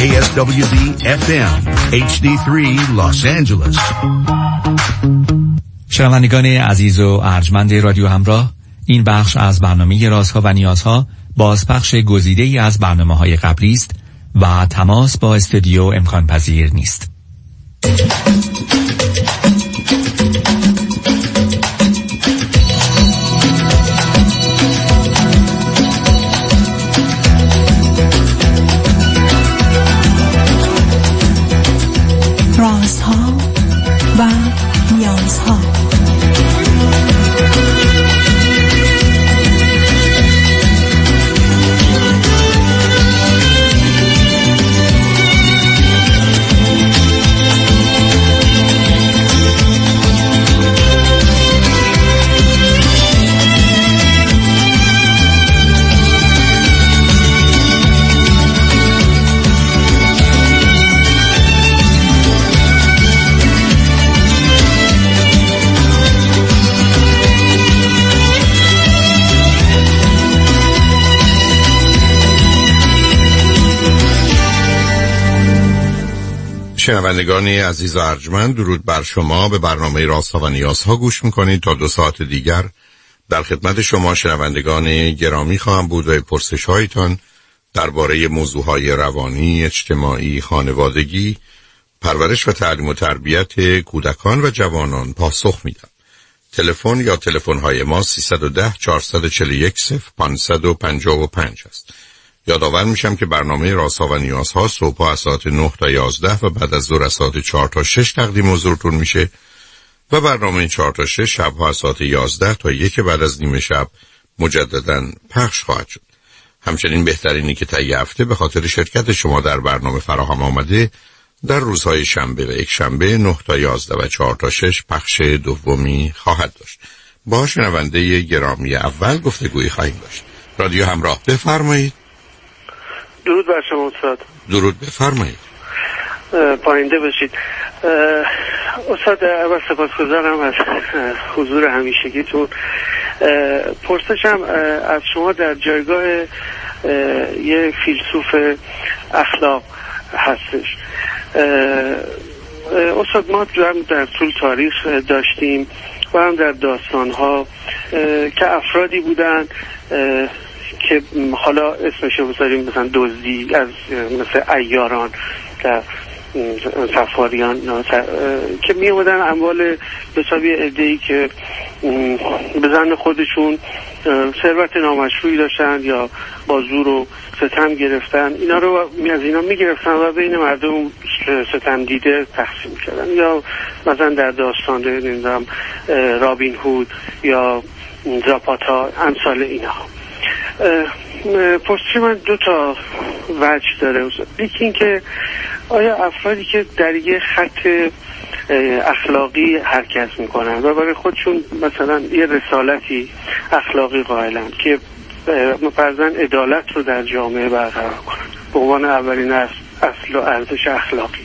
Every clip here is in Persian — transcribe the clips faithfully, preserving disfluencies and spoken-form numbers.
کی اس دبلیو دی اف ام اچ دی سه Los Angeles. شنوندگان عزیز و ارجمند رادیو همراه، این بخش از برنامه رازها و نیازها بازپخش گزیده‌ای از برنامه‌های قبلی است و تماس با استودیو امکان پذیر نیست. رازها و نیازها. شنوندگان عزیز و ارجمند، درود بر شما. به برنامه رازها و نیازها گوش میکنید. تا دو ساعت دیگر در خدمت شما شنوندگان گرامی خواهم بود و پرسش هایتان درباره موضوعهای روانی، اجتماعی، خانوادگی، پرورش و تعلیم و تربیت کودکان و جوانان پاسخ میدم. تلفن یا تلفن های ما سیصد و ده چهارصد و چهل و یک صفر پانصد و پنجاه و پنج است. یادآور میشم که برنامه رازها و نیازها صبح از ساعت نه تا یازده و بعد از ظهر از ساعت چهار تا شش تقدیم حضورتون میشه و برنامه چهار تا شش شبها از ساعت یازده تا یک بعد از نیمه شب مجددا پخش خواهد شد. همچنین بهترینی که طی هفته به خاطر شرکت شما در برنامه فراهم آمده در روزهای شنبه و یک شنبه نه تا یازده و چهار تا شش پخش دومی خواهد داشت. با شنونده گرامی اول گفتگویی خواهیم داشت. رادیو همراه، بفرمایید. درود بر شما استاد. درود، بفرمایید. پاینده باشید استاد. اول سپاسگزارم از حضور همیشگیتون. پرسشم از شما در جایگاه یه فیلسوف اخلاق هستش. استاد، ما هم در طول تاریخ داشتیم و هم در داستانها که افرادی بودن که حالا اسمشو بذاریم مثلا دزدی از مثل عیاران در سفاریان که می اومدن اموال بسابی عده‌ای که به ظن خودشون ثروت نامشروعی داشتن یا با زور و ستم گرفتن، اینا رو از اینا می گرفتن و بین مردم ستم دیده تقسیم کردن. یا مثلا در داستان نمیدونم رابین هود یا زاپاتا امثال اینا. پرسش من دو تا وجه داره. یکی این که آیا افرادی که در یه خط اخلاقی حرکت میکنن و برای خودشون مثلا یه رسالتی اخلاقی قائلن که فرضاً عدالت رو در جامعه برقرار کنن به عنوان اولین اصل و ارزش اخلاقی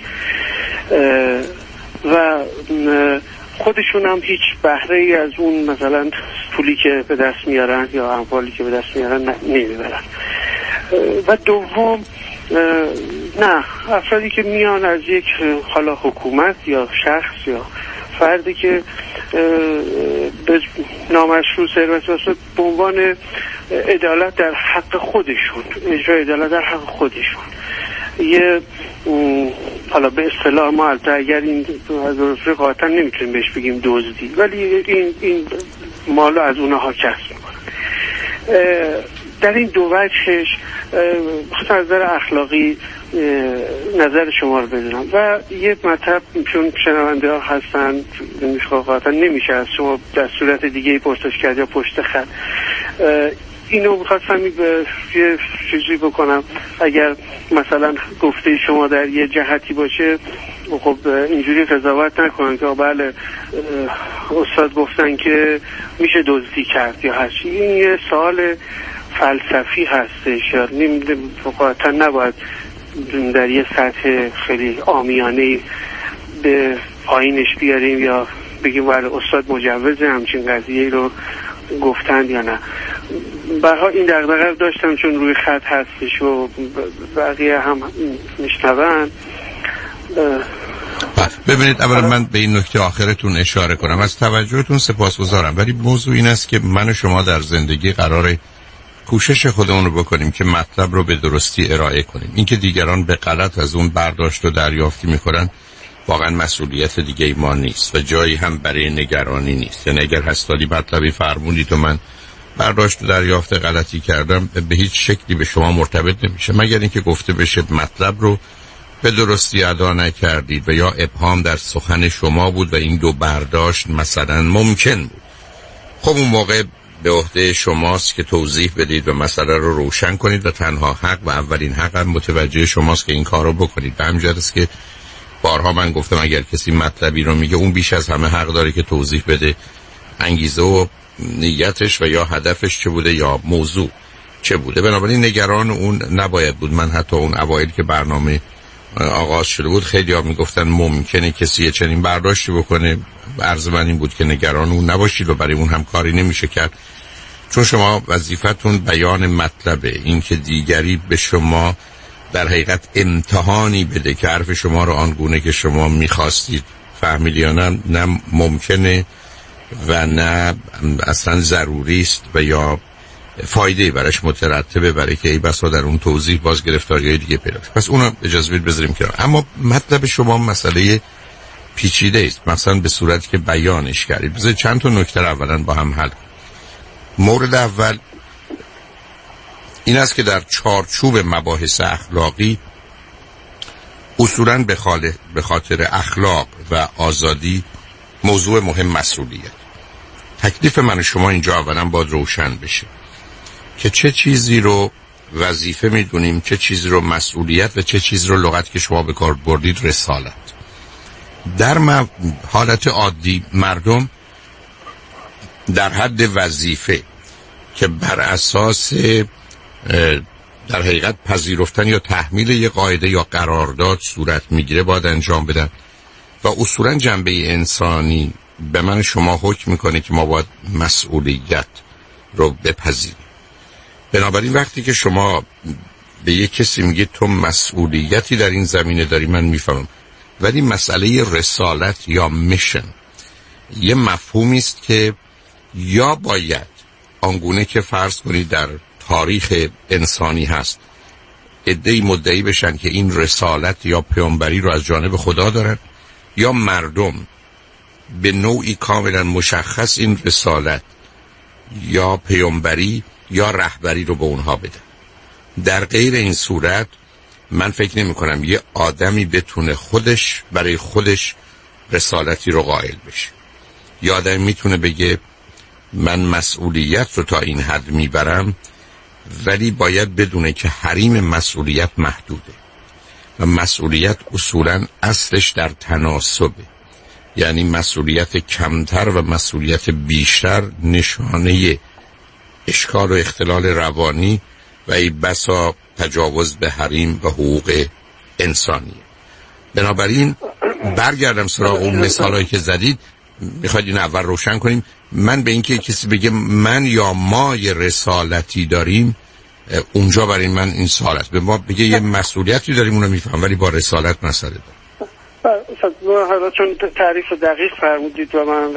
و خودشون هم هیچ بهره ای از اون مثلا پولی که به دست میارن یا اموالی که به دست میارن نمیبرن. و دوم، نه، افرادی که میان از یک حالا حکومت یا شخص یا فردی که به نامشروع ثروت واسه به عنوان عدالت در حق خودشون، اجرای عدالت در حق خودشون، یه حالا به اصطلاح ما البته اگر این از رسول قاطع نمیتونیم بهش بگیم دزدی، ولی این این مالو از اونها کسب میکنن. در این دو وجهش از نظر اخلاقی نظر شما رو بدونم. و یه مطلب چون شنونده ها هستن قاطع نمیشه از شما در صورت دیگه پرسش کرد یا پشت خط، اینو میخواستم یه چیزی بکنم. اگر مثلا گفته شما در یه جهتی باشه، خب اینجوری قضاوت نکنن که بله استاد گفتن که میشه دزدی کرد یا هر چی. این یه سوال فلسفی هستش، یا قاطعا نباید در یه سطح خیلی عامیانه به پایینش بیاریم یا بگیم بله استاد مجوز همچین قضیه رو گفتن یا نه. برها این دغدغه داشتم چون روی خط هستش و بقیه هم میشنون. ببینید اولا من به این نکته آخرتون اشاره کنم. از توجهتون سپاسگزارم، ولی موضوع این است که من و شما در زندگی قراره کوشش خودمون رو بکنیم که مطلب رو به درستی ارائه کنیم. اینکه دیگران به غلط از اون برداشت و دریافتی میکنن واقعا مسئولیت دیگه ما نیست و جایی هم برای نگرانی نیست. یعنی اگر هستادی مطلبی فرمودید و من برداشت و دریافت غلطی کردم، به هیچ شکلی به شما مرتبط نمیشه، مگر اینکه گفته بشه مطلب رو به درستی ادا نکردید و یا ابهام در سخن شما بود و این دو برداشت مثلا ممکن بود. خب اون موقع به عهده شماست که توضیح بدید و مسئله رو روشن کنید و تنها حق و اولین حق هم متوجه شماست که این کار رو بکنید. به همین جهت است که بارها من گفتم اگر کسی مطلبی رو میگه اون بیش از همه حق داره که توضیح بده انگیزه و نیتش و یا هدفش چه بوده یا موضوع چه بوده. بنابراین نگران اون نباید بود. من حتی اون اوایل که برنامه آغاز شده بود خیلی ها میگفتن ممکنه کسی چنین برداشتی بکنه. عرض من این بود که نگران اون نباشید و برای اون هم کاری نمیشه کرد، چون شما وظیفتون بیان مطلبه. این که دیگری به شما در حقیقت امتحانی بده که حرف شما رو آنگونه که شما میخواستید فهمیدی یا نه، نه ممکنه و نه اصلا ضروری است و یا فایده برش مترتبه، برای که ای بسا در اون توضیح باز گرفتاریای دیگه پیدا کنه. پس اونم اجازه بدید بذاریم کنار. اما مطلب شما مسئله پیچیده است، مثلا به صورتی که بیانش کردید. بذارید چند تا نکته اولا با هم حل کنیم. مورد اول این است که در چارچوب مباحث اخلاقی اصولاً به خاطر اخلاق و آزادی موضوع مهم مسئولیت. تکلیف من و شما اینجا اولا باید روشن بشه که چه چیزی رو وظیفه میدونیم، چه چیزی رو مسئولیت و چه چیزی رو لغت که شما به کار بردید رسالت. در حالت عادی مردم در حد وظیفه که بر اساس در حقیقت پذیرفتن یا تحمیل یک قاعده یا قرارداد صورت میگیره باید انجام بدن و اصولا جنبه انسانی به من شما حکم میکنه که ما باید مسئولیت رو بپذیریم. بنابراین وقتی که شما به یک کسی میگید تو مسئولیتی در این زمینه داری، من میفهمم، ولی مسئله رسالت یا میشن یه مفهومی است که یا باید آنگونه که فرض کنید در تاریخ انسانی هست عده‌ای مدعی بشن که این رسالت یا پیامبری رو از جانب خدا دارن، یا مردم به نوعی کاملا مشخص این رسالت یا پیامبری یا رهبری رو به اونها بدن. در غیر این صورت من فکر نمی کنم یه آدمی بتونه خودش برای خودش رسالتی رو قائل بشه. یه آدمی میتونه بگه من مسئولیت رو تا این حد میبرم، ولی باید بدونه که حریم مسئولیت محدوده و مسئولیت اصولاً اصلش در تناسبه. یعنی مسئولیت کمتر و مسئولیت بیشتر نشانه اشکال و اختلال روانی و ای بسا تجاوز به حریم و حقوق انسانیه. بنابراین برگردم سراغ اون مثالایی که زدید. میخواید این اول روشن کنیم. من به اینکه کسی بگه من یا ما یه رسالتی داریم، اونجا برای من این سوال است. به ما بگه یه مسئولیتی داریم، اونو میفهم، ولی با رسالت مسئله داریم. حالا چون تعریف دقیق فرمودید و من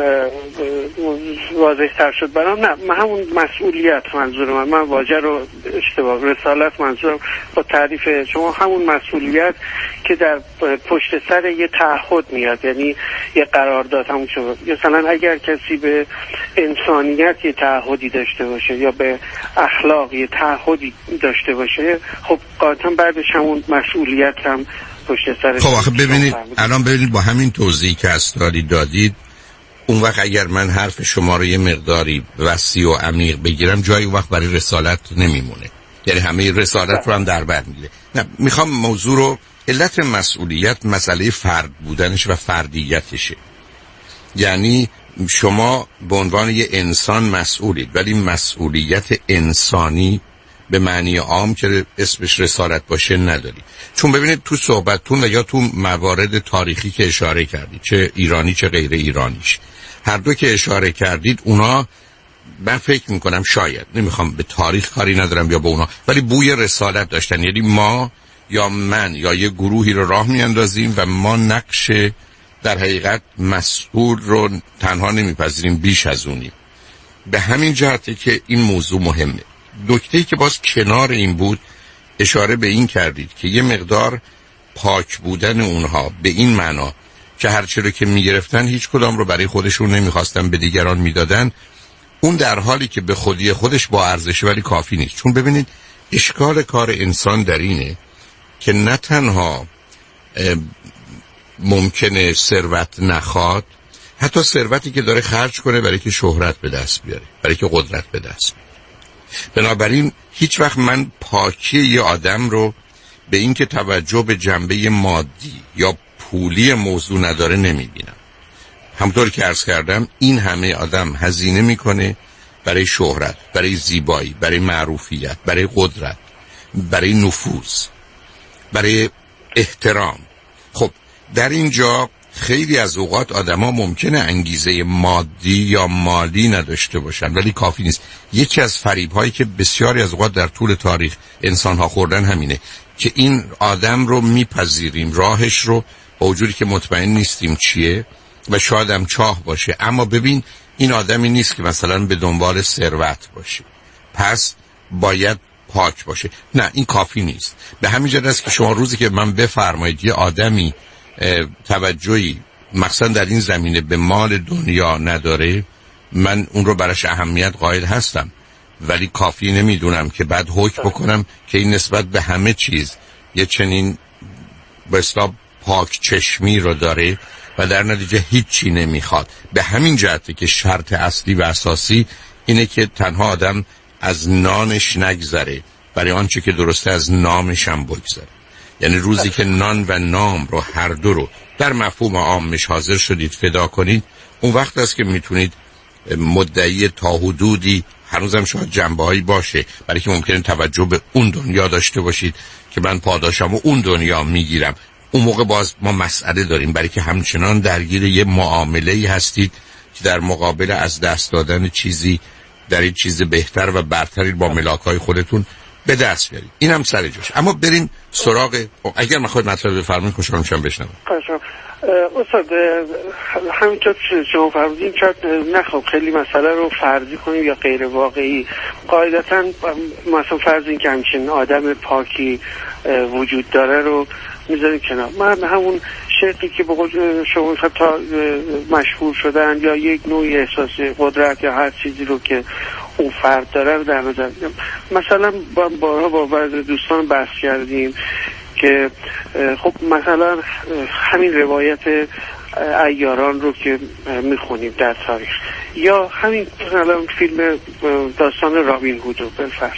واضح تر شد برام، نه من همون مسئولیت منظور من من واژه رو اشتباه، رسالت منظورم با تعریف شما همون مسئولیت که در پشت سر یه تعهد میاد، یعنی یه قرارداد. همون شما مثلا اگر کسی به انسانیت یه تعهدی داشته باشه یا به اخلاق یه تعهدی داشته باشه، خب قاطعا بعدش همون مسئولیت هم خب آخه ببینید الان ببینید با همین توضیحی که اسراری دادید، اون وقت اگر من حرف شما رو یه مقداری وسیع و عمیق بگیرم، جایی اون وقت برای رسالت نمیمونه. یعنی همه رسالت رو هم در بر میگیره. نه، میخوام موضوع رو، علت مسئولیت مسئله فرد بودنش و فردیتشه. یعنی شما به عنوان یه انسان مسئولید، ولی مسئولیت انسانی به معنی عام که اسمش رسالت باشه نداری. چون ببینید تو صحبتتون و یا تو موارد تاریخی که اشاره کردید، چه ایرانی چه غیر ایرانیش، هر دو که اشاره کردید اونا من فکر میکنم شاید، نمیخوام به تاریخ کاری ندارم یا به اونا، ولی بوی رسالت داشتن. یعنی ما یا من یا یه گروهی رو راه میاندازیم و ما نقش در حقیقت مسئول رو تنها نمیپذیریم، بیش از اونیم. به همین جهته که این موضوع مهمه. نکته‌ای که باز کنار این بود اشاره به این کردید که یه مقدار پاک بودن اونها به این معنا که هرچی رو که میگرفتن هیچ کدام رو برای خودشون نمیخواستن به دیگران میدادن، اون در حالی که به خودی خودش با ارزشه ولی کافی نیست. چون ببینید اشکال کار انسان در اینه که نه تنها ممکنه ثروت نخواد، حتی ثروتی که داره خرج کنه برای که شهرت به دست بیاره، برای که قدرت به دست بیاره. بنابراین هیچ وقت من پاکی یه آدم رو به این که توجه به جنبه مادی یا پولی موضوع نداره نمیبینم. همطور که عرض کردم این همه آدم هزینه میکنه برای شهرت، برای زیبایی، برای معروفیت، برای قدرت، برای نفوذ، برای احترام. خب در اینجا خیلی از اوقات آدما ممکنه انگیزه مادی یا مالی نداشته باشن ولی کافی نیست. یکی از فریب‌هایی که بسیاری از اوقات در طول تاریخ انسان‌ها خوردن همینه که این آدم رو میپذیریم، راهش رو با وجودی که مطمئن نیستیم چیه و شاید هم چاه باشه، اما ببین این آدمی نیست که مثلا به دنبال ثروت باشه پس باید پاک باشه. نه، این کافی نیست. به همین جهت است که شما روزی که من بفرمایید یه آدمی توجهی مثلا در این زمینه به مال دنیا نداره، من اون رو براش اهمیت قائل هستم، ولی کافی نمیدونم که بعد حکم بکنم که این نسبت به همه چیز یه چنین به اصطلاح پاک چشمی رو داره و در نتیجه هیچی نمیخواد. به همین جهته که شرط اصلی و اساسی اینه که تنها آدم از نانش نگذره برای آنچه که درسته از نامش هم بگذره. یعنی روزی که نان و نام رو هر دو رو در مفهوم عامش حاضر شدید فدا کنید، اون وقت است که میتونید مدعی تا حدودی، هنوزم شاید جنبه‌هایی باشه برای که ممکنه توجه به اون دنیا داشته باشید که من پاداشم و اون دنیا میگیرم. اون موقع باز ما مسئله داریم، برای که همچنان درگیر یه معامله‌ای هستید که در مقابل از دست دادن چیزی در این چیز بهتر و برتری با ملاک‌های خودتون به دست بیارید. این هم سر جاش. اما بریم سراغ، اگر میخواید مطلب بفرمایید خوشحال میشم بشنوم. استاد همینطور شما فرمودین شاید نخواب خیلی مسئله رو فرضی کنیم یا غیر واقعی. قاعدتا مثلا فرض این که همچین آدم پاکی وجود داره رو میذاریم کنار. من همون شرطی که به قول شما تا مشهور شدن یا یک نوعی احساس قدرت یا هر چیزی رو که اون فرد داره رو در نظر میگیرم. مثلا با بارها با بعضی دوستان بحث کردیم که خب مثلا همین روایت عیاران رو که میخونیم در تاریخ یا همین مثلا فیلم داستان رابین هود رو بالفرض،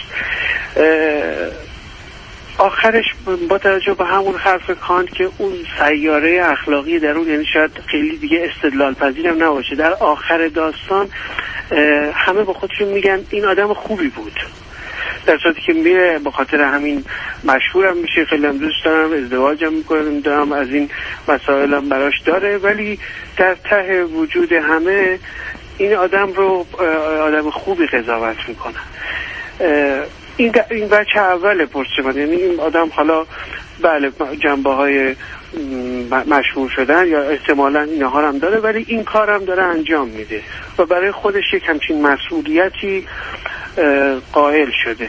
آخرش با توجه به همون حرف کانت که اون سیاره اخلاقی در اون، یعنی شاید خیلی دیگه استدلال پذیرم نباشه، در آخر داستان همه با خودشون میگن این آدم خوبی بود، در صورتی که میره به خاطر همین مشهورم میشه، خیلی هم دوست دارم، ازدواجم میکنم، دارم از این مسائلم براش داره، ولی در ته وجود همه این آدم رو آدم خوبی قضاوت میکنن. این این بچه اول پرسه من، یعنی این آدم حالا بله جنبه های مشهور شدن یا احتمالاً اینها هم داره، ولی این کارم داره انجام میده و برای خودش یک همچین مسئولیتی قائل شده.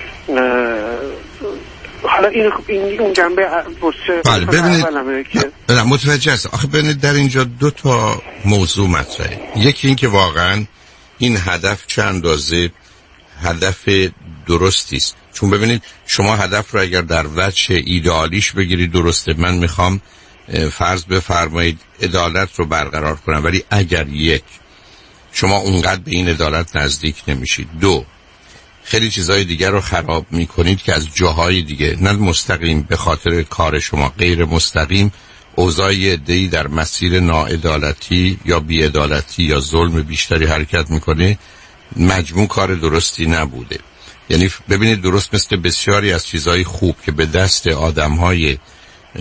حالا این این اون جنبه بله ببینید که متوجه است. آخه ببینید در اینجا دو تا موضوع مطرحه. یکی این که واقعاً این هدف چه اندازه هدف درستی است. چون ببینید شما هدف رو اگر در وجه ایدئالیش بگیرید درسته، من میخوام فرض بفرمایید عدالت رو برقرار کنم، ولی اگر یک شما اونقدر به این عدالت نزدیک نمیشید، دو خیلی چیزهای دیگر رو خراب میکنید که از جاهای دیگه نه مستقیم به خاطر کار شما، غیر مستقیم اوضاع عده‌ای در مسیر ناعدالتی یا بی‌عدالتی یا ظلم بیشتری حرکت میکنه، مجموع کار درستی نبوده. یعنی ببینید درست مثل بسیاری از چیزهای خوب که به دست آدمهای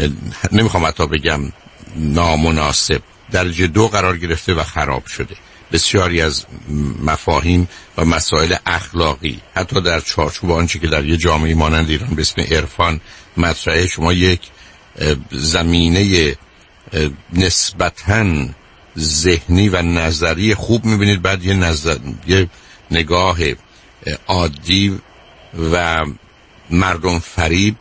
نمیخوام حتی بگم نامناسب درجه دو قرار گرفته و خراب شده، بسیاری از مفاهیم و مسائل اخلاقی حتی در چارچوب آنچه که در یه جامعه مانند ایران به اسم عرفان مطرحه، شما یک زمینه نسبتاً ذهنی و نظری خوب میبینید، بعد یه, نظر... یه نگاه عادی و مردم فریب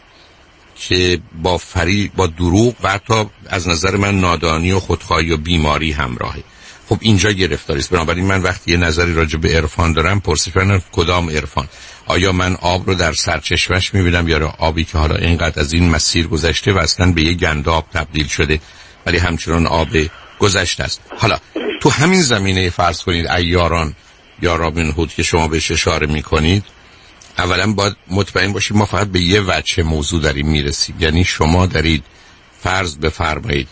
که با فریب، با دروغ و حتی از نظر من نادانی و خودخواهی و بیماری همراهه. خب اینجا گرفتاری است. بنابراین من وقتی یه نظری راجع به عرفان دارم پرسش کنم کدام عرفان؟ آیا من آب رو در سرچشمش میبینم یا آبی که حالا اینقدر از این مسیر گذشته و اصلا به یه گنداب تبدیل شده ولی همچنان آب گذشته است؟ حالا تو همین زمینه فرض کنید عیاران یا رابین هود که شما بهش اشاره میکنید، اولا باید مطمئن باشید ما فقط به یه وجه موضوع داریم میرسیم. یعنی شما دارید فرض بفرمایید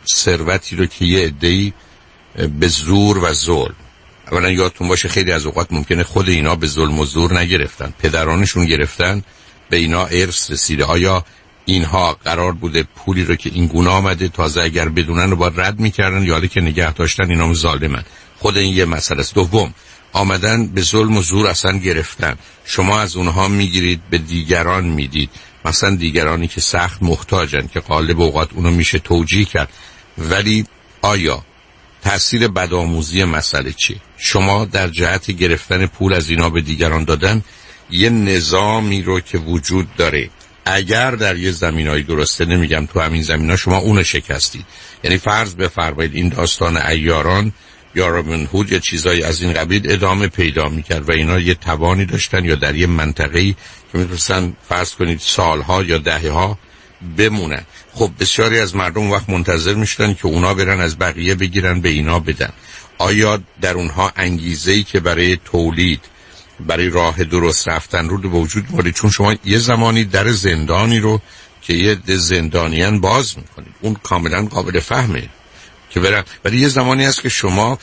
ثروتی رو که یه عده‌ای به زور و ظلم، اولا یادتون باشه خیلی از اوقات ممکنه خود اینا به ظلم و زور نگرفتن، پدرانشون گرفتن، به اینا ارث رسیده. آیا اینها قرار بوده پولی رو که این گونه آمده تازه اگر بدونن رو باید رد میکردن یا که نگه داشتن اینا ظالمن؟ خود این یه مسئله است. دوم، آمدن به ظلم و زور اصلا گرفتن، شما از اونها میگیرید به دیگران میدید، مثلا دیگرانی که سخت محتاجن که غالب اوقات اونو میشه توجیه کرد. ولی آیا تأثیر بدآموزی مسئله چیه؟ شما در جهت گرفتن پول از اینا به دیگران دادن یه نظامی رو که وجود داره، اگر در یه زمینایی درسته، نمیگم تو همین زمینا، شما اونو شکستید. یعنی فرض بفرمایید این داستان عیاران یا رابین هود یا چیزایی از این قبیل ادامه پیدا میکرد و اینا یه توانی داشتن یا در یه منطقه‌ای که میتونستن فرض کنید سالها یا دهه‌ها بمونن. خب بسیاری از مردم وقت منتظر میشدن که اونا برن از بقیه بگیرن به اینا بدن. آیا در اونها انگیزه‌ای که برای تولید، برای راه درست رفتن رو به وجود میارید؟ چون شما یه زمانی در زندانی رو که یه زندانیان باز میکنید، اون کاملا قابل فهمه که برن، ولی یه زمانی هست که شما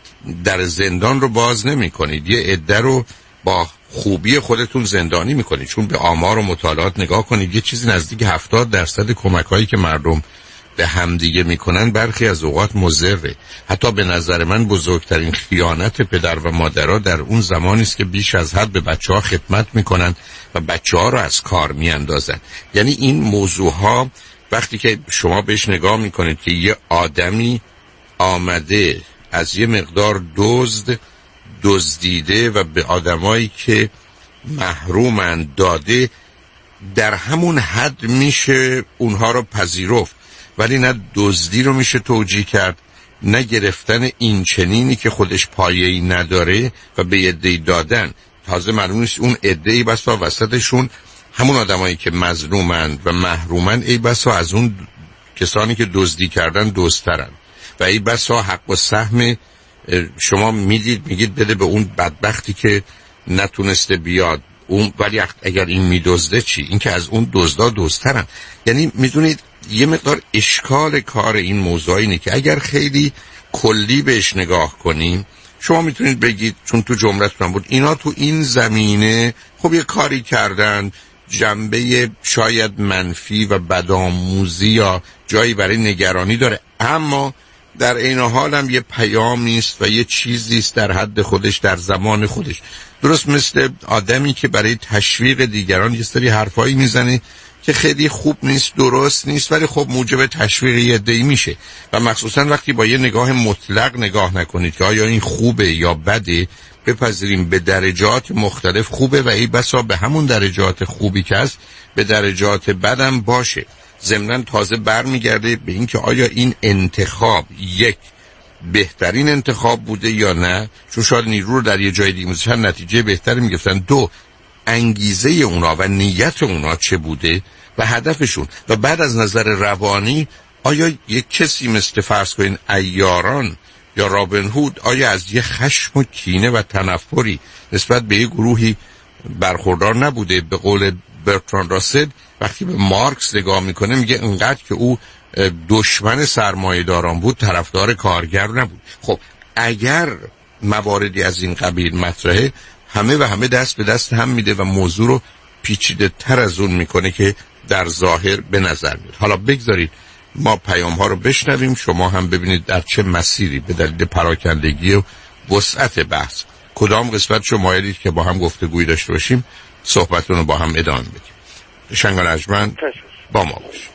در زندان رو باز نمی کنید، یه عده رو با خوبی خودتون زندانی میکنید. چون به آمار و مطالعات نگاه کنید، یه چیزی نزدیک هفتاد درصد کمک هایی که مردم به همدیگه میکنن برخی از اوقات مضره. حتی به نظر من بزرگترین خیانت پدر و مادرها در اون زمانی است که بیش از حد به بچه ها خدمت میکنن و بچه ها رو از کار میاندازن. یعنی این موضوع ها وقتی که شما بهش نگاه میکنید که یه آدمی آمده از یه مقدار دزد دزدیده و به آدمایی که محرومن داده، در همون حد میشه اونها رو پذیرفت، ولی نه دزدی رو میشه توجیه کرد، نه گرفتن این چنینی که خودش پایه‌ای نداره و به عده‌ای دادن. تازه معلوم نیست اون عده‌ای بسا وسطشون همون آدمایی که مظلومند و محرومن ای بسا از اون کسانی که دزدی کردن دزدترن و ای بسا حق و سهم شما میدید میگید بده به اون بدبختی که نتونسته بیاد اون، ولی اگر این میدزده چی؟ این که از اون دزدا دزدترن. یعنی میدونید یه مقدار اشکال کار این موضوع اینه که اگر خیلی کلی بهش نگاه کنیم، شما میتونید بگید چون تو جملتون بود اینا تو این زمینه خب یه کاری کردن، جنبه شاید منفی و بدآموزی یا جایی برای نگرانی داره، اما در این حال هم یه پیامی است و یه چیزی است در حد خودش در زمان خودش. درست مثل آدمی که برای تشویق دیگران یه سری حرفایی میزنه که خیلی خوب نیست، درست نیست، ولی خب موجب تشویق یه عده‌ای میشه. و مخصوصا وقتی با یه نگاه مطلق نگاه نکنید که آیا این خوبه یا بده، بپذیریم به درجات مختلف خوبه و ای بسا به همون درجات خوبی که هست به درجات بدم باشه. ضمناً تازه برمیگرده به این که آیا این انتخاب یک بهترین انتخاب بوده یا نه، چون شاید نیرو رو در یه جای دیگه مثلا نتیجه بهتری میگفتن. دو، انگیزه اونا و نیت اونا چه بوده و هدفشون. و بعد از نظر روانی آیا یک کسی مثل فرض کنین عیاران یا رابین هود آیا از یه خشم و کینه و تنفری نسبت به یه گروهی برخوردار نبوده؟ به قول برتراند راسل وقتی به مارکس نگاه میکنه میگه انقدر که او دشمن سرمایه‌داران بود طرفدار کارگر نبود. خب اگر مواردی از این قبیل مطرحه، همه و همه دست به دست هم میده و موضوع رو پیچیده تر از اون میکنه که در ظاهر به نظر میاد. حالا بگذارید ما پیام ها رو بشنویم، شما هم ببینید در چه مسیری به دلیل پراکندگی و وسعت بحث کدام قسمت شما مایلید که با هم گفتگوی داشته باشیم، صحبتون رو با هم ادامه بدیم. شنگان ارجمند با ما باش.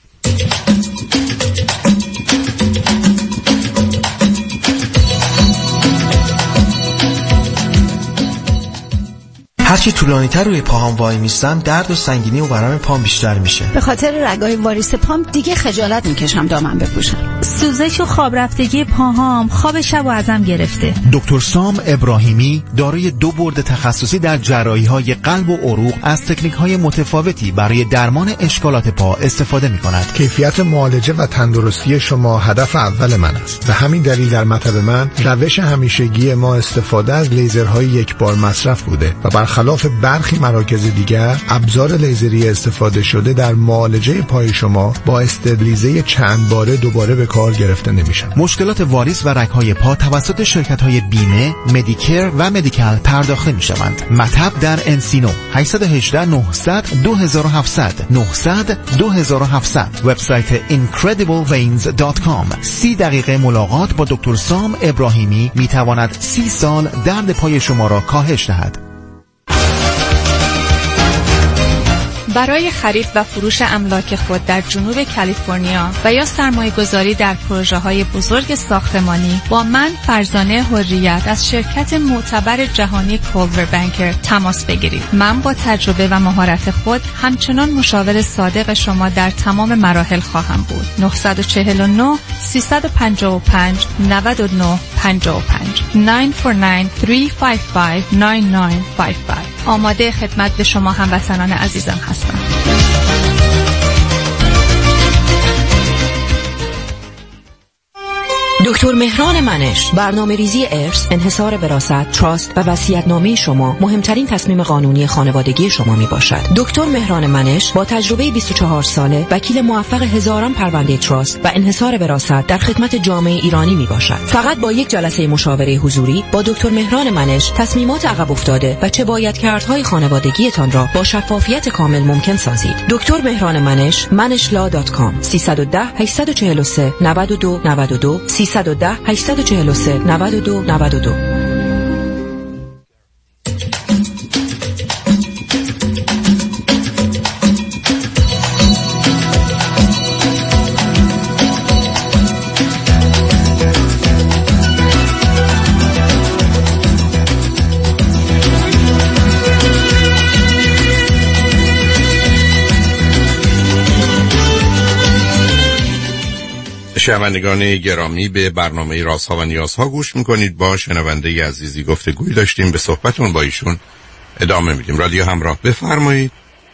هرچی طولانی‌تر روی پاهام وای میستم درد و سنگینی و ورم پام بیشتر میشه. به خاطر رگای واریس پام دیگه خجالت میکشم دامن بپوشم. سوزش و خواب رفتگی پاهام خواب شب و ازم گرفته. دکتر سام ابراهیمی دارای دو بورد تخصصی در جراحی‌های قلب و عروق از تکنیک‌های متفاوتی برای درمان اشکالات پا استفاده می‌کند. کیفیت معالجه و تندرستی شما هدف اول من است. به همین دلیل در مطب من روش همیشگی ما استفاده از لیزرهای یک بار مصرف بوده و برخلاف برخی مراکز دیگر ابزار لیزری استفاده شده در معالجه پای شما با استبلیزه چند باره دوباره به کار گرفته نمیشن. مشکلات واریس و رگ‌های پا توسط شرکت‌های بیمه، مدیکر و مدیکال پرداخته می‌شوند. مطب در انسینو هشت یک هشت نه صفر صفر دو هفت صفر صفر نه صفر صفر دو هفت صفر صفر وبسایت incredible veins دات کام. سی دقیقه ملاقات با دکتر سام ابراهیمی میتواند سی سال درد پای شما را کاهش دهد. برای خرید و فروش املاک خود در جنوب کالیفرنیا و یا سرمایه‌گذاری در پروژه‌های بزرگ ساختمانی با من فرزانه حریت از شرکت معتبر جهانی کولور بانکر تماس بگیرید. من با تجربه و مهارت خود همچنان مشاور صادق شما در تمام مراحل خواهم بود. نه چهار نه سه پنج پنج نه نه پنج پنج نه چهار نه سه پنج پنج نه نه پنج پنج. آماده خدمت به شما هموطنان عزیزم هستم. دکتر مهران منش، برنامه ریزی ارث، انحصار وراثت، تراست و وصیت‌نامه شما مهمترین تصمیم قانونی خانوادگی شما می باشد. دکتر مهران منش با تجربه بیست و چهار ساله، وکیل موفق هزاران پرونده تراست و انحصار وراثت در خدمت جامعه ایرانی می باشد. فقط با یک جلسه مشاوره حضوری با دکتر مهران منش تصمیمات عقب افتاده و چه باید کردهای خانوادگیتان را با شفافیت کامل ممکن سازید. دکتر مهران منش، منش لا دات کام. سیصد و ده هشتصد و چهل و سه نود و دو نود و دو سیصد و ده هشتصد و چهل و سه نود و دو نود و دو. شنوندگان گرامی، به برنامه رازها و نیازها گوش میکنید. با شنونده عزیزی گفتگوی داشتیم، به صحبتون با ایشون ادامه میدیم. رادیو همراه، بفرمایید.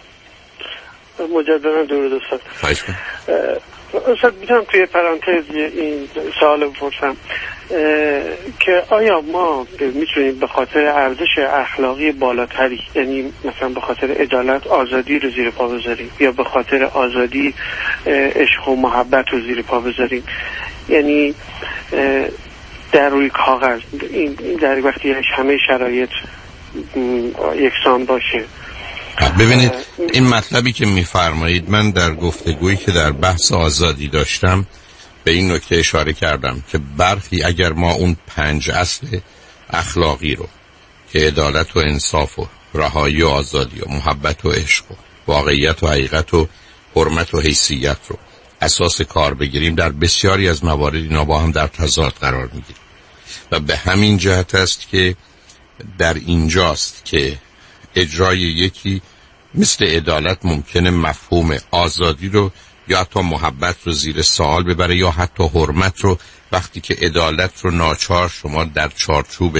مجددا درود استاد. خواهش می‌کنم. استاد میتونم توی پرانتز این سوال بپرسم که آیا ما میتونیم به خاطر ارزش اخلاقی بالاتری، یعنی مثلا به خاطر عدالت، آزادی رو زیر پا بذاریم، یا به خاطر آزادی عشق و محبت رو زیر پا بذاریم؟ یعنی در روی کاغذ این در وقتی همه شرایط یکسان باشه. ببینید این مطلبی که میفرمایید، من در گفتگویی که در بحث آزادی داشتم به این نکته اشاره کردم که برخی اگر ما اون پنج اصل اخلاقی رو که عدالت و انصاف و رهایی و آزادی و محبت و عشق و واقعیت و حقیقت و حرمت و حیثیت رو اساس کار بگیریم، در بسیاری از موارد اینا با هم در تضاد قرار میگیریم و به همین جهت است که در اینجاست که اجرای یکی مثل عدالت ممکنه مفهوم آزادی رو یا حتی محبت رو زیر سوال ببره، یا حتی حرمت رو، وقتی که عدالت رو ناچار شما در چارچوب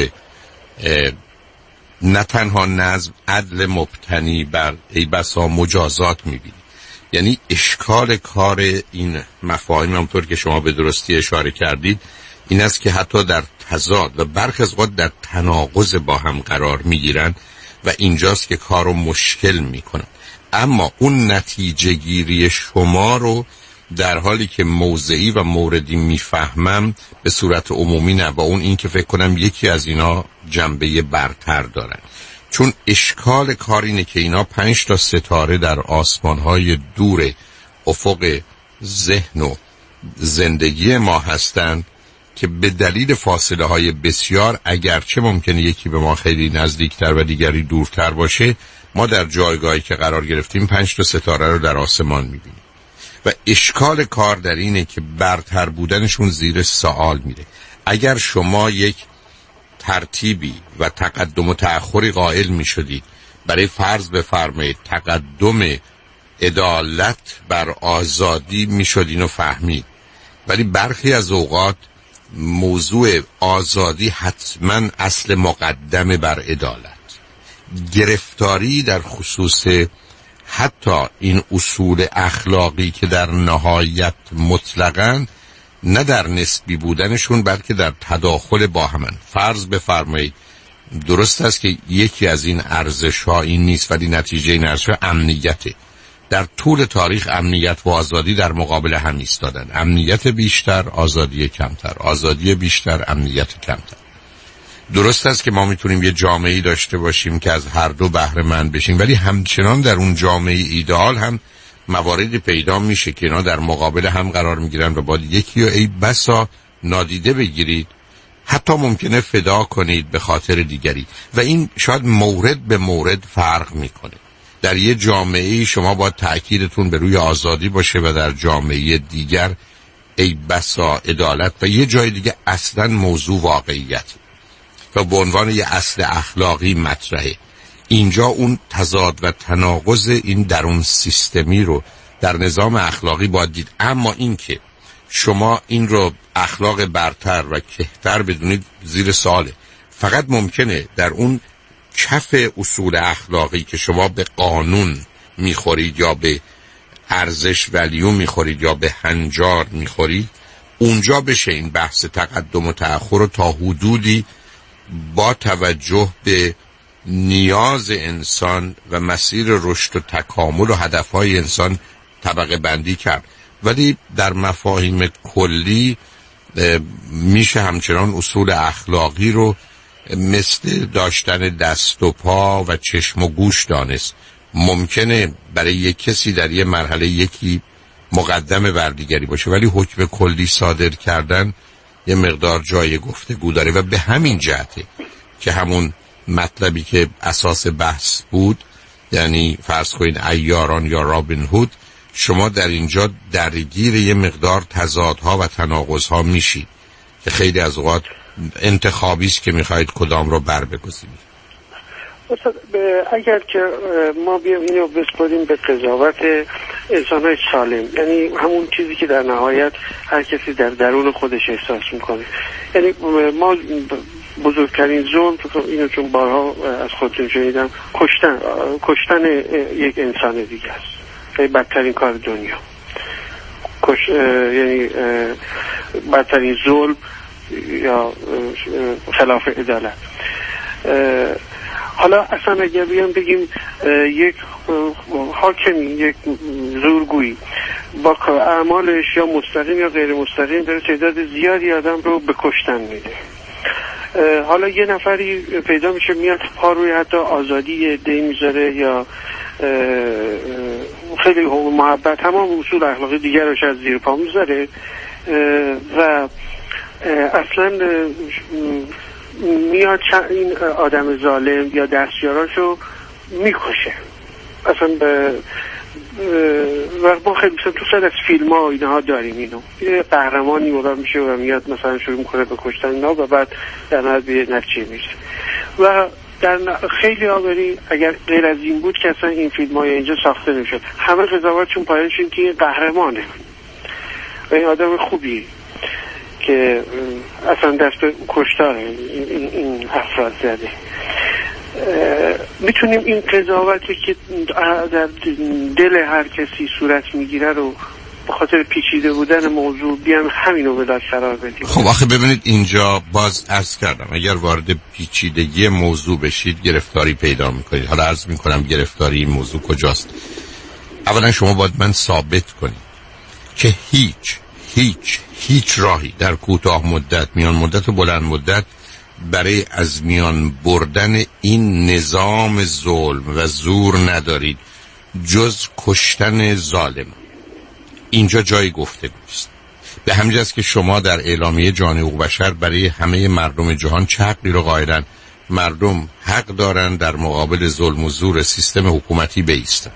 نه تنها نظم، عدل مبتنی بر ای بسا مجازات میبینید. یعنی اشکال کار این مفاهیم، همونطور که شما به درستی اشاره کردید، این است که حتی در تضاد و برخی از اوقات در تناقض با هم قرار میگیرن و اینجاست که کار رو مشکل میکنن. اما اون نتیجه گیری شما رو در حالی که موضعی و موردی میفهمم به صورت عمومی نه، با اون این که فکر کنم یکی از اینا جنبه برتر دارن. چون اشکال کار اینه که اینا پنج تا ستاره در آسمانهای دور افق ذهن و زندگی ما هستن که به دلیل فاصله های بسیار، اگرچه ممکنه یکی به ما خیلی نزدیکتر و دیگری دورتر باشه، ما در جایگاهی که قرار گرفتیم پنج تا ستاره رو در آسمان میبینیم و اشکال کار در اینه که برتر بودنشون زیر سوال میره. اگر شما یک ترتیبی و تقدم و تأخری قائل میشدید، برای فرض بفرمایید تقدم عدالت بر آزادی میشد اینو فهمید، ولی برخی از اوقات موضوع آزادی حتما اصل مقدم بر عدالت. گرفتاری در خصوص حتی این اصول اخلاقی که در نهایت مطلقاً نه در نسبی بودنشون بلکه در تداخل با همن. فرض بفرمایید درست است که یکی از این ارزش‌ها این نیست، ولی نتیجه این ارزش‌ها امنیته. در طول تاریخ امنیت و آزادی در مقابل هم ایستادن. امنیت بیشتر، آزادی کمتر، آزادی بیشتر، امنیت کمتر. درست است که ما میتونیم یه جامعه‌ای داشته باشیم که از هر دو بهره مند بشیم، ولی همچنان در اون جامعه ایدئال هم مواردی پیدا میشه که اینا در مقابل هم قرار میگیرن و باید یکی رو ای بسا نادیده بگیرید، حتی ممکنه فدا کنید به خاطر دیگری و این شاید مورد به مورد فرق میکنه. در یه جامعه شما باید تأکیدتون به روی آزادی باشه و در جامعه دیگر ای بسا عدالت و یه جای دیگه اصلا موضوع واقعیت و به عنوان یه اصل اخلاقی مطرحه. اینجا اون تضاد و تناقض این درون سیستمی رو در نظام اخلاقی باید دید. اما این که شما این رو اخلاق برتر و کهتر بدونید زیر سواله. فقط ممکنه در اون کف اصول اخلاقی که شما به قانون میخورید یا به ارزش ولیو میخورید یا به هنجار میخورید، اونجا بشه این بحث تقدم و تأخر رو تا حدودی با توجه به نیاز انسان و مسیر رشد و تکامل و هدفهای انسان طبقه بندی کرد. ولی در مفاهیم کلی میشه همچنان اصول اخلاقی رو مثل داشتن دست و پا و چشم و گوش دانست. ممکنه برای یک کسی در یه مرحله یکی مقدم بر دیگری باشه، ولی حکم کلی صادر کردن یه مقدار جای گفتگو داره و به همین جهته که همون مطلبی که اساس بحث بود، یعنی فرض کنید عیاران یا رابین هود، شما در اینجا درگیر یه مقدار تضادها و تناقضها میشید که خیلی از اوقات انتخابی است که میخواید کدام رو بر بگزینید. اگر که ما بیام اینو بسپاریم به قضاوت انسان‌های سالم، یعنی همون چیزی که در نهایت هر کسی در درون خودش احساس میکنه، یعنی ما بزرگترین ظلم، اینو چون بارها از خودتون شنیدم، کشتن کشتن یک انسان دیگه است. یعنی بدترین کار دنیا، کش یعنی بدترین ظلم یا خلاف عدالت. حالا اصلا اگر بیان بگیم یک حاکمی، یک زورگویی با اعمالش یا مستقیم یا غیر مستقیم داره تعداد زیادی آدم رو به کشتن میده. حالا یه نفری پیدا میشه میاد پا روی حتی آزادی عده‌ای میذاره یا خیلی محبت، تمام اصول اخلاقی دیگر روش از زیر پا میذاره و اصلا میاد این آدم ظالم یا دستیاراشو میکشه. اصلا به و ما خیلی مثلا تو سر از فیلم ها اینها داریم اینو، یه قهرمانی مدار میشه و میاد مثلا شروع میکنه به کشتن اینا و بعد در نهایت به نتیجه میشه. و در خیلی آوری اگر غیر از این بود که اصلا این فیلم های اینجا ساخته نمیشد. همه قضاوتشون پایانش این که این قهرمانه و این آدم خوبی که اصلا دست به کشتاره این, این افراد زده. میتونیم این قضاوتی که در دل هر کسی صورت میگیره رو به خاطر پیچیده بودن موضوع بیان همینو به دست قرار بدیم. خب آخه ببینید اینجا باز عرض کردم اگر وارد پیچیدگی موضوع بشید گرفتاری پیدا میکنید. حالا عرض میکنم گرفتاری این موضوع کجاست. اولا شما باید من ثابت کنید که هیچ هیچ هیچ راهی در کوتاه مدت، میان مدت و بلند مدت برای از میان بردن این نظام ظلم و زور ندارید جز کشتن ظالم. اینجا جای گفتگوست. به همین جاست که شما در اعلامیه جهانی حقوق بشر برای همه مردم جهان چه حقی رو قائلن؟ مردم حق دارن در مقابل ظلم و زور سیستم حکومتی بایستن.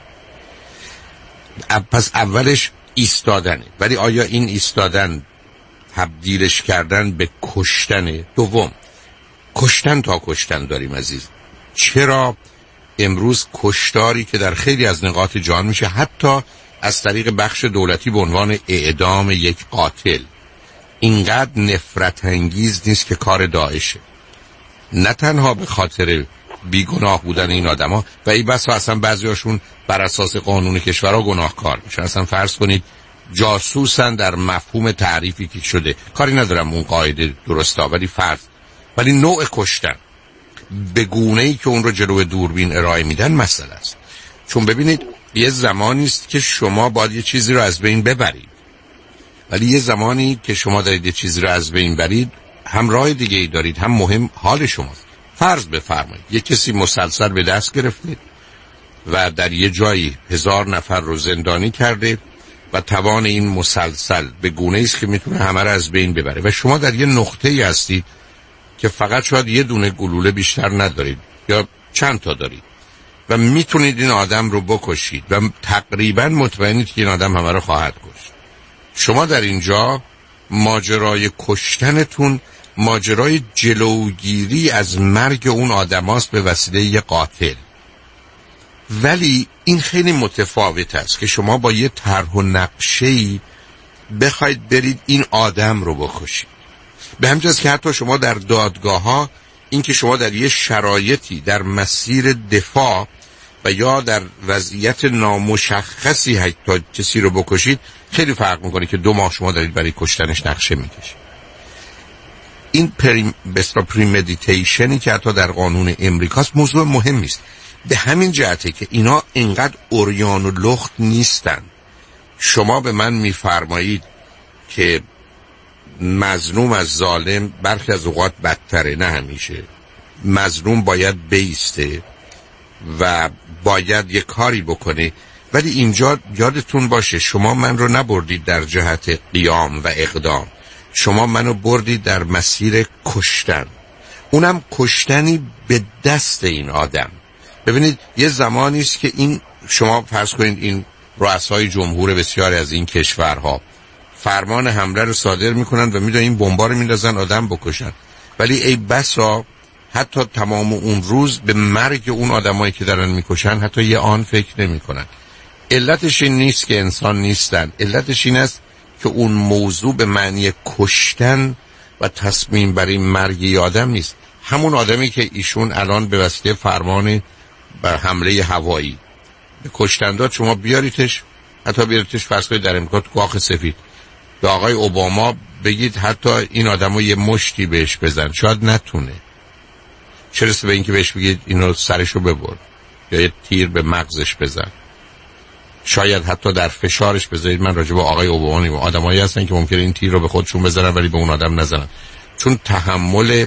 پس اولش ایستادنه، ولی آیا این ایستادن تبدیلش کردن به کشتنه؟ دوم، کشتن تا کشتن داریم عزیز. چرا امروز کشتاری که در خیلی از نقاط جهان میشه حتی از طریق بخش دولتی به عنوان اعدام یک قاتل اینقدر نفرت انگیز نیست که کار داعشه؟ نه تنها به خاطر بیگناه بودن این آدما و ای بسا اصلا بعضیاشون بر اساس قانون کشورها گناهکار میشن. اصلا فرض کنید جاسوسن در مفهوم تعریفی که شده، کاری ندارم اون قاعده درسته، ولی فرض، ولی نوع کشتن به گونه‌ای که اون رو جلو دوربین ارائه میدن مسئله است. چون ببینید یه زمانی است که شما باید یه چیزی رو از بین ببرید، ولی یه زمانی که شما دارید یه چیزی رو از بین برید هم راه دیگه ای دارید، هم مهم حال شماست. فرض بفرمایید یه کسی مسلسل به دست گرفته و در یه جایی هزار نفر رو زندانی کرده و توان این مسلسل به گونه‌ای است که میتونه همه رو از بین ببره و شما در یه نقطه‌ای هستید که فقط شاید یه دونه گلوله بیشتر ندارید یا چند تا دارید و میتونید این آدم رو بکشید و تقریبا مطمئنید که این آدم همه رو خواهد کشت. شما در اینجا ماجرای کشتنتون ماجرای جلوگیری از مرگ اون آدم هاست به وسیله یه قاتل. ولی این خیلی متفاوت است که شما با یه طرح و نقشه‌ای بخواید برید این آدم رو بکشید. به همین جاست که حتی شما در دادگاه ها این که شما در یه شرایطی در مسیر دفاع و یا در وضعیت نامشخصی حتی کسی رو بکشید خیلی فرق میکنه که دو ماه شما دارید برای کشتنش نقشه میکشید. این پریم بسرا پریمدیتیشنی که حتی در قانون امریکاست موضوع مهمی است. به همین جهته که اینا اینقدر اوریان و لخت نیستن. شما به من میفرمایید که مظلوم از ظالم برخی از اوقات بدتره، نه همیشه. مظلوم باید بیسته و باید یه کاری بکنه، ولی اینجا یادتون باشه شما من رو نبردید در جهت قیام و اقدام، شما منو بردید در مسیر کشتن، اونم کشتنی به دست این آدم. ببینید یه زمانی است که این شما فرض کنید این رؤسای جمهور بسیاری از این کشورها فرمان حمله رو صادر میکنن و میدونن این بمبا رو میندازن آدم بکشن، ولی ای بسا حتی تمام اون روز به مرگ اون آدمایی که دارن میکشن حتی یه آن فکر نمیکنن. علتش این نیست که انسان نیستن، علتش این است که اون موضوع به معنی کشتن و تصمیم برای مرگ آدم نیست. همون آدمی که ایشون الان به واسطه فرمان بر حمله هوایی به کشتن داد، شما بیاریدش، حتی بیاریدش فرض کنید در امریکا تو کاخ سفید به آقای اوباما بگید حتی این آدمو یه مشتی بهش بزن، شاید نتونه. چه رسه به این که بهش بگید اینو سرشو ببر یا یه تیر به مغزش بزن. شاید حتی در فشارش بذارید. من راجع به آقای اوباما نیم آدمایی هستن که ممکنه این تیر رو به خودشون بزنن ولی به اون آدم نزنن، چون تحمل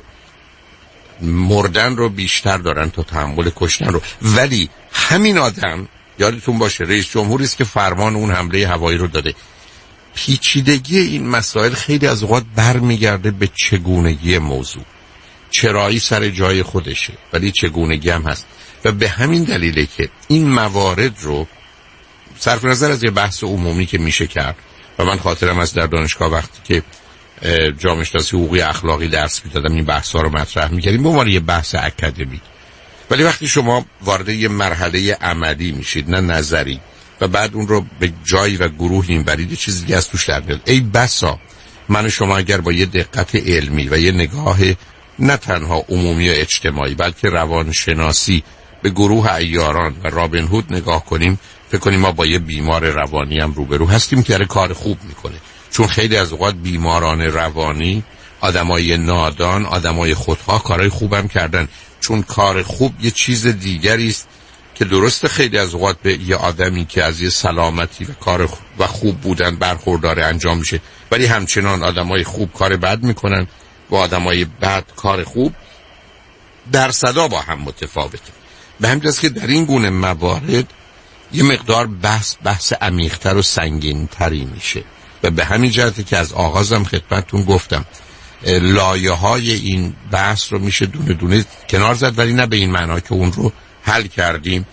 مردن رو بیشتر دارن تا تحمل کشتن رو. ولی همین آدم یادتون باشه رئیس جمهوری است که فرمان اون حمله هوایی رو داده. پیچیدگی این مسائل خیلی از اوقات برمیگرده به چگونگی موضوع. چرایی سر جای خودشه ولی چگونگی هم هست و به همین دلیله که این موارد رو صرف نظر از یه بحث عمومی که میشه کرد و من خاطرم از در دانشگاه وقتی که جامعه شناسی حقوقی اخلاقی درس میدادم این بحث‌ها رو مطرح می‌کردیم به عنوان یه بحث اکادمیک، ولی وقتی شما وارد یه مرحله عملی میشید نه نظری و بعد اون رو به جایی و گروهی میبرید یه چیزی دیگه از توش در میاد. ای بسا من و شما اگر با یه دقت علمی و یه نگاه نه تنها عمومی و اجتماعی بلکه روانشناسی به گروه عیاران و رابین هود نگاه کنیم، فکر کنیم ما با یه بیمار روانی هم روبرو هستیم که داره کار خوب میکنه. چون خیلی از اوقات بیماران روانی آدمای نادان، آدمای خودخواه کارهای خوبم کردن، چون کار خوب یه چیز دیگری است که درست خیلی از اوقات به یه آدمی که از یه سلامتی و کار خوب و خوب بودن برخورداره انجام میشه، ولی همچنان آدمای خوب کار بد میکنن و آدمای بد کار خوب، در صدا با هم متفاوته. به همین جاست که در این گونه موارد یه مقدار بحث بحث عمیق‌تر و سنگین‌تری میشه و به همین جهته که از آغازم خدمتتون گفتم لایه های این بحث رو میشه دونه دونه کنار زد، ولی نه به این معنا که اون رو حل کردیم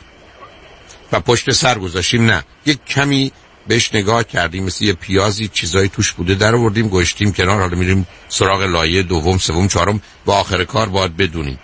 و پشت سر گذاشتیم، نه، یک کمی بهش نگاه کردیم، مثل یه پیازی چیزایی توش بوده در آوردیم گوشتیم کنار، حالا میریم سراغ لایه دوم سوم چهارم و آخر کار باید بدونیم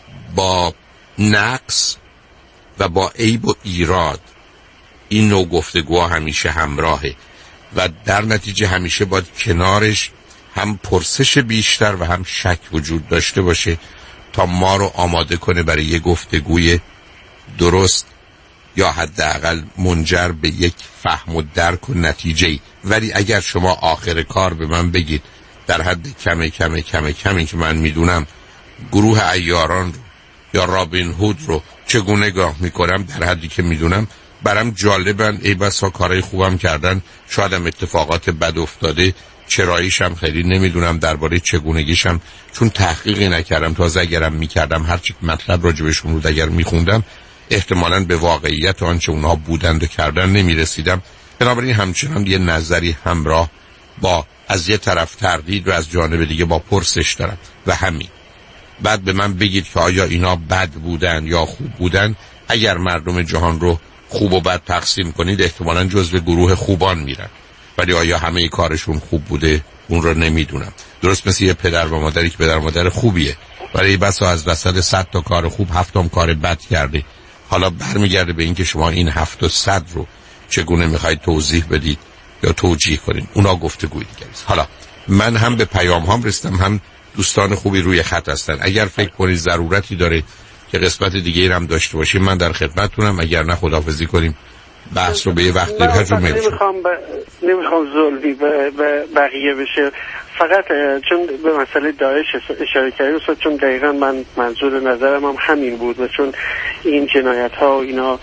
با نقص و با عیب و ایراد این نوع گفتگوها همیشه همراهه و در نتیجه همیشه باید کنارش هم پرسش بیشتر و هم شک وجود داشته باشه تا ما رو آماده کنه برای یه گفتگوی درست یا حداقل منجر به یک فهم و درک و نتیجه‌ای. ولی اگر شما آخر کار به من بگید در حد کمه کمه کمه کمی که من میدونم گروه عیاران رو یا رابین هود رو چگونه نگاه میکنم، در حدی که میدونم برام جالبن، ای بسا کارهای خوبم کردن، شاید هم اتفاقات بد افتاده، چراییشم خیلی نمیدونم، درباره چگونگیشم چون تحقیقی نکردم، تازه اگرم میکردم هرچی مطلب راجبشون رو اگر میخوندم احتمالاً به واقعیت آنچه اونها بودند و کردن نمیرسیدم. بنابراین همچنان یه نظری همراه با از یه طرف تردید و از جانب دیگه با پرسش دارم و همین. بعد به من بگید که آیا اینا بد بودن یا خوب بودن. اگر مردم جهان رو خوب و بد تقسیم کنید احتمالاً جزو گروه خوبان میرن، ولی آیا همه کارشون خوب بوده اون رو نمیدونم. درست مثل یه پدر و مادری که پدر و مادر خوبیه ولی بسا از وسط صد تا کار خوب هفتم کار بد کرده. حالا برمیگرده به این که شما این هفت و صد رو چگونه میخواید توضیح بدید یا توجیه کنید، اونا گفتگوی دیگه است. حالا من هم به پیام هم رسیدم، هم دوستان خوبی روی خط هستن. اگر فکر کنید ضرورتی داره که قسمت دیگه ای هم داشته باشیم من در خدمتتونم، اگر نه خداحافظی کنیم بحث رو به یه وقت دیگه هر جور می‌بینیم. نمیخوام ب... نمیخوام ظلمی به ب... بقیه بشه، فقط چون به مسئله داعش اشاره کردیم چون دقیقا من منظور نظرم هم همین بود و چون این جنایت ها و اینا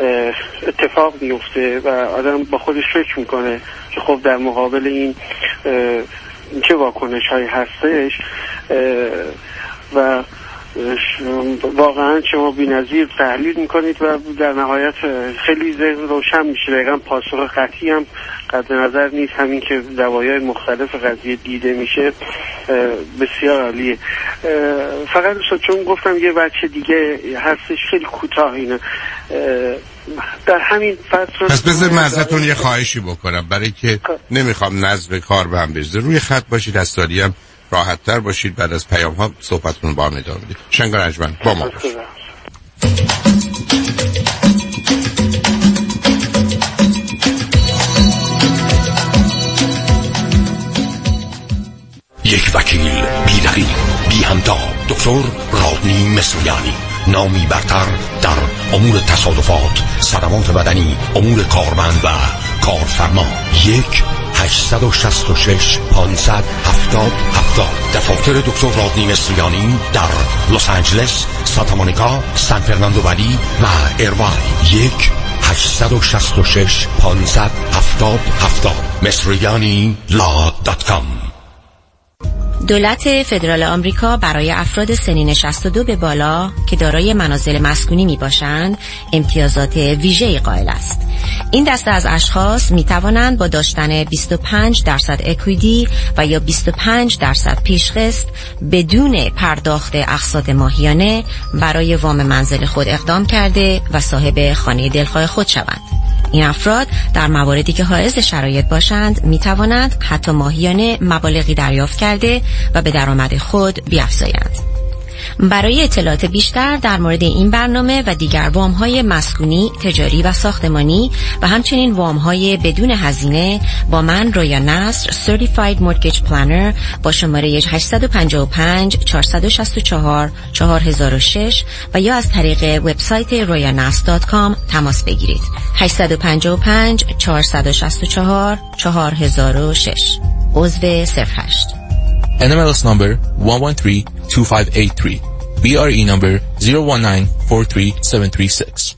اتفاق میفته و آدم با خودش فکر میکنه که خب در مقابل این چه واکنش هایی هستش و واقعا شما بی‌نظیر تحلیل میکنید و در نهایت خیلی ذهن روشن میشه. دقیقا پاسخ قطعی هم قطع نظر نیست، همین که زوایای مختلف قضیه دیده میشه بسیار عالیه. فقط چون گفتم یه بچه دیگه هستش خیلی کوتاه اینه در همین فصل. پس بذار من ازتون یه خواهشی بکنم برای که نمیخوام نظم کار به هم بریزه، روی خط باشید از سالی هم راحت تر باشید، بعد از پیام ها صحبتتون با هم ادامه بدید. شنگار انجمن با ما باشید. یک وکیل بی رقیب بی همتا، دکتر رادنی مصریانی، نامی برتر در امور تصادفات، صدمات بدنی، امور کارمند و کارفرما. یک هشتصد و شصت و شش پانصد هفتاد هفتاد. دفاتر دکتر رادنی مصریانی در لس آنجلس، سانتا مونیکا، سان فرناندو ولی و ایروای. یک هشتصد و شصت و شش پانصد هفتاد هفتاد. مصریانی لا دات کام. دولت فدرال آمریکا برای افراد سنین شصت و دو به بالا که دارای منازل مسکونی می باشند امتیازات ویژه‌ای قائل است. این دسته از اشخاص می توانند با داشتن بیست و پنج درصد اکویتی و یا بیست و پنج درصد پیشقسط بدون پرداخت اقساط ماهیانه برای وام منزل خود اقدام کرده و صاحب خانه دلخواه خود شوند. این افراد در مواردی که حائز شرایط باشند می توانند حتی ماهیانه مبالغی دریافت کرده و به درآمد خود بیفزایند. برای اطلاعات بیشتر در مورد این برنامه و دیگر وام‌های مسکونی، تجاری و ساختمانی و همچنین وام‌های بدون هزینه با من رویا نصر Certified Mortgage Planner با شماره هشت پنج پنج چهار شش چهار چهار صفر صفر شش و یا از طریق وبسایت رویا نصر دات کام تماس بگیرید. هشت پنج پنج چهار شش چهار چهار صفر صفر شش. عضو صفر هشت. N M L S number one one three two five eight three. B R E number zero one nine four three seven three six.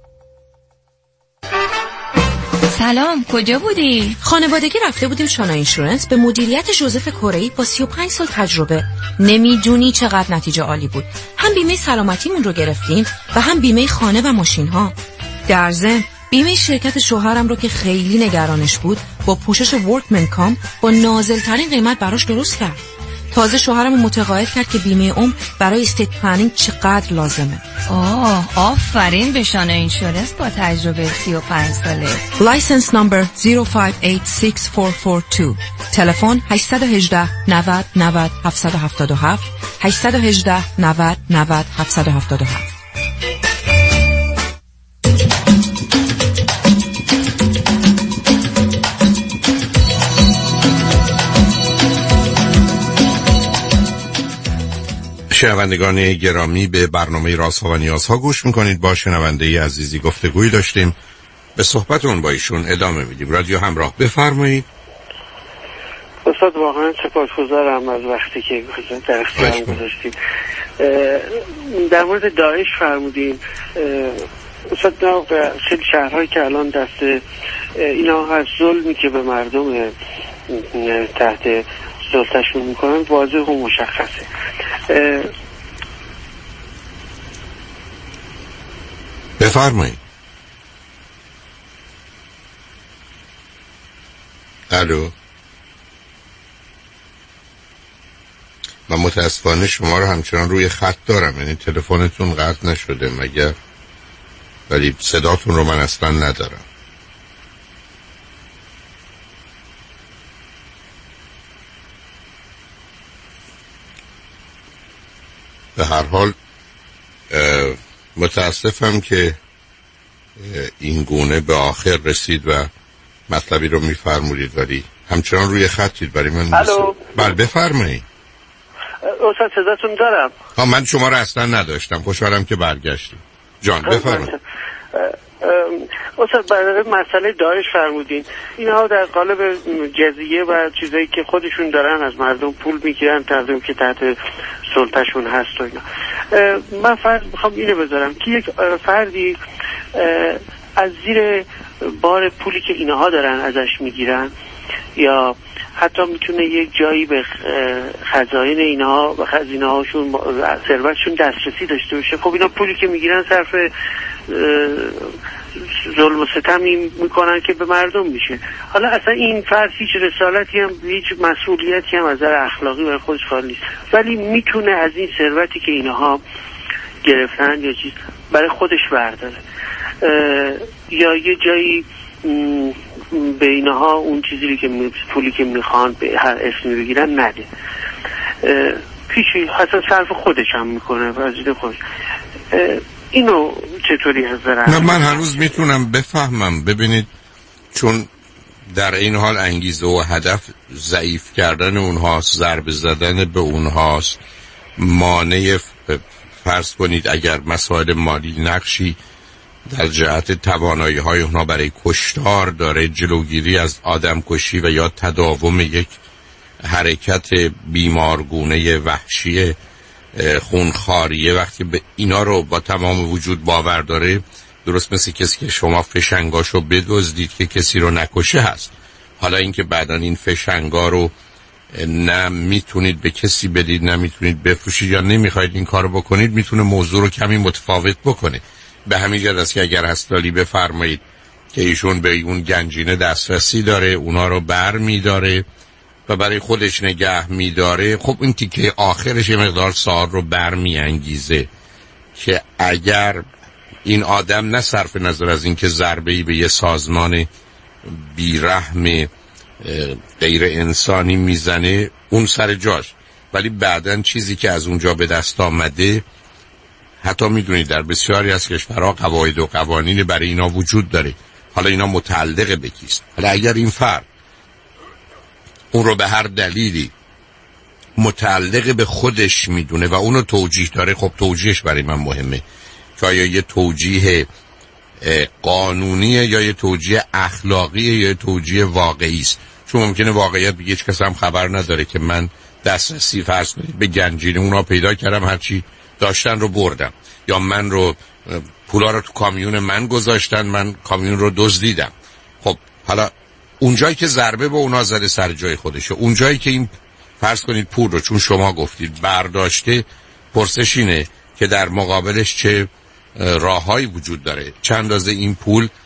سلام، کجا بودی؟ خانوادگی رفته بودیم شانا اینشورنس به مدیریت جوزف کره‌ای با سی و پنج سال تجربه. نمیدونی چقدر نتیجه عالی بود. هم بیمه سلامتیمون رو گرفتیم و هم بیمه خانه و ماشین ها. در ضمن بیمه شرکت شوهرم رو که خیلی نگرانش بود با پوشش ورکمن کام با نازل‌ترین قیمت براش درست کرد. تازه شوهرم متقاعد کرد که بیمه عمر برای استیت پلنینگ چقدر لازمه. آه آفرین به شان اینشورنس با تجربه سی و پنج ساله. لایسنس نمبر صفر پنج هشت شش چهار چهار دو. تلفن هشت یک هشت نود نود هفت هفت هفت هشت یک هشت نود نود هفت هفت هفت. شنوندگان گرامی، به برنامه رازها و نیازها گوش میکنید. با شنونده عزیزی گفتگویی داشتیم، به صحبتون با ایشون ادامه میدیم. رادیو همراه، بفرمایید. استاد واقعا سپاسگزارم از وقتی که در اختیارم گذاشتید. در مورد داعش فرمودین استاد، خیلی شهرهایی که الان دست اینا از ظلمی که به مردم تحت سلطه‌شون میکنن واضح و مشخصه. بفرمایید. الو، من متاسفانه شما رو همچنان روی خط دارم، یعنی تلفنتون قطع نشده مگر، ولی صداتون رو من اصلا ندارم. به هر حال متاسفم که این گونه به آخر رسید و مطلبی رو میفرمودید ولی همچنان روی خطید. برای من الو، بله بفرمایید. استاد صداتون دارم. ها، من شما رو اصلا نداشتم، خوشحالم که برگشتید. جان بفرمایید. استاد برای مسئله داعش فرمودین، اینها در قالب جزیه و چیزایی که خودشون دارن از مردم پول میگیرن تقدیم که تحت سلطهشون هست و اینا. من فرض میخوام اینو بذارم که یک فردی از زیر بار پولی که اینها دارن ازش میگیرن یا حتی میتونه یک جایی به خزائن اینها و خزینه هاشون ثروتشون دسترسی داشته باشه. خب اینا پولی که میگیرن صرف ظلم و ستمی میکنن که به مردم میشه. حالا اصلا این فرد هیچ رسالتی هم هیچ مسئولیتی هم از نظر اخلاقی برای خودش خالی نیست، ولی میتونه از این ثروتی که اینها گرفتن یا چیز برای خودش برداره یا یه جایی به اینها اون چیزی که پولی که میخوان به هر اسمی بگیرن نده. پیشی حتی صرف خودش هم میکنه و از این خودش. اینو چطوری هزارم؟ نه من هنوز میتونم بفهمم. ببینید، چون در این حال انگیزه و هدف ضعیف کردن اونهاست، ضربه زدن به اونهاست، مانع فرض کنید اگر مسائل مالی نقشی در جهت توانایی های اونها برای کشتار داره، جلوگیری از آدم کشی و یا تداوم یک حرکت بیمارگونه وحشی خونخواریه، وقتی به اینا رو با تمام وجود باور داره، درست مثل کسی که شما فشنگاشو بدزدید که کسی رو نکشه هست. حالا اینکه بعداً این فشنگا رو نه میتونید به کسی بدید، نه میتونید بفروشید یا نمیخواید این کارو بکنید، میتونه موضوع رو کمی متفاوت بکنه. به همین جهت است که اگر هستالی بفرمایید که ایشون به اون گنجینه دسترسی داره، اونا رو بر میداره و برای خودش نگه میداره، خب این تیکه آخرش یه مقدار سوال رو بر میانگیزه که اگر این آدم نه صرف نظر از این که ضربه‌ای به یه سازمان بیرحم غیر انسانی میزنه اون سر جاش، ولی بعدن چیزی که از اونجا به دست آمده، حتی میدونید در بسیاری از کشورها قواعد و قوانین برای اینا وجود داره. حالا اینا متعلق به کیست؟ حالا اگر این فرد اون رو به هر دلیلی متعلق به خودش میدونه و اونو توجیه داره، خب توجیهش برای من مهمه که آیا یه توجیه قانونیه یا یه توجیه اخلاقیه یا یه توجیه واقعی است. چون ممکنه واقعیت بگه هیچ کس هم خبر نداره که من دسترسی فرض کنید به گنجینه اونا پیدا کردم، هرچی داشتن رو بردم، یا من رو پولا رو تو کامیون من گذاشتن، من کامیون رو دزدیدم. خب حالا اونجایی که ضربه به اونا زده سر جای خودشه، اونجایی که این فرض کنید پول رو چون شما گفتید برداشته، پرسش اینه که در مقابلش چه راههایی وجود داره، چند اندازه این پول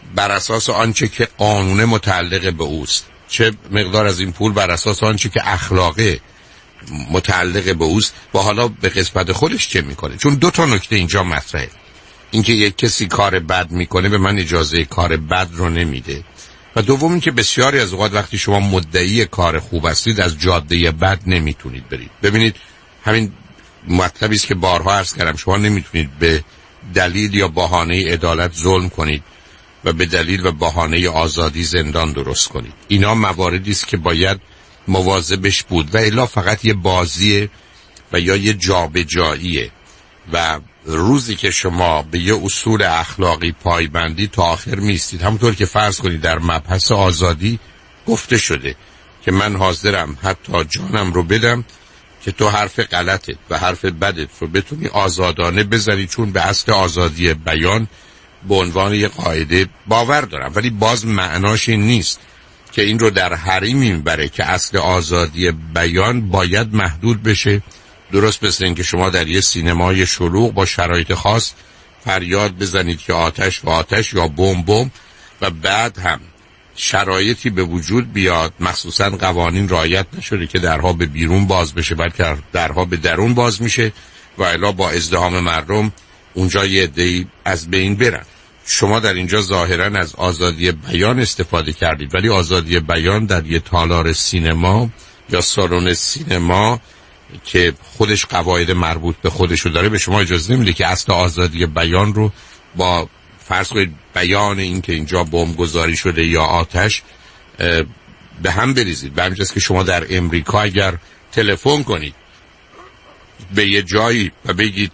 بر اساس آنچه که قانون متعلق به اوست، چه مقدار از این پول بر اساس آنچه که اخلاقه متعلق به اوست و حالا به قسمت خودش چه میکنه. چون دو تا نکته اینجا مطرحه. اینکه یک کسی کار بد میکنه به من اجازه کار بد رو نمیده، و دوم اینکه بسیاری از اوقات وقتی شما مدعی کار خوب هستید از جاده بد نمیتونید برید. ببینید همین مطلبی است که بارها عرض کردم، شما نمیتونید به دلیل یا بهانه عدالت ظلم کنید و به دلیل و بهانه آزادی زندان درست کنید. اینا مواردی است که باید مواظبش بود و الا فقط یه بازیه و یا یه جابجاییه و روزی که شما به یه اصول اخلاقی پایبندی تا آخر میستید، همونطور که فرض کنید در مبحث آزادی گفته شده که من حاضرم حتی جانم رو بدم که تو حرف غلطت و حرف بدت رو بتونی آزادانه بزنی، چون به اصل آزادی بیان به عنوان یه قاعده باور دارم، ولی باز معناش این نیست که این رو در حریمی میبره که اصل آزادی بیان باید محدود بشه. درست مثل این که شما در یه سینمای شلوغ با شرایط خاص فریاد بزنید که آتش و آتش یا بم بم و بعد هم شرایطی به وجود بیاد، مخصوصا قوانین رعایت نشده که درها به بیرون باز بشه بلکه درها به درون باز میشه و الا با ازدحام مردم اونجا یه عده‌ای از بین برن. شما در اینجا ظاهرا از آزادی بیان استفاده کردید، ولی آزادی بیان در یه تالار سینما یا سالن سینما که خودش قواعد مربوط به خودشو داره به شما اجازه نمیده که اصل آزادی بیان رو با فرض کنید بیان این که اینجا بمب گذاری شده یا آتش به هم بریزید. به همینجاست که شما در امریکا اگر تلفن کنید به یه جایی و بگید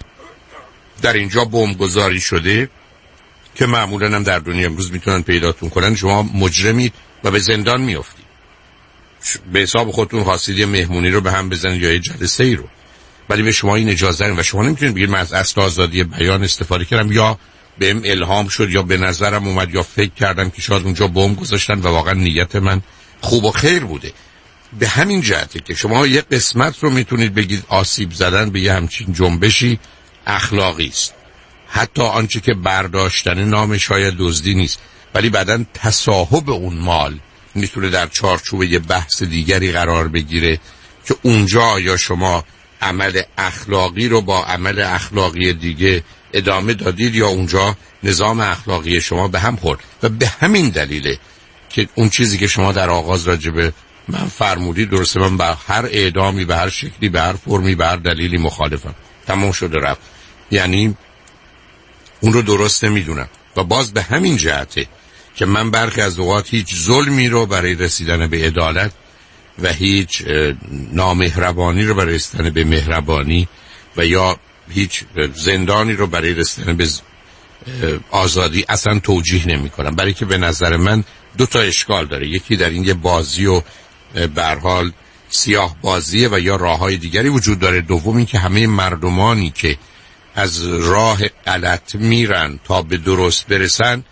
در اینجا بمب گذاری شده، که معمولا هم در دنیا امروز میتونن پیداتون کنن، شما مجرمید و به زندان میافتید. به حساب خودتون خواستید یه مهمونی رو به هم بزنید یا یه جلسه ای رو، ولی به شما این اجازه نمیدن و شما نمیتونید بگید من از اصل آزادی بیان استفاده کردم یا بهم الهام شد یا به نظرم اومد یا فکر کردم که شاید اونجا بمب گذاشتن و واقعا نیت من خوب و خیر بوده. به همین جهته که شما یه قسمت رو میتونید بگید آسیب زدن به یه همچین جنبشی اخلاقی است، حتی آنچه که برداشتن نام شاید دزدی نیست، ولی بعدن تصاحب اون مال میتونه در چارچوب یه بحث دیگری قرار بگیره که اونجا یا شما عمل اخلاقی رو با عمل اخلاقی دیگه ادامه دادید یا اونجا نظام اخلاقی شما به هم خورد. و به همین دلیله که اون چیزی که شما در آغاز راجبه من فرمودید درسته، من به هر اعدامی به هر شکلی به هر فرمی به هر دلیلی مخالفم، تمام شده رفت، یعنی اون رو درست نمیدونم. و باز به همین جهته که من برخی از اوقات هیچ ظلمی رو برای رسیدن به عدالت و هیچ نامهربانی رو برای رسیدن به مهربانی و یا هیچ زندانی رو برای رسیدن به آزادی اصلا توجیه نمی کنم، برای که به نظر من دو تا اشکال داره. یکی در این یه بازی و به هر حال سیاه بازیه و یا راههای دیگری وجود داره. دوم این که همه مردمانی که از راه غلط میرن تا به درست برسن،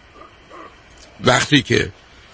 وقتی که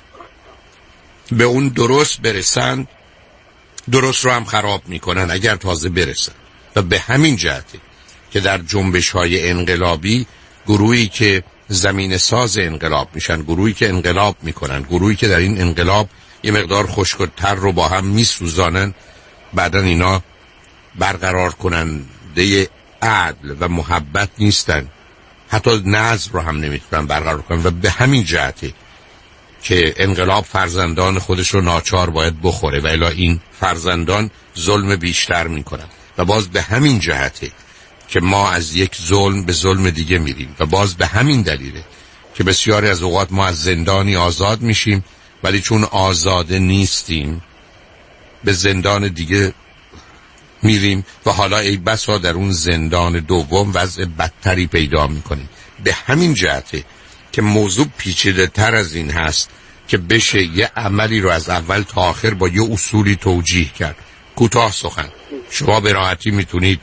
به اون درست برسن درست رو هم خراب میکنن اگر تازه برسن. و به همین جهته که در جنبش های انقلابی گروهی که زمین ساز انقلاب میشن، گروهی که انقلاب میکنن، گروهی که در این انقلاب یه مقدار خشک‌تر رو با هم میسوزانن، بعدن اینا برقرار کننده عدل و محبت نیستن، حتی نظم رو هم نمیتونن برقرار کنن. و به همین جهته که انقلاب فرزندان خودش رو ناچار باید بخوره و الا این فرزندان ظلم بیشتر میکنن. و باز به همین جهته که ما از یک ظلم به ظلم دیگه میریم. و باز به همین دلیله که بسیاری از اوقات ما از زندانی آزاد میشیم، ولی چون آزاده نیستیم به زندان دیگه میریم و حالا ای بسا در اون زندان دوم وضع بدتری پیدا میکنیم. به همین جهته که موضوع پیچیده تر از این هست که بشه یه عملی رو از اول تا آخر با یه اصولی توجیه کرد. کوتاه سخن، شما به راحتی میتونید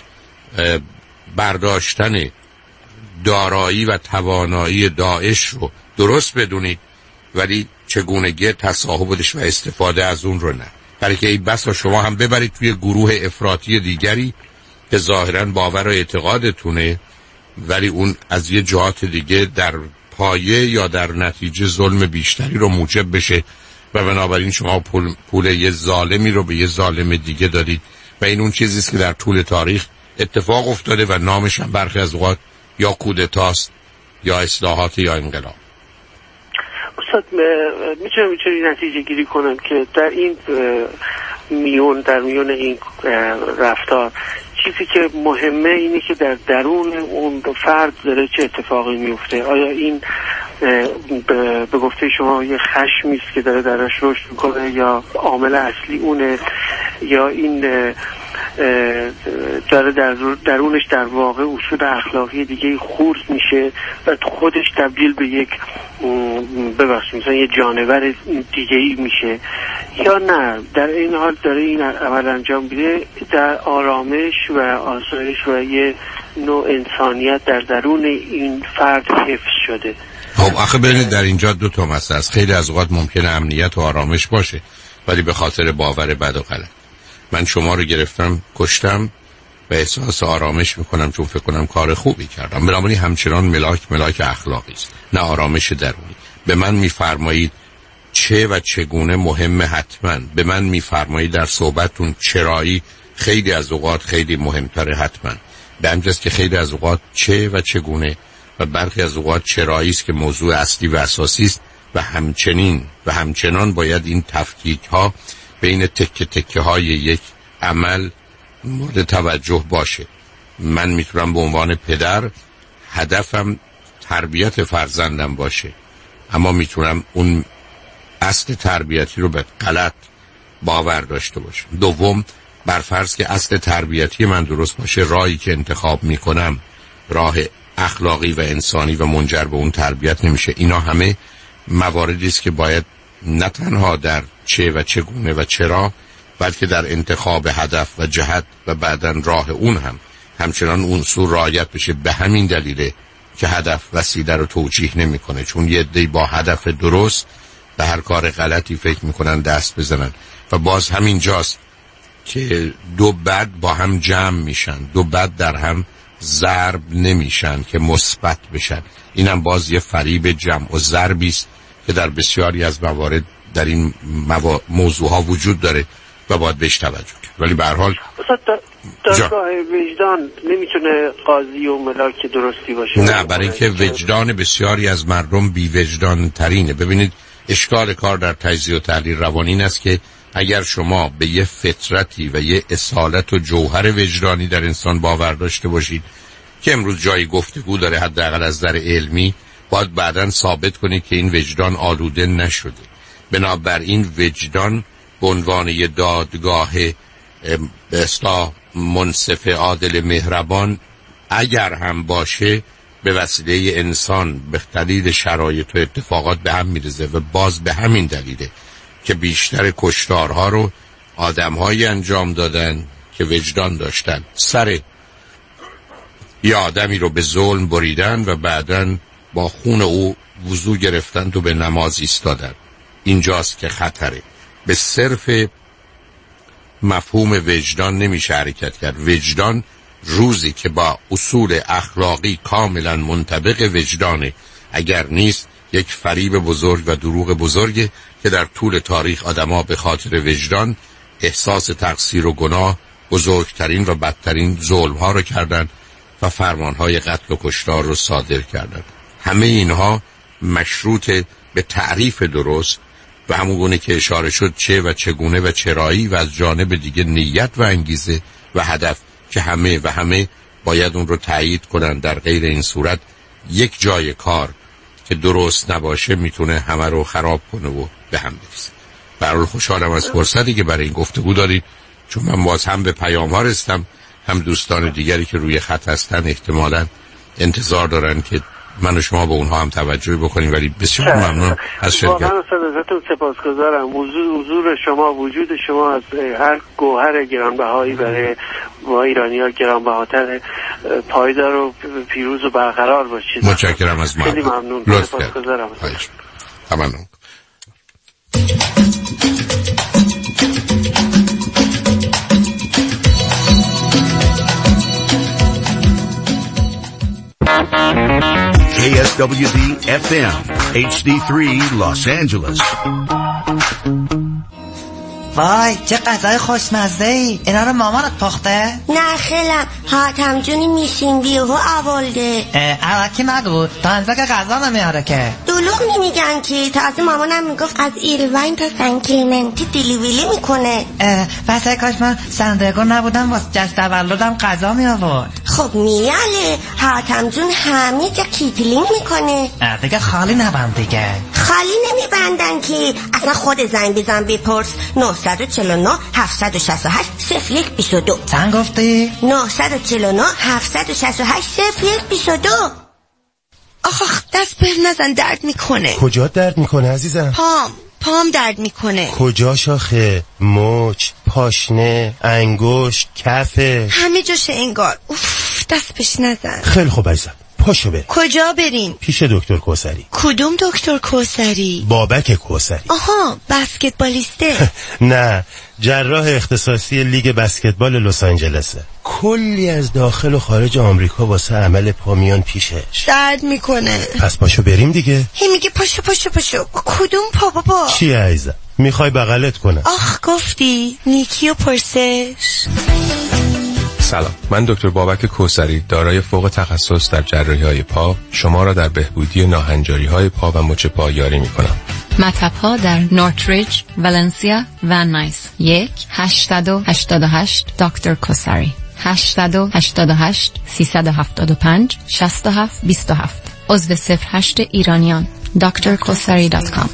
برداشتن دارایی و توانایی داعش رو درست بدونید، ولی چگونگی تصاحبش و استفاده از اون رو نه. برای که ای بسا شما هم ببرید توی گروه افراطی دیگری که ظاهراً باور و اعتقادتونه، ولی اون از یه جهات دیگه در پایه یا در نتیجه ظلم بیشتری رو موجب بشه و بنابراین شما پول, پول یه ظالمی رو به یه ظالم دیگه دادید و این اون چیزی است که در طول تاریخ اتفاق افتاده و نامش هم برخی از اوقات یا کودتاست یا اصلاحات یا انقلاب. استاد میتونم میتونم نتیجه گیری کنم که در این میون در میون این رفتار چیزی که مهمه اینه که در درون اون فرد داره چه اتفاقی میفته. آیا این به گفته شما یه خشمی است که داره درش رشد میکنه یا عامل اصلی اونه یا این داره در درونش در واقع اصول اخلاقی دیگه خورد میشه و خودش تبدیل به یک ببخشید مثلا یه جانور دیگه ای میشه یا نه در این حال داره این عمل انجام میده در آرامش و آسایش و یه نوع انسانیت در درون این فرد حفظ شده. خب آخه ببینید در اینجا دو تا مسئله است. خیلی از اوقات ممکنه امنیت و آرامش باشه ولی به خاطر باور بد و غلط من شما رو گرفتم کشتم و احساس آرامش میکنم چون فکر کنم کار خوبی کردم. بنابراین همچنان ملاک ملاک اخلاقی است نه آرامش درونی. به من میفرمایید چه و چگونه مهمه، حتما به من میفرمایید در صحبتتون چرایی خیلی از اوقات خیلی مهمتره، حتما به همجاست که خیلی از اوقات چه و چگونه و برخی از اوقات چرایی است که موضوع اصلی و اساسی است و همچنین و همچنان باید این تفکیک ها بین تکه تکه های یک عمل مورد توجه باشه. من میتونم به عنوان پدر هدفم تربیت فرزندم باشه اما میتونم اون اصل تربیتی رو به غلط باور داشته باشم. دوم بر فرض که اصل تربیتی من درست باشه راهی که انتخاب میکنم راه اخلاقی و انسانی و منجر به اون تربیت نمیشه. اینا همه مواردی است که باید نه تنها در چه و چگونه و چرا بلکه در انتخاب هدف و جهت و بعداً راه اون هم همچنان عنصر رعایت بشه. به همین دلیله که هدف وسیله رو توجیه نمیکنه چون یه عده‌ای با هدف درست به هر کار غلطی فکر میکنن دست بزنن و باز همین جاست که دو بد با هم جمع میشن، دو بد در هم ضرب نمیشن که مثبت بشن. اینم باز یه فریب جمع و ضربی است که در بسیاری از موارد در این مو... موضوع ها وجود داره و باید بهش توجه کرد. ولی به هر حال دادگاه وجدان نمیتونه قاضی و ملاک درستی باشه. نه، برای اینکه وجدان بسیاری از مردم بی وجدان ترینه. ببینید اشکال کار در تجزیه و تحلیل روانی این است که اگر شما به یه فطرتی و یه اصالت و جوهر وجدانی در انسان باور داشته باشید که امروز جای گفتگو داره حداقل از نظر علمی، باید بعداً ثابت کنید که این وجدان آلوده نشده. بنابراین وجدان به عنوان یه دادگاه به اصطلاح منصف عادل مهربان اگر هم باشه به وسیله انسان به دلیل شرایط و اتفاقات به هم میرزه و باز به همین دلیله که بیشتر کشتارها رو آدم‌هایی انجام دادن که وجدان داشتن، سر یه آدمی رو به ظلم بریدن و بعداً با خون او وضو گرفتن و به نماز ایستادن. اینجاست که خطره. به صرف مفهوم وجدان نمیشه حرکت کرد. وجدان روزی که با اصول اخلاقی کاملا منطبق وجدانه، اگر نیست یک فریب بزرگ و دروغ بزرگه که در طول تاریخ آدما به خاطر وجدان احساس تقصیر و گناه بزرگترین و بدترین ظلم‌ها رو کردن و فرمان‌های قتل و کشتار رو صادر کردن. همه اینها مشروط به تعریف درست و همون گونه که اشاره شد چه و چگونه و چرایی و از جانب دیگه نیت و انگیزه و هدف که همه و همه باید اون رو تایید کنن. در غیر این صورت یک جای کار که درست نباشه میتونه همه رو خراب کنه و به هم بریزه. برای خوشحالم از فرصتی که برای این گفتگو دارید چون من باز هم به پیام ها رستم هم دوستان دیگری که روی خط هستن احتمالاً انتظار دارن که من و شما به اونها هم توجه بکنیم. ولی بسیار ممنون از شرکت. واقعا ازتون سپاسگزارم. حضور شما، وجود شما از هر گوهر گرانبهایی برای ما ایرانی‌ها گرانبهاتر. پایدار و پیروز و برقرار باشید. متشکرم از خیلی ممنون. سپاسگزارم. ممنون. کی اس دبلیو دی اف ام اچ دی سه Los Angeles. وای چه غذای خوشمزه‌ای. اینا رو مامانت پخته؟ نه خیلم حاتم جونی میشین بیهو اولده. الکی نگو تا انزا که غذا نمیاره که. دلوغ نمیگن که تازه مامانم میگفت از ایروین تا سن کلمنتی دیلیویلی میکنه. واسه کاش من سندگو نبودم واسه جشن تولدم غذا می آورد. خب میاله حاتم جون همه جا کیتلینگ میکنه. دیگه خالی نبند دیگه. خالی نمیبندن که اصلا خود زنگ بزن بپرس. نه چهار نه هفت شش هشت صفر یک دو دو. چند گفتی؟ نه چهار نه هفت شش هشت صفر یک دو دو. آخ دست به نزن درد میکنه. کجا درد میکنه عزیزم؟ پام پام درد میکنه. کجا شاخه؟ مچ، پاشنه، انگشت، کفه، همه جاشه انگار. اوف دست بهش نزن. خیلی خوب عزیزم پاشو بریم. کجا بریم؟ پیش دکتر کوثری. کدوم دکتر کوثری؟ بابک کوثری. آها بسکتبالیسته. نه جراح اختصاصی لیگ بسکتبال لس آنجلسه. کلی از داخل و خارج آمریکا واسه عمل پامیان پیشش. درد میکنه. پس پاشو بریم دیگه. هی میگه پاشو پاشو پاشو. کدوم پا بابا؟ چی عزیزم میخوای بغلت کنم؟ آخ گفتی نیکی و پرسش. سلام، من دکتر بابک کوثری دارای فوق تخصص در جراحی‌های پا شما را در بهبودی ناهنجاری‌های پا و مچ پا یاری می‌کنم. مطب‌ها در نورتریج، ولنسیا و نایس. یک هشتصد و هشتاد و هشت دکتر کوثری. هشتصد و هشتاد و هشت سیصد و هفتاد و پنج شصت و هفت بیست و هفت. عضو صفر هشت ایرانیان. دکتر کوثری دات کام.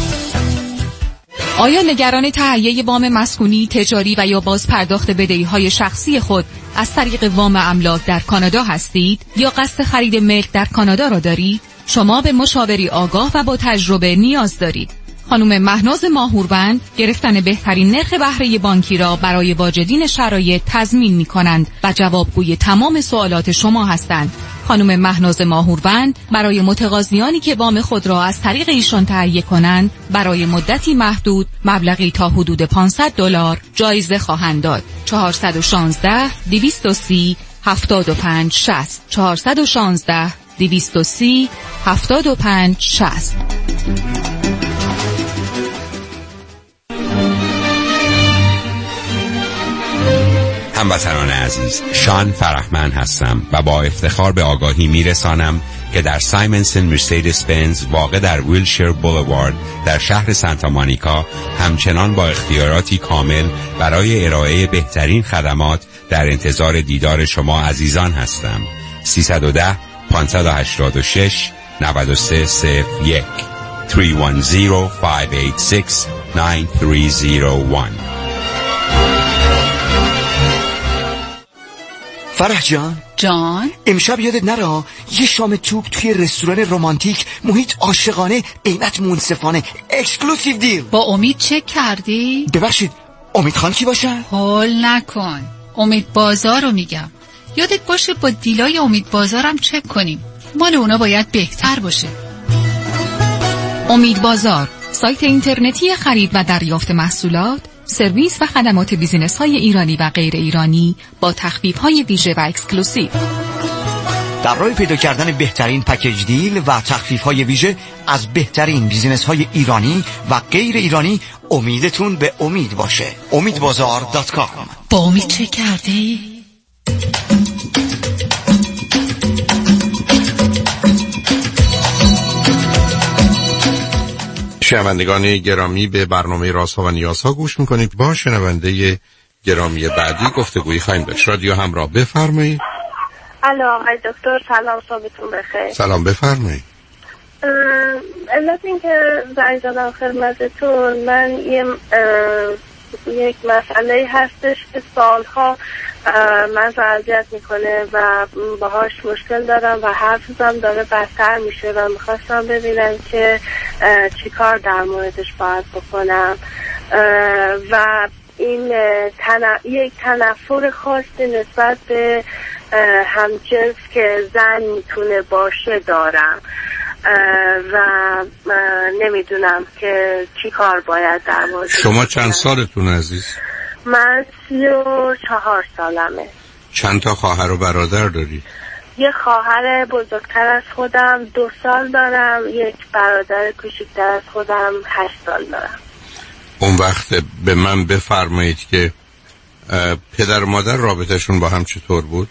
آیا نگران تهیه وام مسکونی، تجاری و یا باز پرداخت بدهی‌های شخصی خود از طریق وام املاک در کانادا هستید یا قصد خرید ملک در کانادا را دارید؟ شما به مشاوری آگاه و با تجربه نیاز دارید. خانم مهناز ماهوربند گرفتن بهترین نرخ بهره بانکی را برای واجدین شرایط تضمین می‌کنند و جوابگوی تمام سوالات شما هستند. خانم مهناز ماهوربند برای متقاضیانی که وام خود را از طریق ایشان تهیه کنند برای مدتی محدود مبلغی تا حدود پانصد دلار جایزه خواهند داد. چهارصد و شانزده دویست و سی هفتاد و پنج شصت. چهارصد و شانزده دویست و سی هفتاد و پنج شصت. هموطنان عزیز، شان فرحمند هستم و با افتخار به آگاهی میرسانم که در سایمنسن مرسدس بنز واقع در ویلشیر بولوارد در شهر سانتا مونیکا همچنان با اختیاراتی کامل برای ارائه بهترین خدمات در انتظار دیدار شما عزیزان هستم. سیصد و ده پانصد و هشتاد و شش نود و سه صفر یک سه یک صفر پنج هشت شش نه سه صفر یک. فرح جان جان امشب یادت نره یه شام توپ توی رستوران رمانتیک محیط عاشقانه قیمت منصفانه اکسکلوسیو دیل. با امید چک کردی؟ ببخشید امید خان کی باشه؟ هول نکن، امید بازار رو میگم. یادت باشه با دیلای امید بازارم چک کنیم، مال اونا باید بهتر باشه. امید بازار سایت اینترنتی خرید و دریافت محصولات، سرویس و خدمات بیزینس های ایرانی و غیر ایرانی با تخفیف های ویژه و اکسکلوسیو. در راه پیدا کردن بهترین پکیج دیل و تخفیف های ویژه از بهترین بیزینس های ایرانی و غیر ایرانی امیدتون به امید باشه. امید بازار دات کام. با امید چه کردی؟ شنوندگان گرامی به برنامه رازها و نیازها گوش میکنید. با شنونده گرامی بعدی گفتگویی خواهیم داشت. رادیو همراه، بفرمایید. الو آقای دکتر، سلام، صبحتون بخیر. سلام، بفرمایید. علت این که زنگ زدم خدمتتون، من یه یک مسئله هستش که سالها من رو اذیت میکنه و باهاش مشکل دارم و حرفم داره بدتر میشه و میخواستم ببینم که چی کار در موردش باید بکنم و این تن... یک تنفر خاصی نسبت به همجنس که زن میتونه باشه دارم و نمیدونم که چی کار باید در مورد. شما چند سالتون عزیز؟ من سی و چهار سالمه. چند تا خواهر و برادر داری؟ یه خواهر بزرگتر از خودم دو سال دارم، یک برادر کوچکتر از خودم هشت سال دارم. اون وقت به من بفرمایید که پدر و مادر رابطهشون با هم چطور بود؟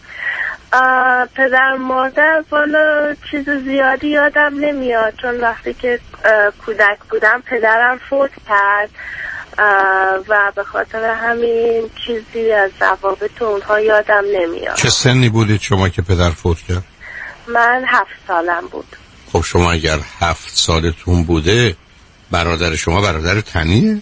پدر مادر والا چیز زیادی یادم نمیاد، چون وقتی که کودک بودم پدرم فوت کرد و به خاطر همین چیزی از روابط اونها یادم نمیاد. چه سنی بودید شما که پدر فوت کرد؟ من هفت سالم بود. خب شما اگر هفت سالتون بوده برادر شما برادر تنیه؟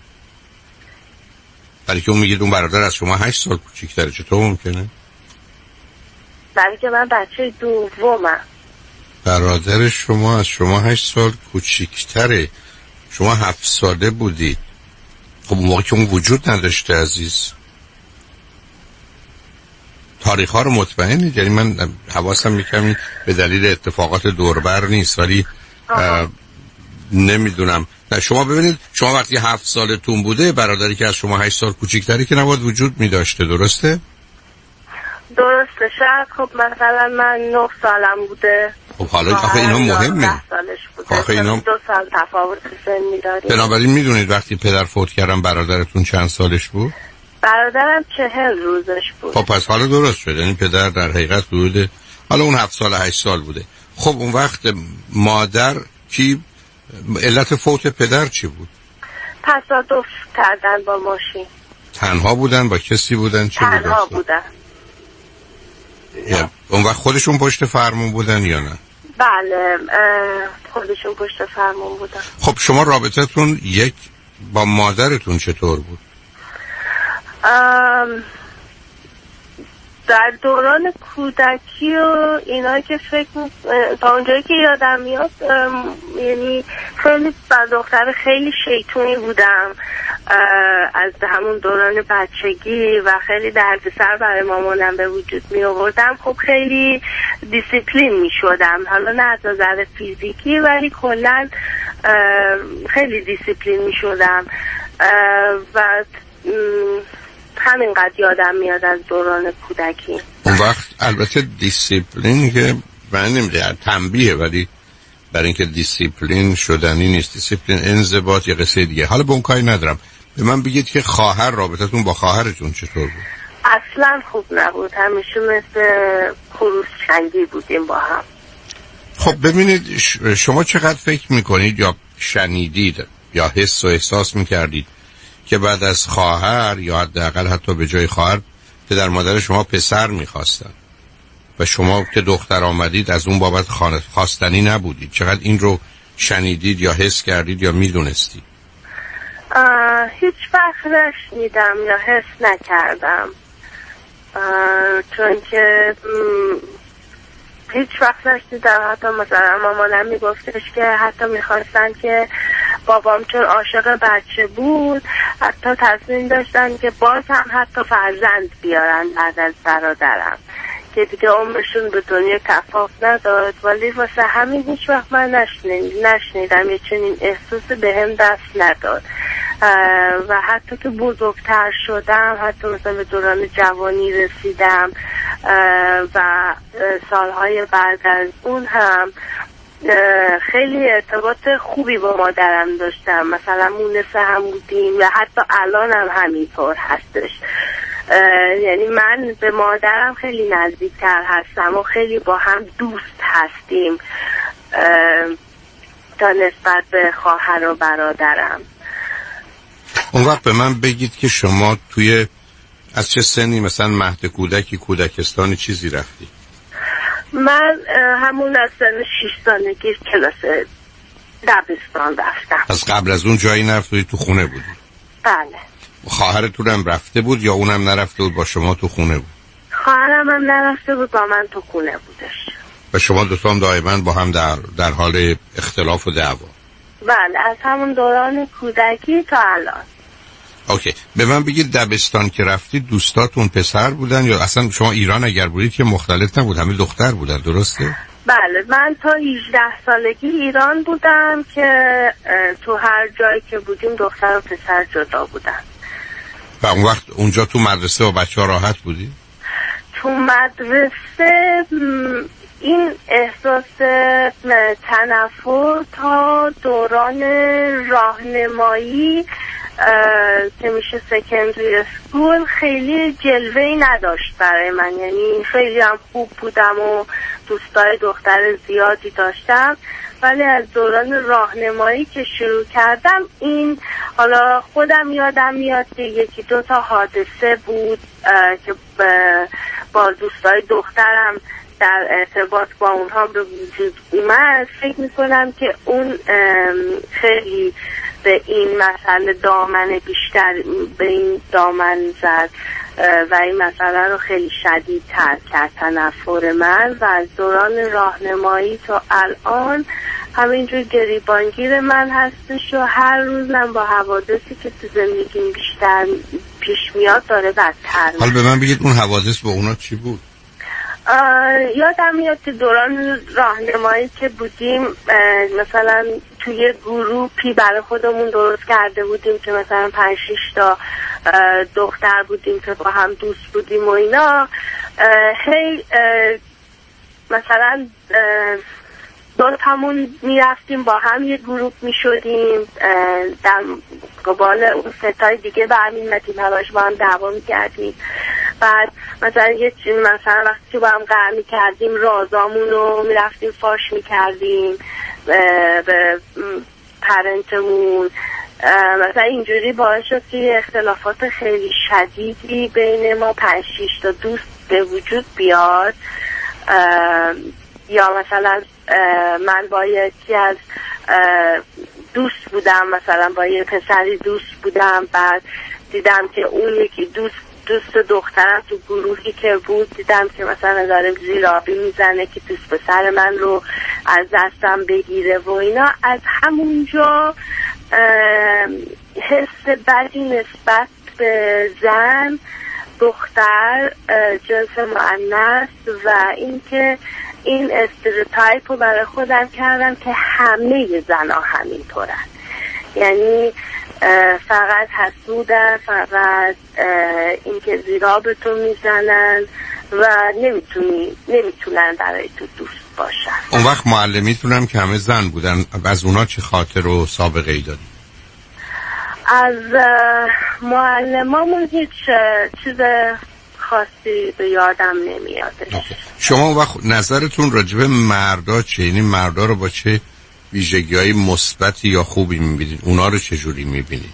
برای که اون میگید اون برادر از شما هشت سال کوچیک‌تره، چطور ممکنه؟ برای که من بچه دومم. برادر شما از شما هشت سال کوچیک‌تره، شما هفت ساله بودید. خب اون موقع که اون وجود نداشته عزیز. تاریخ ها رو مطمئنید؟ یعنی من حواسم یکمی به دلیل اتفاقات دوربر نیست، ولی نمیدونم. شما ببینید شما وقتی هفت سالتون بوده برادری که از شما هشت سال کوچیک‌تری که نباید وجود می داشته، درسته؟ درسته. شاید خب مثلا من نه سالم بوده. خب حالا آخه اینا مهمه. آخه اینا دو سال تفاوت سنی داریم. بنابراین میدونید وقتی پدر فوت کردن برادرتون چند سالش بود؟ برادرم چهل روزش بود. خب پس حالا درست شد، یعنی پدر در حقیقت بوده، حالا اون هفت سال هشت سال بوده. خب اون وقت مادر کی علت فوت پدر چی بود؟ تصادف کردن با ماشین. تنها بودن با کسی بودن؟ چه بودن؟ تنها بودن. یا اون وقت خودشون پشت فرمون بودن یا نه؟ بله خودشون پشت فرمون بودن. خب شما رابطتون یک با مادرتون چطور بود؟ ام در دوران کودکی و اینا که فکر تا اونجایی که یادم میاد یعنی خیلی با دختر خیلی شیطونی بودم از همون دوران بچگی و خیلی دردسر برای مامانم به وجود می آوردم. خب خیلی دیسیپلین می شدم، حالا نه از نظر فیزیکی ولی کلا خیلی دیسیپلین می شدم و همینقدر یادم میاد از دوران کودکی. اون وقت البته دیسیپلین که من نمیده تنبیه، ولی برای اینکه دیسیپلین شدنی نیست، دیسیپلین انضباط یه قصه دیگه. حالا به اون کاری ندارم. به من بگید که خواهر رابطتون با خواهرتون چطور بود؟ اصلا خوب نبود، همیشه مثل خروس چنگی بودیم با هم. خب ببینید شما چقدر فکر میکنید یا شنیدید یا حس و احساس میکردید که بعد از خواهر یا حداقل حتی به جای خواهر پدر مادر شما پسر میخواستن و شما که دختر آمدید از اون بابت خواستنی نبودید؟ چقدر این رو شنیدید یا حس کردید یا میدونستید؟ هیچ وقت نشنیدم یا حس نکردم، چون که هیچ وقت نشنیدم. حتی مثلا مامانم میگفتش که حتی میخواستن که بابام چون عاشق بچه بود حتی تصمیم داشتن که باز هم حتی فرزند بیارن بعد از برادرم که دیگه عمرشون به دنیا کفاف نداد، ولی واسه همین هیچ وقت من نشنید نشنیدم یه چنین احساس به هم دست نداد. و حتی که بزرگتر شدم، حتی مثلا به دوران جوانی رسیدم و سالهای بعد از اون هم خیلی ارتباط خوبی با مادرم داشتم، مثلا مونس هم بودیم و حتی الان هم همینطور هستش. یعنی من به مادرم خیلی نزدیکتر هستم و خیلی با هم دوست هستیم تا نسبت به خواهر و برادرم. اون وقت به من بگید که شما توی از چه سنی مثلا مهد کودکی کودکستانی چیزی رفتی؟ من همون از سن شش سالگی کلاس دبستان رفتم. از قبل از اون جایی نرفتی، تو خونه بودی؟ بله. خواهرتون هم رفته بود یا اونم نرفته بود با شما تو خونه بود؟ خواهرم هم نرفته بود با من تو خونه بودش. و شما دوتا هم دائما با هم در, در حال اختلاف و دعوا؟ بله از همون دوران کودکی تا الان. اوکی. به من بگید دبستان که رفتید دوستاتون پسر بودن یا اصلا شما ایران اگر بودید که مختلف نبود، همه دختر بودن، درسته؟ بله من تا هجده سالگی ایران بودم که تو هر جایی که بودیم دختر و پسر جدا بودن. و اون وقت اونجا تو مدرسه و بچه ها راحت بودی؟ تو مدرسه این احساس تنفر تا دوران راهنمایی که میشه سکندری اسکول خیلی جلوه‌ای نداشت برای من، یعنی خیلی هم خوب بودم و دوستای دختر زیادی داشتم، ولی از دوران راهنمایی که شروع کردم این حالا خودم یادم میاد که یکی دو تا حادثه بود که با دوستای دخترم در ارتباط با اونها به وجود اومد. فکر میکنم که اون خیلی به این مسئله دامن بیشتر به این دامن زد و این مسئله رو خیلی شدید تر کرد تنفر من، و از دوران راهنمایی تا الان همینجور گریبانگیر من هستش و هر روزم با حوادثی که تو زندگیم بیشتر پیش میاد داره بدتر. حالا به من بگید اون حوادث با اونا چی بود؟ یادم میاد که دوران راهنمایی که بودیم مثلا توی گروپی برای خودمون درست کرده بودیم که مثلا پنج شش تا دختر بودیم که با هم دوست بودیم و اینا، هی مثلا دو تامون میرفتیم با هم یه گروپ میشدیم، در قبال اون ستای دیگه برمیمدیم همش با هم دعوا میکردیم. بعد مثلا یه مثلا وقتی که با هم قهر میکردیم رازامون رو میرفتیم فاش میکردیم به پرنتمون، مثلا اینجوری باعث شد که اختلافات خیلی شدیدی بین ما پنج شش تا دوست به وجود بیاد. یا مثلا من با یکی از دوست بودم، مثلا با یه پسری دوست بودم، بعد دیدم که اون یکی دوست دوست دخترم تو گروهی که بود دیدم که مثلا داره زیرابی میزنه که دوست پسر من رو از دستم بگیره و اینا. از همونجا حس بدی نسبت به زن، دختر، جنس مؤنث و اینکه این استریوتایپ رو برای خودم کردم که همه زن‌ها همینطورن، یعنی فقط حسودن، فقط اینکه زیرابتون میزنن و نمیتونی نمیتونن برای تو دوست باشن. اون وقت معلمیتونم که همه زن بودن، از اونا چه خاطر و سابقه ای داری؟ از معلمامون هیچ چیز خاصی به یادم نمیادش. شما اون وقت نظرتون راجب مردا چه؟ یعنی مردا رو با چه ویژگی‌های مثبتی یا خوبی می‌بینید؟ اونا رو چه جوری می‌بینید؟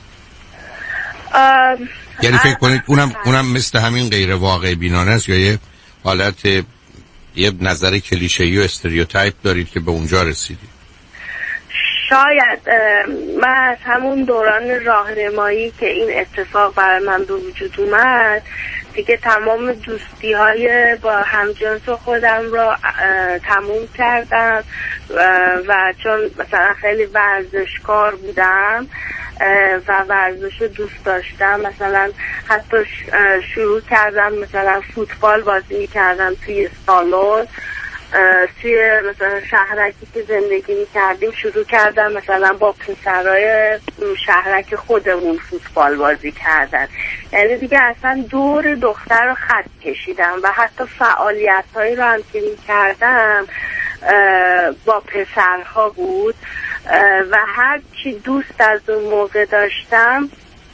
یعنی فکر کنید اونم اونم مثل همین غیر واقع بینانه است یا یه حالت یه نظر کلیشه‌ای و استریوتایپ دارید که به اونجا رسیدید؟ شاید من از همون دوران راهنمایی که این اتفاق برای من به وجود اومد دیگه تمام دوستی های با همجنس خودم را تموم کردم و چون مثلا خیلی ورزشکار بودم و ورزش رو دوست داشتم، مثلا حتی شروع کردم مثلا فوتبال بازی کردم توی سالن، توی مثلا شهرکی که زندگی می‌کردیم شروع کردم مثلا با پسرای شهرک خودمون فوتبال بازی کردن، یعنی دیگه اصلا دور دختر رو خط کشیدم و حتی فعالیت‌هایی رو هم که می‌کردم با پسرها بود و هر چی دوست از اون موقع داشتم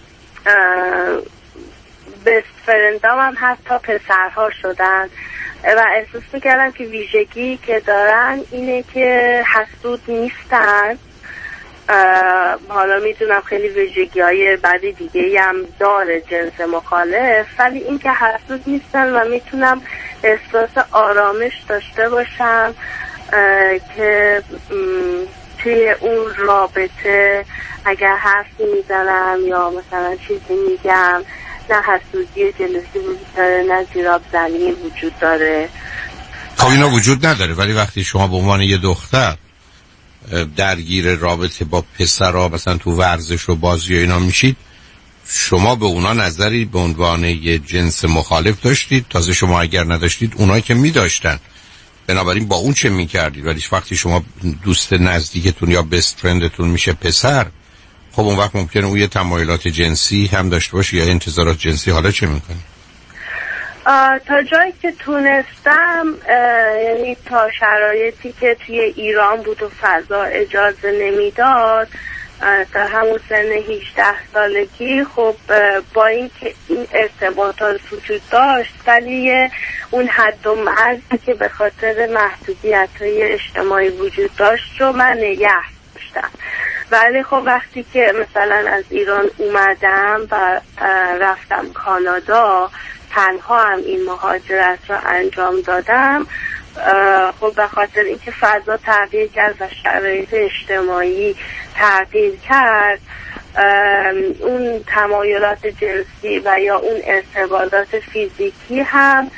بست فرندام هم حتی پسرها شدن و احساس میکردم که ویژگی که دارن اینه که حسود نیستن. حالا میدونم خیلی ویژگی های بعدی دیگه هم داره جنس مخالف، ولی این که حسود نیستن و میتونم احساس آرامش داشته باشم که توی اون رابطه اگر حرفی میزنم یا مثلا چیزی میگم نه حسودی جلوسی وجود داره نه زیراب زنی وجود داره. خب اینا وجود نداره، ولی وقتی شما به عنوان یه دختر درگیر رابطه با پسرها مثلا تو ورزش و بازی و اینا میشید، شما به اونا نظری به عنوان یه جنس مخالف داشتید؟ تازه شما اگر نداشتید اونایی که میداشتن، بنابراین با اون چه میکردید؟ ولی وقتی شما دوست نزدیکتون یا بست فرندتون میشه پسر، خب اون وقت ممکنه اون یه تمایلات جنسی هم داشته باشه یا انتظارات جنسی، حالا چه میکنی؟ تا جایی که تونستم، یعنی تا شرایطی که توی ایران بود و فضا اجازه نمیداد، تا همون سن هجده سالگی، خب با اینکه این ارتباطات وجود داشت ولی اون حد و مرزی که به خاطر محدودیت‌های اجتماعی وجود داشت رو من نگه داشتم. ولی خب وقتی که مثلا از ایران اومدم و رفتم کانادا، تنها هم این مهاجرت رو انجام دادم، خب به خاطر اینکه فضا تغییر کرد و شرایط اجتماعی تغییر کرد، اون تمایلات جنسی و یا اون ارتباطات فیزیکی هم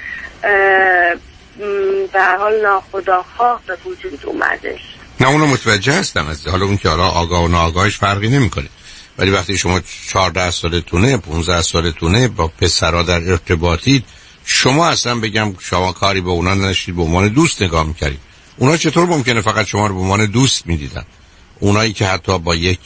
به حال ناخودآگاه به وجود اومدش. نه اونو متوجه هستم، از حالا اون که حالا آگاه و ناآگاهش فرقی نمیکنه، ولی وقتی شما چهارده سالتونه پانزده سالتونه با پسرها در ارتباطید، شما اصلا بگم شما کاری به اونا نداشتید، به عنوان دوست نگاه میکردید. اونا چطور ممکنه فقط شما رو به عنوان دوست میدیدن؟ اونایی که حتی با یک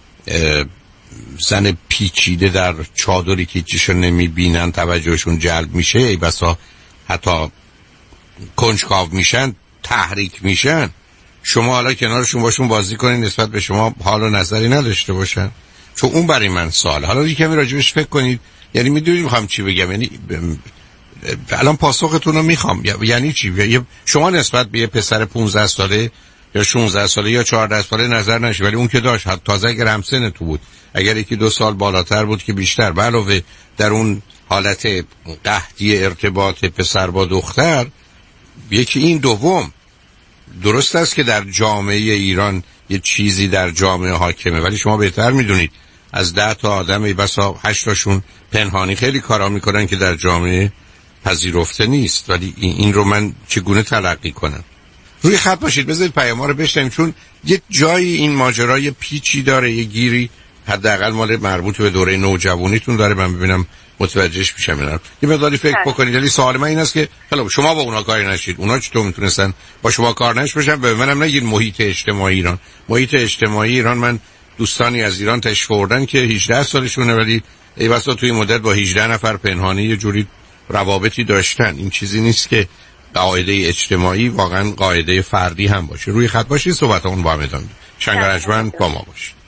زن پیچیده در چادری که چیشو نمیبینن توجهشون جلب میشه، ای بسا حتی کنجکاو میشن، تحریک میشن، شما حالا کنارشون باشون بازی کنین نسبت به شما حال و نظری نداشته باشن؟ چون اون برای من سوال. حالا یه کمی راجبش فکر کنید. یعنی میدونید میخوام چی بگم؟ یعنی الان پاسختون رو میخوام. یعنی چی؟ شما نسبت به یه پسر پانزده ساله یا شانزده ساله یا چهارده ساله نظر نشه، ولی اون که داشت حتی تازه اگر همسن تو بود، اگر یکی دو سال بالاتر بود که بیشتر، به علاوه در اون حالت قحطی ارتباط پسر با دختر. یکی این. دوم، درست است که در جامعه ایران یه چیزی در جامعه حاکمه، ولی شما بهتر میدونید از ده تا آدم ای بسا هشت تاشون پنهانی خیلی کارا میکنن که در جامعه پذیرفته نیست. ولی این رو من چگونه تلقی کنم؟ روی خط باشید، بذارید پیام‌ها رو بشنویم، چون یه جایی این ماجرای پیچی داره، یه گیری حداقل مال مربوط به دوره نوجوانیتون داره، من ببینم متوجهش میشم. اینا یه مقداری فکر بکنید. ولی سوال من این است که حالا شما با اونا کاری نشید، اونا چطور میتونستن با شما کار نش باشن؟ به منم نگید محیط اجتماعی ایران. محیط اجتماعی ایران، من دوستانی از ایران تشریف آوردن که هجده سالشونه، ولی ای واسه توی مدت با هجده نفر پنهانی یه جوری روابطی داشتن. این چیزی نیست که قاعده اجتماعی، واقعا قاعده فردی هم باشه. روی خط باشید، صحبتمون با هم ادامه میدیم. شنگرجمند با ما باشید.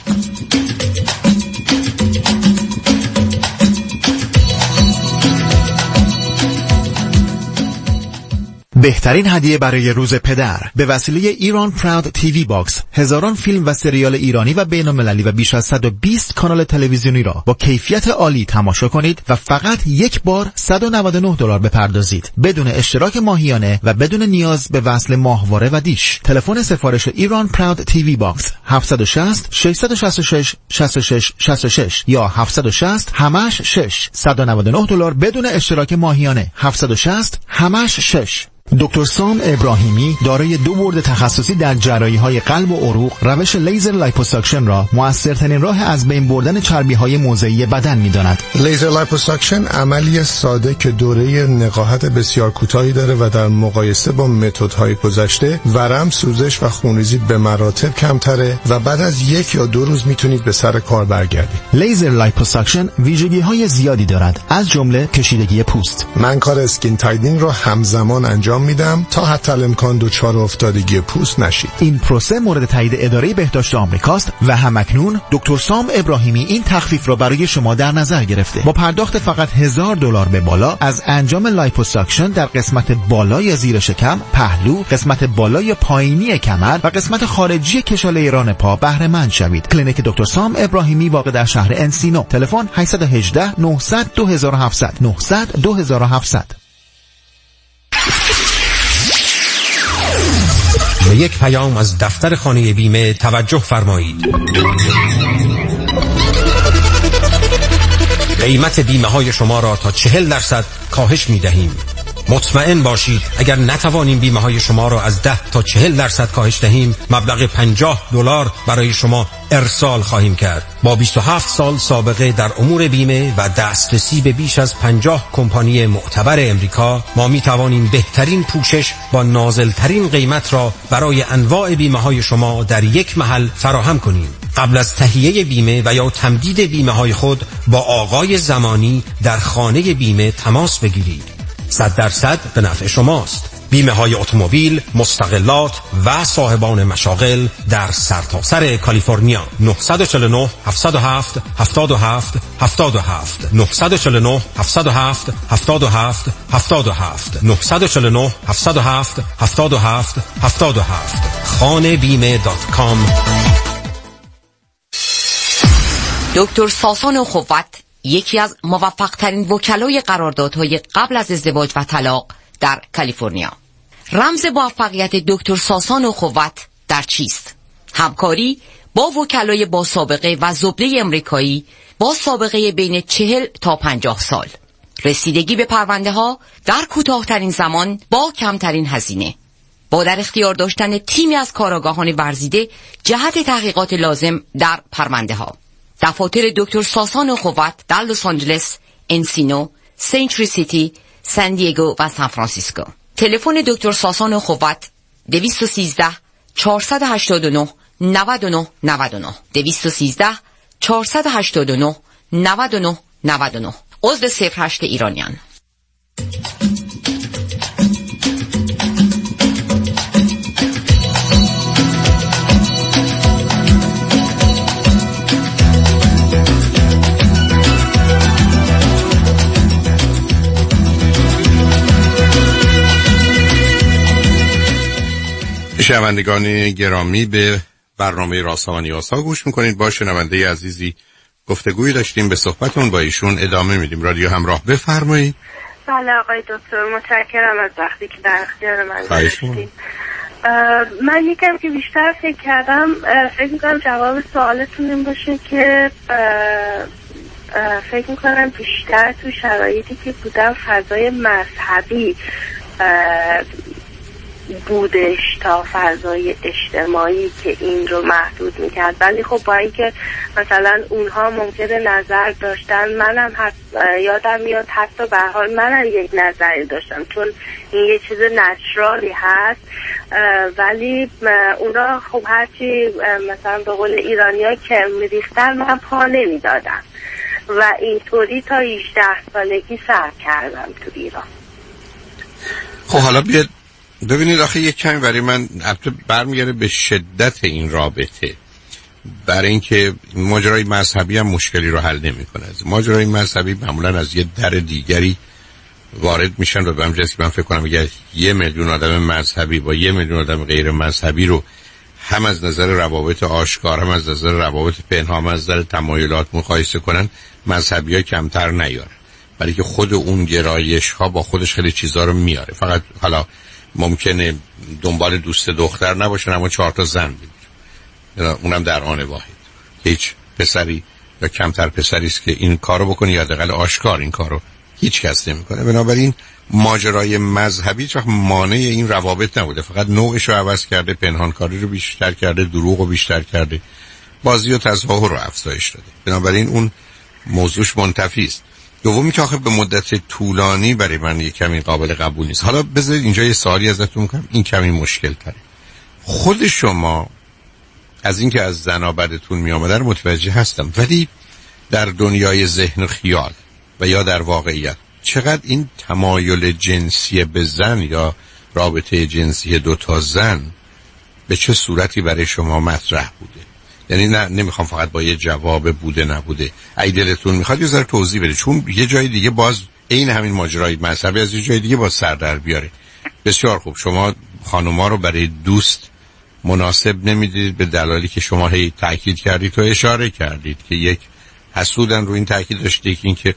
بهترین هدیه برای روز پدر به وسیله ایران پراود تیوی باکس، هزاران فیلم و سریال ایرانی و بین‌المللی و بیش از صد و بیست کانال تلویزیونی را با کیفیت عالی تماشا کنید و فقط یک بار صد و نود و نه دلار بپردازید، بدون اشتراک ماهیانه و بدون نیاز به وصل ماهواره و دیش. تلفن سفارش ایران پراود تیوی باکس هفت شش صفر شش شش شش شش شش شش شش یا هفت شش صفر همش شش. صد و نود و نه دلار بدون اشتراک ماهیانه. هفت شش صفر همش شش. دکتر سام ابراهیمی دارای دو بورد تخصصی در جراحی‌های قلب و عروق، روش لیزر لایپوساکشن را مؤثرترین راه از بین بردن چربی‌های موضعی بدن می‌داند. لیزر لایپوساکشن عملی ساده که دوره نقاهت بسیار کوتاهی داره و در مقایسه با متدهای گذشته ورم، سوزش و خونریزی به مراتب کمتره و بعد از یک یا دو روز میتونید به سر کار برگردید. لیزر لایپوساکشن ویژگی‌های زیادی دارد، از جمله کشیدگی پوست. من کار اسکین تایدینگ را همزمان انجام میدم تا حتی الامکان دچار افتادگی پوست نشید. این پروسه مورد تایید اداره بهداشت آمریکاست و همکنون دکتر سام ابراهیمی این تخفیف را برای شما در نظر گرفته. با پرداخت فقط هزار دلار به بالا از انجام لایپوساکشن در قسمت بالای زیر شکم، پهلو، قسمت بالای پایینی کمر و قسمت خارجی کشاله ران پا بهره مند شوید. کلینیک دکتر سام ابراهیمی واقع در شهر انسینو. تلفن هشت یک هشت نه صفر صفر دو هفت صفر صفر نه صفر صفر دو هفت صفر صفر. به یک پیام از دفتر خانه بیمه توجه فرمایید. قیمت بیمه های شما را تا چهل درصد کاهش می دهیم. مطمئن باشید اگر نتوانیم بیمه های شما را از ده تا چهل درصد کاهش دهیم، مبلغ پنجاه دلار برای شما ارسال خواهیم کرد. با بیست و هفت سال سابقه در امور بیمه و دسترسی به بیش از پنجاه کمپانی معتبر امریکا، ما می توانیم بهترین پوشش با نازلترین قیمت را برای انواع بیمه های شما در یک محل فراهم کنیم. قبل از تهیه بیمه و یا تمدید بیمه های خود با آقای زمانی در خانه بیمه تماس بگیرید. صد درصد به نفع شماست. بیمه های اتومبیل، مستقلات و صاحبان مشاغل در سرتاسر کالیفرنیا. نه چهار نه هفت صفر هفت هفت هفت هفت هفت نه چهار نه هفت صفر هفت هفت هفت هفت هفت نه چهار نه هفت صفر هفت هفت هفت هفت هفت خانه بیمه دات کام. دکتر ساسان خوت یکی از موفق ترین وکلای قراردادهای قبل از ازدواج و طلاق در کالیفرنیا. رمز موفقیت دکتر ساسان خوت در چیست؟ همکاری با وکلای با سابقه و زبده امریکایی با سابقه بین چهل تا پنجاه سال. رسیدگی به پرونده ها در کوتاه‌ترین زمان با کمترین هزینه. با در اختیار داشتن تیمی از کارآگاهان ورزیده جهت تحقیقات لازم در پرونده ها. دفاتر دکتر ساسان خوت در لس آنجلس، انسینو، سنت ریسیتی، سان دیگو و سان فرانسیسکو. تلفن دکتر ساسان خوت دویست و سیزده چهارصد و هشتاد و نه نود و نه نود و نه دویست و سیزده چهارصد و هشتاد و نه نود و نه نود و نه. عضو صفر هشت ایرانیان. شنوندگان گرامی، به برنامه رازها و نیازها گوش میکنید. با شنونده عزیزی گفتگویی داشتیم، به صحبتون با ایشون ادامه میدیم. رادیو همراه، بفرمایید. بله آقای دکتر، متشکرم از وقتی که در اختیار من گذاشتید. من یکم که بیشتر فکر کردم، فکر میکنم جواب سوالتون این باشه که فکر میکنم بیشتر تو شرایطی که بودم فضای مذهبی بودش تا فضای اجتماعی که این رو محدود میکرد. ولی خب با اینکه مثلا اونها ممکنه نظر داشتن، منم حت... یادم میاد حتی به هر حال منم یک نظری داشتم، چون این یه چیز نچرالی هست. ولی اونا خب هرچی مثلا به قول ایرانی‌ها که میریختن من پا نمیدادم و اینطوری تا هجده سالگی سر کردم تو ایران. خب حالا بیاد ببینید، آخه یک کمی برای من البته برمیگرده به شدت این رابطه، برای اینکه ماجرای مذهبی هم مشکلی رو حل نمی‌کنه. ماجرای مذهبی معمولا از یه در دیگری وارد میشن و به همین جهت من فکر کنم اگر یه میلیون آدم مذهبی با یه میلیون آدم غیر مذهبی رو هم از نظر روابط آشکار، هم از نظر روابط پنهان، هم از نظر تمایلات مقایسه کنن، مذهبی‌ها کمتر نیاره، برای که خود اون گرایش‌ها با خودش خیلی چیزا رو میاره. فقط حالا ممکنه دنبال دوست دختر نباشن اما چهار تا زن بگیرن، اونم در آن واحد. هیچ پسری یا کمتر پسری است که این کارو بکنه، یا حداقل آشکار این کارو هیچ کس نمیکنه. بنابراین ماجرای مذهبی چه مانع این روابط نبوده، فقط نوعش رو عوض کرده، پنهانکاری رو بیشتر کرده، دروغ رو بیشتر کرده، بازی و تظاهر رو افزایش داده. بنابراین اون موضوعش منتفی است. دومی که آخه به مدت طولانی برای من یک کمی قابل قبول نیست. حالا بذارید اینجا یه سوالی ازتون کنم، این کمی مشکل تره. خود شما از اینکه از زنا بدتون می آمدن متوجه هستم، ولی در دنیای ذهن و خیال و یا در واقعیت چقدر این تمایل جنسی به زن یا رابطه جنسی دو تا زن به چه صورتی برای شما مطرح بوده؟ یعنی نه نمیخوام فقط با یه جواب بوده نبوده، اگه دلتون میخواد یه ذره توضیح بده، چون یه جای دیگه باز این همین ماجرای مذهبی از یه جای دیگه باز سر در بیاره. بسیار خوب، شما خانوما رو برای دوست مناسب نمیدید به دلایلی که شما هی تاکید کردید و اشاره کردید که یک حسودن رو این تاکید داشته که اینکه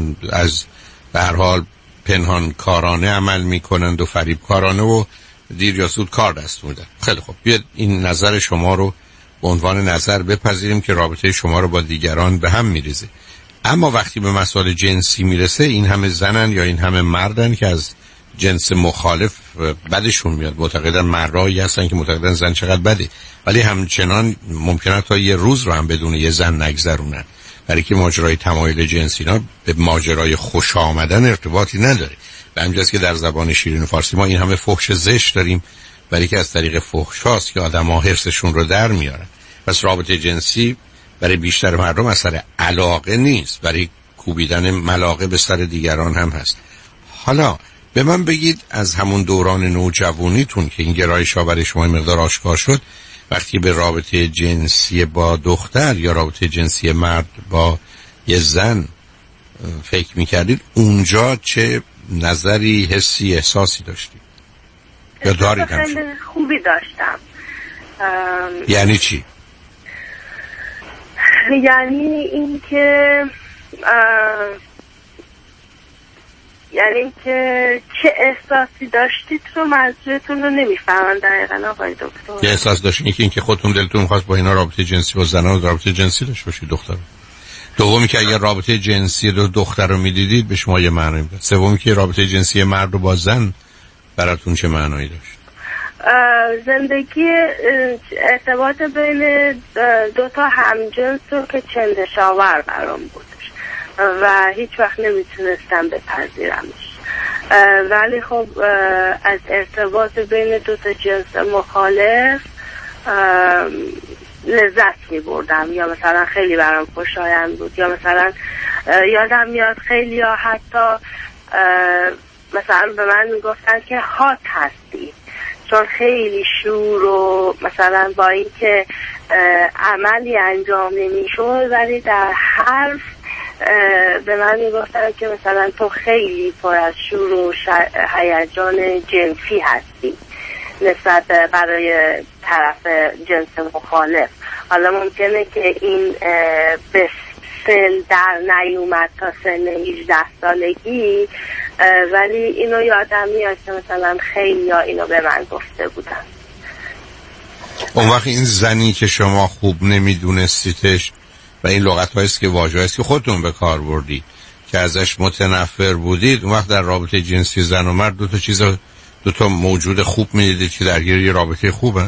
از به هر حال پنهان کارانه عمل میکنند و فریب کارانه و دیر یا زود کار دست میدن. خیلی خوب، بیاد این نظر شما رو به عنوان نظر بپذیریم که رابطه شما رو با دیگران به هم میریزه. اما وقتی به مسائل جنسی میرسه، این همه زنن یا این همه مردن که از جنس مخالف بدشون میاد. معتقدن مردایی هستن که معتقدن زن چقدر بده، ولی همچنان ممکنه تا یه روز رو هم بدون یه زن نگذرونن، برای که ماجرای تمایل جنسی اینا به ماجرای خوش آمدن ارتباطی نداره. به همجاست که در زبان شیرین فارسی ما این همه فحش زشت داریم، برای که از طریق فحش هاست که آدم ها حرصشون رو در میارن. پس رابطه جنسی برای بیشتر مردم اثر علاقه نیست، برای کوبیدن ملاقه به سر دیگران هم هست. حالا به من بگید از همون دوران نوجوانیتون که این گرایش ها برای شما مقدار آشکار شد، وقتی به رابطه جنسی با دختر یا رابطه جنسی مرد با یه زن فکر میکردید، اونجا چه نظری، حسی، احساسی داشتید یا دارید؟ خیلی خوبی داشتم. یعنی چی؟ یعنی این که یعنی که چه احساسی داشتید رو منظورتون رو نمیفهمم دقیقا آقای دکتر. چه احساس داشتین؟ که اینکه خودتون دلتون خواست با اینا رابطه جنسی با زنان رابطه جنسی داشته باشید دختر. دومی که اگر رابطه جنسی دو دختر رو میدیدید به شما یه معنی میداد. سومی که رابطه جنسی مرد رو با زن براتون چه معنایی داشت؟ زندگی ارتباط بین دو تا همجنس رو که چندشاور برام بودش و هیچ وقت نمیتونستم بپذیرمش، ولی خب از ارتباط بین دو تا جنس مخالف لذت میبردم، یا مثلا خیلی برام خوشایند بود، یا مثلا یادم میاد خیلی ها حتی مثلا به من میگفتن که هات هستی، چون خیلی شور و مثلا با اینکه عملی انجام نمیشد ولی در حرف به من میگفتن که مثلا تو خیلی پر از شور و هیجان جنسی هستی نسبت برای طرف جنس مخالف. حالا ممکنه که این به سن در نیومد تا سن هجده سالگی، ولی اینو یادم میاد که مثلا خیلی ها اینو به من گفته بودن. اون وقت این زنی که شما خوب نمیدونستیدش و این لغت هاییست که واژه هاییست که خودتون به کار بردید که ازش متنفر بودید، اون وقت در رابطه جنسی زن و مرد دو تا چیز دو تا موجود خوب میدیدید که درگیر یه رابطه خوبه،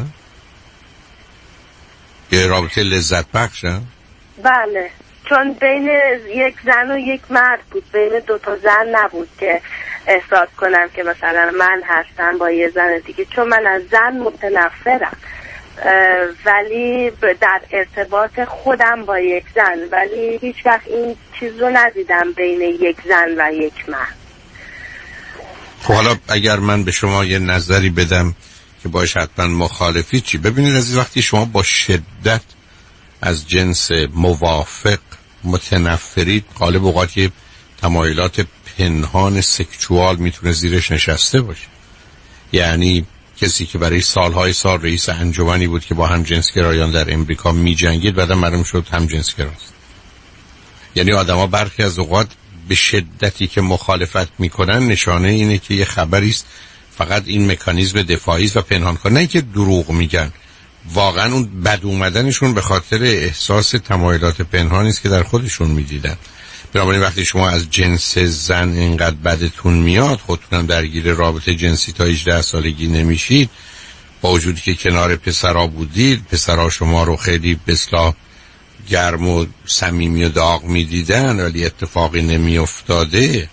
یه رابطه لذت بخشه؟ بله، چون بین یک زن و یک مرد بود، بین دو تا زن نبود که احساس کنم که مثلا من هستم با یه زن دیگه، چون من از زن متنفرم ولی در ارتباط خودم با یک زن، ولی هیچ وقت این چیز رو ندیدم بین یک زن و یک مرد. خب حالا اگر من به شما یه نظری بدم که باش حتما مخالفی چی؟ ببینید عزیز، وقتی شما با شدت از جنس موافق متنفرید، غالب اوقات یه تمایلات پنهان سکشوال میتونه زیرش نشسته باشه. یعنی کسی که برای سالهای سال رئیس انجمنی بود که با هم جنسگرایان در امریکا می جنگید، بعد معلوم شد هم جنسگراست. یعنی آدما برخی از اوقات به شدتی که مخالفت میکنن نشانه اینه که یه خبری است، فقط این مکانیزم دفاعی است و پنهان کنن، نه اینکه دروغ میگن. واقعا اون بد اومدنشون به خاطر احساس تمایلات پنهانی است که در خودشون میدیدن. بنابراین وقتی شما از جنس زن اینقدر بدتون میاد، خودتونم درگیر رابطه جنسی تا هجده سالگی نمیشید، با وجودی که کنار پسرا بودید، پسرا شما رو خیلی به اصطلاح گرم و صمیمی و داغ میدیدن ولی اتفاقی نمیافتاده،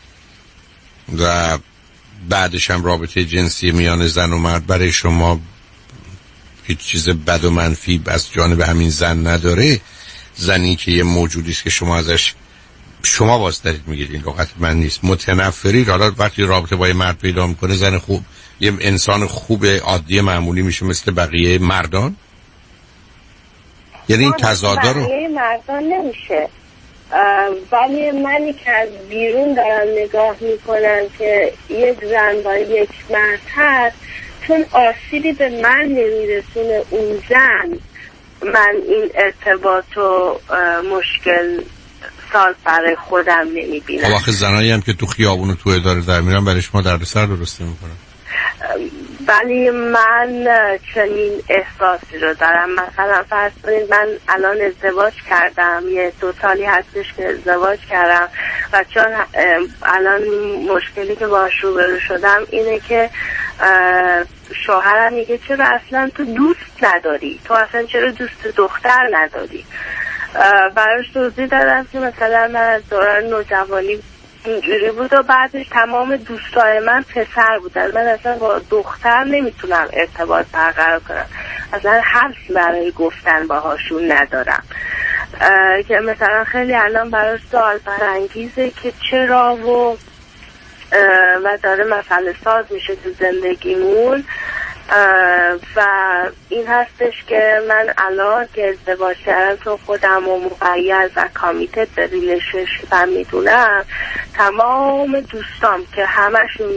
و بعدش هم رابطه جنسی میان زن و مرد برای شما هیچ چیز بد و منفی از جانب همین زن نداره. زنی که یه موجودی است که شما ازش شما باز دارید میگید، این لغت من نیست، متنفرید. حالا وقتی رابطه با یه مرد پیدا میکنه، زن خوب، یه انسان خوب عادی معمولی میشه مثل بقیه مردان. یعنی این تضادا رو بقیه مردان نمیشه، ولی منی که از بیرون دارم نگاه میکنم که یک زن با یک مرد هست، چون آسیبی به من نمیرسونه اون زن، من این ارتباط و مشکل سال برای خودم نمیبینم. واقع زنایی هم که تو خیابون و تو اداره در میرن برای شما دردسر درسته میکنن. ولی من چنین احساسی رو دارم. مثلا فرض کنید من الان ازدواج کردم، یه دو سالی هستش که ازدواج کردم و چون الان مشکلی که باهاش روبرو شدم اینه که شوهرم میگه چرا اصلا تو دوست نداری، تو اصلا چرا دوست دختر نداری. براش توضیح دادم که مثلا من از دوران نوجوانی اینجوری بود و بعدش تمام دوستای من پسر بودن، من اصلا با دختر نمیتونم ارتباط برقرار کنم، اصلا حرفی برای گفتن باهاشون ندارم. که مثلا خیلی الان براش سوال برانگیزه که چرا و و داره مسئله ساز میشه تو زندگیمون. و این هستش که من الان که ازدواج کردم تو خودم و مقید و کامیتد به ریلیشنشیپم میدونم، تمام دوستام که همشون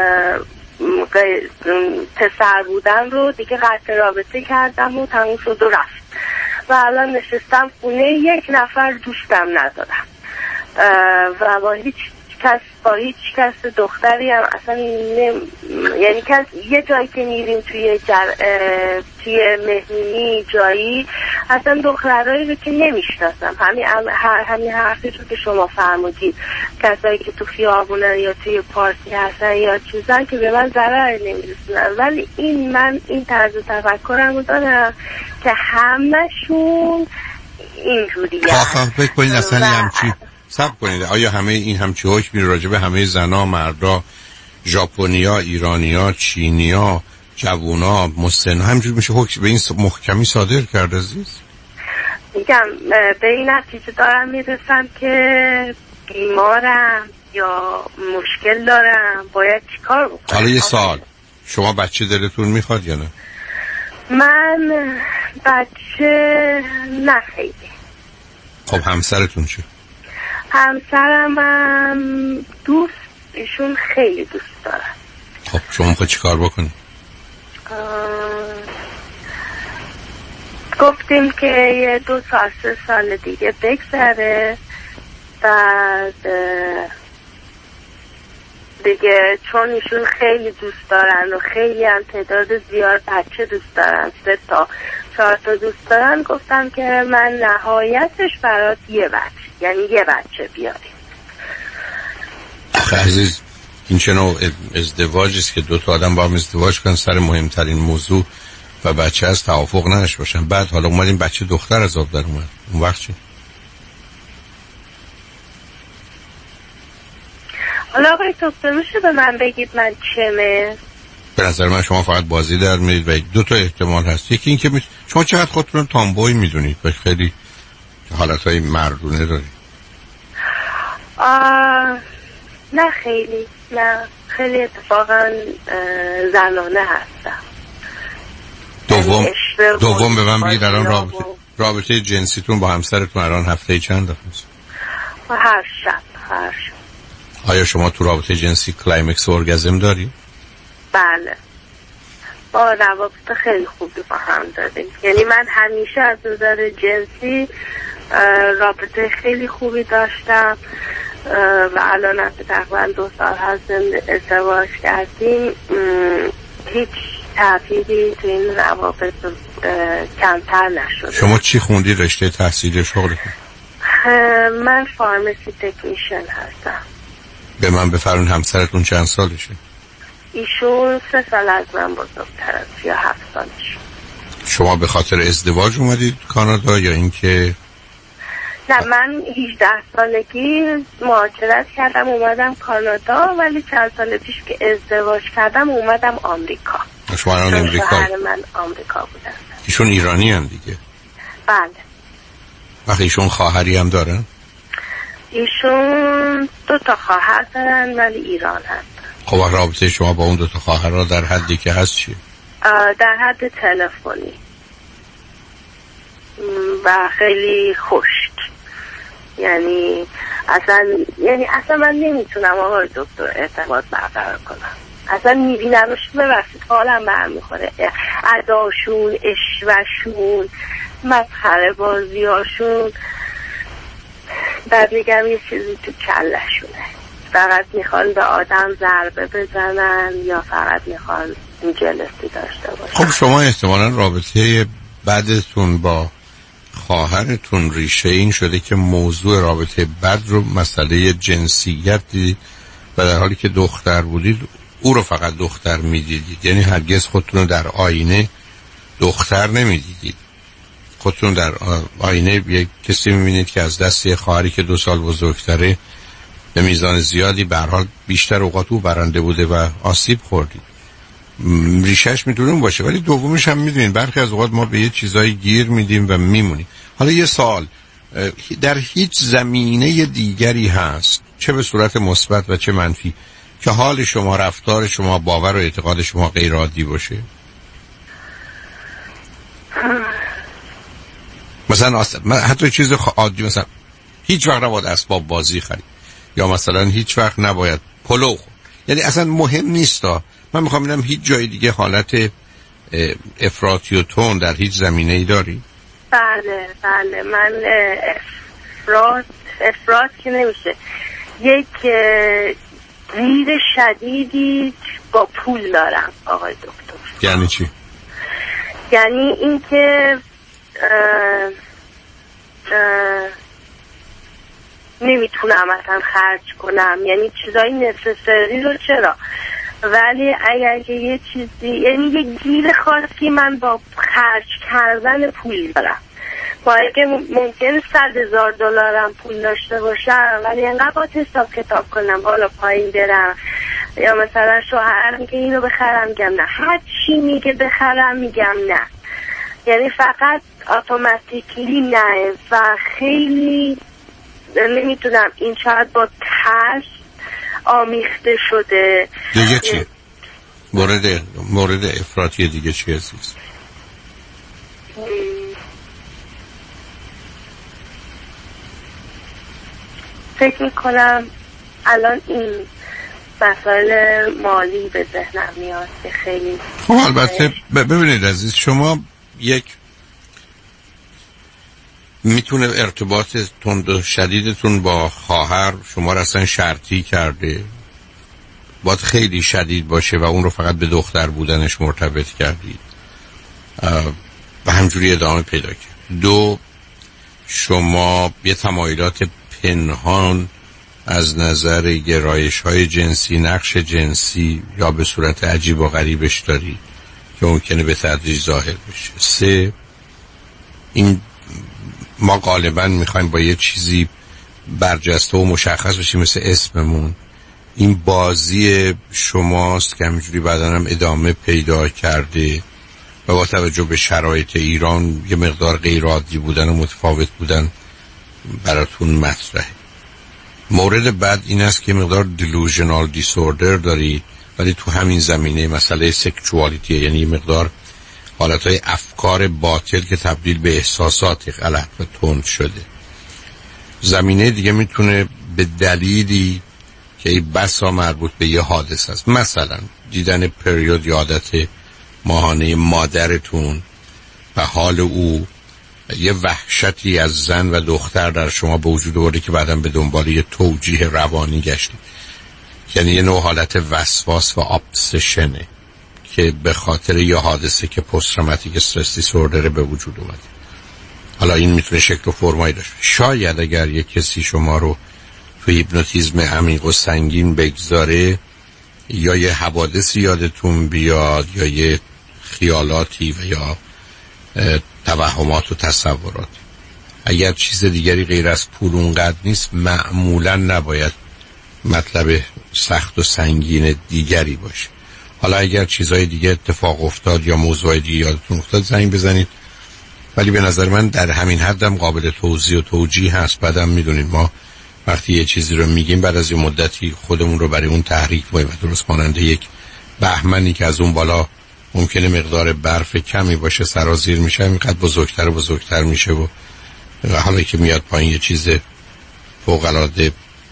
پسر بودن رو دیگه قطع رابطه کردم و تموم شد و رفت و الان نشستم خونه یک نفر دوستم ندارم و با هیچ کس با هیچ کس دختری هم اصلا نم... یعنی کس یه جایی که میریم توی جر... توی مهمونی جایی اصلا دخترایی رو که نمیشناسم، همین همین حرفی رو که شما فرمودید، کسایی که تو خیابونن یا توی پارتی هستن یا چیزن که به من ضرر نمیرسونن. ولی این من این طرز تفکرم رو دارم که همشون اینجوریه. آخه فکر کنید اصلا و... همچی صبر کنید، آیا همه این همچی حکمی راجع به همه زنا، مردا، ژاپنیا، ایرانیا، چینیا، جوونا، مسن همینجوری میشه حکم به این محکمی صادر کرد عزیز؟ میگم به این نتیجه دارم میرسم که بیمارم یا مشکل دارم، باید چیکار بکنم. حالا یه سوال، شما بچه دلتون میخواد یا نه؟ من بچه نه خیلی. خب همسرتون چه؟ همسرم هم دوست، ایشون خیلی دوست دارن. خب شما میخواد چی کار بکنی؟ گفتیم که یه دو سال سه سال دیگه بگذره، بعد دیگه چون ایشون خیلی دوست دارن و خیلی هم تعداد زیاد بچه دوست دارن، سه تا چهار تا دوست دارن، گفتم که من نهایتش برات یه بچه، یعنی یه بچه بیاریم. آخه عزیز این چه نوع ازدواجی است که دو تا آدم با هم ازدواج کنن سر مهمترین موضوع و بچه از توافق نداشته باشن، بعد حالا اومدیم بچه دختر از آب در اومد، اون وقت چی؟ حالا آقای دکتر میشه به من بگید من چمه؟ به نظر من شما فقط بازی در میدید و دو تا احتمال هست. یکی این که می... شما چقدر خودتون رو تامبوی میدونید و خیلی حالتهای مردونه دارید؟ آه... نه خیلی، نه خیلی اتفاقا زنانه هستم. دوم دوم به من بگید الان رابطه رابطه جنسیتون با همسرتون الان هفته چند دفعه است؟ هر شب هر شب. آیا شما تو رابطه جنسی کلایمکس و ارگازم داری؟ بله، با روابط خیلی خوبی با هم داریم. یعنی من همیشه از نظر جنسی رابطه خیلی خوبی داشتم و الان هم تقریبا دو سال هست ازدواج کردیم، هیچ تغییری تو این روابط کمتر نشده. شما چی خوندی رشته تحصیلی شغلتون؟ من فارمسی تکنیشن هستم. به من بفرمایید همسرتون چند سالشه؟ ایشون سه سال از من بزرگتر است، یا هفت سالش. شما به خاطر ازدواج اومدید کانادا یا اینکه؟ نه، من هجده سالگی مهاجرت کردم اومدم کانادا، ولی چند سال پیش که ازدواج کردم اومدم آمریکا. شما الان امریکا؟ شوهر من آمریکا بودن. ایشون ایرانی هم دیگه؟ بله. وقتی ایشون خواهری هم دارن؟ ایشون دو تا خواهر دارن ولی ایران هست. خب رابطه شما با اون دو تا خواهرها در حدی که هست چیه؟ در حد تلفنی و خیلی خشک. یعنی اصلا یعنی اصلا من نمیتونم آقای دکتر ارتباط برقرار کنم. اصلا میبینمش ببخشید حالم برمیخوره، اداشون، اشوشون، مسخره بازیاشون، بعد میگم یه چیزی تو کلشونه، فقط میخوان به آدم ضربه بزنن یا فقط میخوان جلسی داشته باشن. خب شما احتمالا رابطه بعدتون با خواهرتون ریشه این شده که موضوع رابطه بد رو مسئله جنسیت دیدید و در حالی که دختر بودید او رو فقط دختر میدیدید، یعنی هرگز خودتون رو در آینه دختر نمیدیدید. خودتون در آینه یک کسی میبینید که از دست یه خواهری که دو سال بزرگتره به میزان زیادی به هر حال بیشتر اوقات او برنده بوده و آسیب خوردید. ریشش میتونه باشه، ولی دومیش هم میدونید برخی از اوقات ما به یه چیزایی گیر میدیم و میمونیم. حالا یه سوال، در هیچ زمینه دیگری هست چه به صورت مثبت و چه منفی که حال شما، رفتار شما، باور و اعتقاد شما غیر عادی باشه؟ مثلا اصلا حتی چیز عادی، مثلا هیچ وقت نباید اسباب بازی خرید، یا مثلا هیچ وقت نباید پلو خورد، یعنی اصلا مهم نیست. من میخوام ببینم هیچ جای دیگه حالت افراطی و تون در هیچ زمینه‌ای داری؟ بله بله، من افراط افراط که نمیشه، یک گیر شدیدی با پول دارم آقای دکتر. یعنی چی؟ یعنی اینکه نمیتونم اصلا خرج کنم، یعنی چیزایی نسسری رو چرا، ولی اگر که یه چیزی، یعنی یه گیر خاصی من با خرج کردن پول دارم، با اینکه ممکنه صد هزار دلارم پول داشته باشم ولی انقدر با حساب کتاب کنم بالا پایین برم، یا مثلا شوهر میگه اینو بخرم میگم نه، هر چی میگه بخرم میگم نه، یعنی فقط اتوماتیکلی نه و خیلی نمیتونم، این شاید با ترس آمیخته شده. دیگه چی؟ مورد مورد افراطی دیگه چی هست؟ فکر میکنم الان این مسائل مالی به ذهنم میاد که خیلی. خب البته ببینید عزیز، شما یک میتونه ارتباط تند و شدیدتون با خواهر شما را اصلا شرطی کرده، باید خیلی شدید باشه و اون رو فقط به دختر بودنش مرتبط کردید و همجوری ادامه پیدا کرد. دو، شما یه تمایلات پنهان از نظر گرایش های جنسی، نقش جنسی یا به صورت عجیب و غریبش دارید که ممکنه به تدریج ظاهر بشه. سه، این ما غالبا میخوایم با یه چیزی برجسته و مشخص بشیم مثل اسممون. این بازی شماست که همینجوری بعداً هم ادامه پیدا کرده و با توجه به شرایط ایران یه مقدار غیر عادی بودن و متفاوت بودن براتون مطرحه. مورد بعد این است که مقدار دیلوژنال دیسوردر دارید، ولی تو همین زمینه مسئله سکشوالیتی، یعنی یه مقدار حالتهای افکار باطل که تبدیل به احساسات غلط و تند شده. زمینه دیگه میتونه به دلیلی که ای بسا مربوط به یه حادثه است، مثلا دیدن پریود یا عادت ماهانه مادرتون و حال او یه وحشتی از زن و دختر در شما به وجود آورده که بعداً به دنبال یه توجیه روانی گشتید، یعنی یه نوع حالت وسواس و ابسشنه که به خاطر یه حادثه که پست تروماتیک استرس دیسوردر به وجود اومده. حالا این میتونه شکل و فرمایی داشته. شاید اگر یه کسی شما رو تو هیپنوتیزم عمیق و سنگین بگذاره، یا یه حوادثی یادتون بیاد یا یه خیالاتی و یا توهمات و تصورات. اگر چیز دیگری غیر از پول اونقدر نیست، معمولا نباید مطلب سخت و سنگین دیگری باشه. حالا اگر چیزهای دیگه اتفاق افتاد یا موضوع دیگه یادتون افتاد زنگ بزنید، ولی به نظر من در همین حدم قابل توضیح و توجیه هست. بعدم میدونید ما وقتی یه چیزی رو میگیم بعد از یه مدتی خودمون رو برای اون تحریک می‌کنیم و درست ماننده یک بهمنی که از اون بالا ممکنه مقدار برف کمی باشه سرازیر میشه، اینقدر بزرگتر و بزرگتر میشه و حالا که میاد پایین یه چیز فوق‌العاده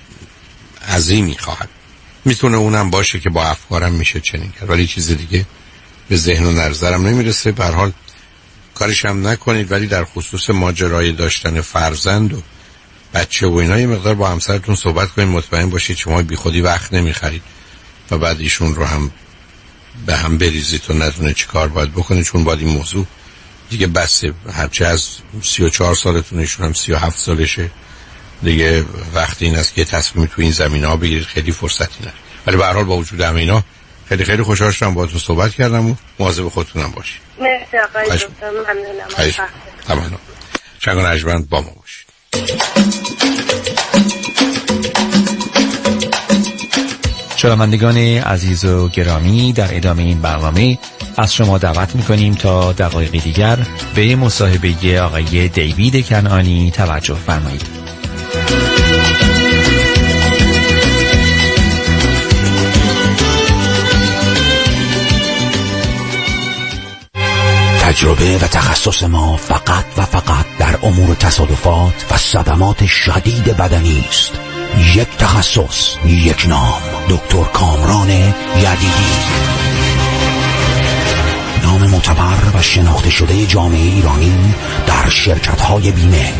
عظیمی خواهد. میتونه اونم باشه که با افکارم میشه چنین کرد، ولی چیز دیگه به ذهن و نظرم نمیرسه. به هر حال کارش هم نکنید، ولی در خصوص ماجرای داشتن فرزند و بچه و اینا یه مقدار با همسرتون صحبت کنید، مطمئن باشید شما بی خودی وقت نمیخرید و بعد ایشون رو هم به هم بریزید و ندونه چی کار باید بکنید، چون باید این موضوع دیگه بسه، هرچه از سی و چهار سالتونشون هم سی و هفت سالشه دیگه، وقتی این است که تصمیم تو این زمینه ها بگیرید، خیلی فرصتی نداره. ولی به هر حال با وجود همه اینا خیلی خیلی خوشحال شدم باهاتون صحبت کردم و مواظب خودتونم باشید. مرسی آقای دکتر، ممنونم. تمام. چند رجمند با ما باشید. شنوندگان عزیز و گرامی، در ادامه این برنامه از شما دعوت می‌کنیم تا دقایق دیگر به مصاحبه آقای دیوید کنعانی توجه فرمایید. تجربه و تخصص ما فقط و فقط در امور تصادفات و صدمات شدید بدنی است. یک تخصص، یک نام، دکتر کامران یدیدی. نام معتبر و شناخته شده جامعه ایرانی در شرکت‌های بیمه.